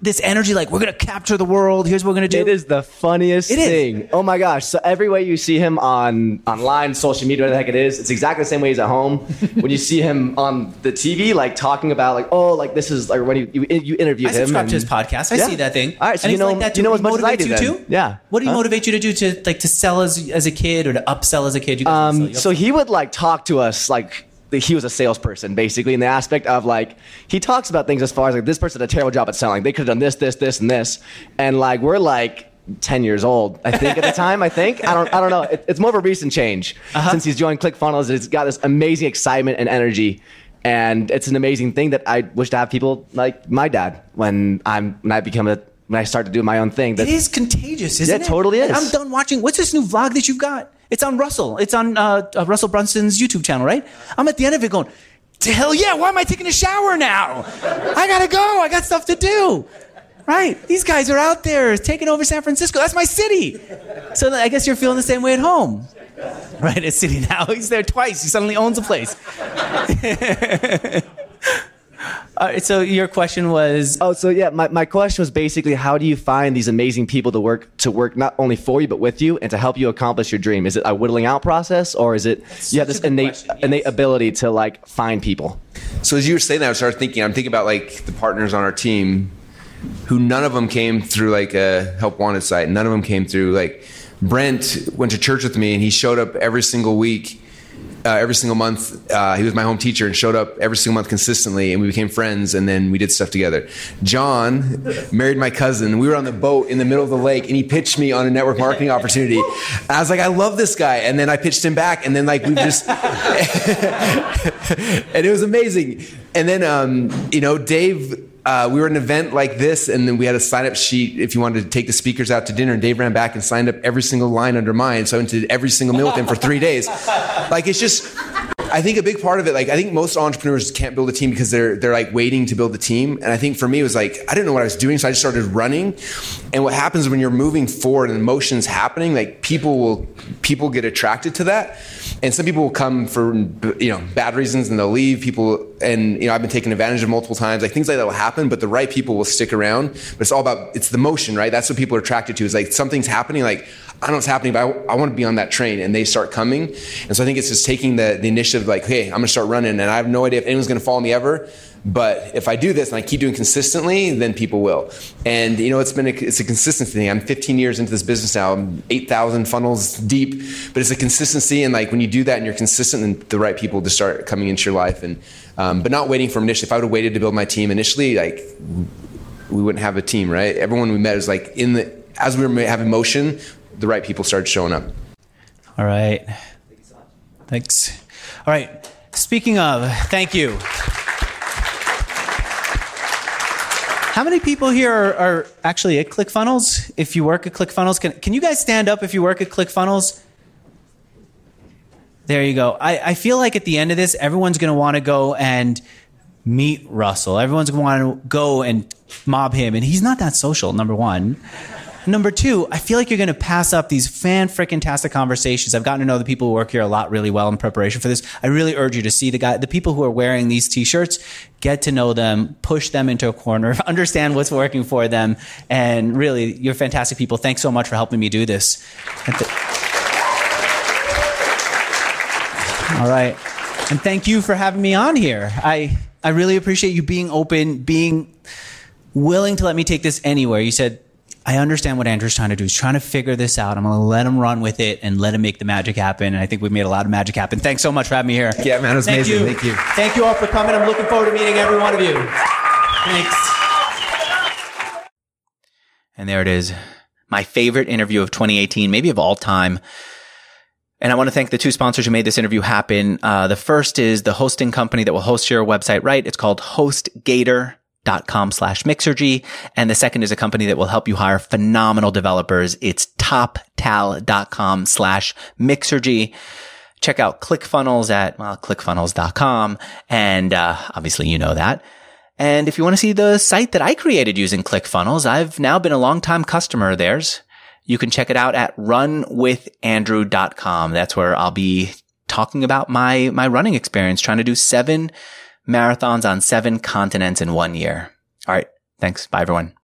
this energy, like we're going to capture the world. Here's what we're going to do. It is the funniest It is. thing. Oh my gosh. So every way you see him on online, social media, whatever the heck it is, it's exactly the same way he's at home. When you see him on the T V, like talking about like, oh, like this is like when you, you, you interviewed I him. subscribe and- to his podcast. I Yeah. see that thing. All right. So And you he's know, like that too. you know He as much as I motivates do you then. too? Yeah. What do you Huh? motivate you to do to like to sell as as a kid or to upsell as a kid? You guys Um, so he would like talk to us like he was a salesperson basically in the aspect of like he talks about things as far as like this person did a terrible job at selling. They could have done this, this, this, and this, and like we're like ten years old, I think at the time. I think I don't I don't know. It, it's more of a recent change Uh-huh. since he's joined ClickFunnels. It's got this amazing excitement and energy. And it's an amazing thing that I wish to have people like my dad when I'm when I become a when I start to do my own thing. That It is contagious, isn't Yeah, it? it totally is. I'm done watching. What's this new vlog that you've got? It's on Russell. It's on uh, uh, Russell Brunson's YouTube channel, right? I'm at the end of it going, to hell yeah, why am I taking a shower now? I gotta go. I got stuff to do. Right? These guys are out there taking over San Francisco. That's my city. So I guess you're feeling the same way at home. Right? At City now. He's there twice. He suddenly owns a place. All right, so your question was oh so yeah my, my question was basically how do you find these amazing people to work to work not only for you but with you and to help you accomplish your dream? Is it a whittling out process or is it you have this innate innate ability to like find people? So as you were saying that, I started thinking, I'm thinking about like the partners on our team who none of them came through like a help wanted site. None of them came through like Brent went to church with me and he showed up every single week. Uh, every single month, uh, he was my home teacher and showed up every single month consistently, and we became friends, and then we did stuff together. John married my cousin. We were on the boat in the middle of the lake, and he pitched me on a network marketing opportunity. And I was like, I love this guy. And then I pitched him back, and then like we just, and it was amazing. And then, um, you know, Dave, Uh, we were at an event like this, and then we had a sign-up sheet if you wanted to take the speakers out to dinner, and Dave ran back and signed up every single line under mine, so I went to every single meal with him for three days. Like, it's just, I think a big part of it, like, I think most entrepreneurs can't build a team because they're, they're like, waiting to build a team, and I think for me, it was like, I didn't know what I was doing, so I just started running, and what happens when you're moving forward and motion's happening, like, people will, people get attracted to that, and some people will come for, you know, bad reasons, and they'll leave. People, and, you know, I've been taken advantage of multiple times. Like, things like that will happen, but the right people will stick around. But it's all about, it's the motion, right? That's what people are attracted to. Is like, something's happening, like, I don't know what's happening, but I, I want to be on that train, and they start coming. And so I think it's just taking the, the initiative, like, hey, I'm going to start running, and I have no idea if anyone's going to follow me ever. But if I do this and I keep doing consistently, then people will. And, you know, it's been a, it's a consistency thing. I'm fifteen years into this business now. I'm eight thousand funnels deep. But it's a consistency. And, like, when you do that and you're consistent, then the right people just start coming into your life. And um, but not waiting for them initially. If I would have waited to build my team initially, like, we wouldn't have a team, right? Everyone we met was, like, in the as we were having motion, the right people started showing up. All right. Thanks. All right. Speaking of, thank you. How many people here are, are actually at ClickFunnels? If you work at ClickFunnels, can, can you guys stand up if you work at ClickFunnels? There you go. I, I feel like at the end of this, everyone's going to want to go and meet Russell. Everyone's going to want to go and mob him. And he's not that social, number one. Number two, I feel like you're going to pass up these fan-frickin-tastic conversations. I've gotten to know the people who work here a lot really well in preparation for this. I really urge you to see the guy, the people who are wearing these t-shirts, get to know them, push them into a corner, understand what's working for them. And really, you're fantastic people. Thanks so much for helping me do this. All right. And thank you for having me on here. I, I really appreciate you being open, being willing to let me take this anywhere. You said, I understand what Andrew's trying to do. He's trying to figure this out. I'm going to let him run with it and let him make the magic happen. And I think we've made a lot of magic happen. Thanks so much for having me here. Yeah, man, it was Thank amazing. You. Thank you. Thank you all for coming. I'm looking forward to meeting every one of you. Thanks. And there it is. My favorite interview of twenty eighteen, maybe of all time. And I want to thank the two sponsors who made this interview happen. Uh, the first is the hosting company that will host your website, right? It's called HostGator. Dot com slash Mixergy. And the second is a company that will help you hire phenomenal developers. It's TopTal.com slash Mixergy. Check out ClickFunnels at, well, ClickFunnels dot com. And, uh, obviously you know that. And if you want to see the site that I created using ClickFunnels, I've now been a longtime customer of theirs. You can check it out at run with andrew dot com. That's where I'll be talking about my, my running experience, trying to do seven marathons on seven continents in one year. All right. Thanks. Bye, everyone.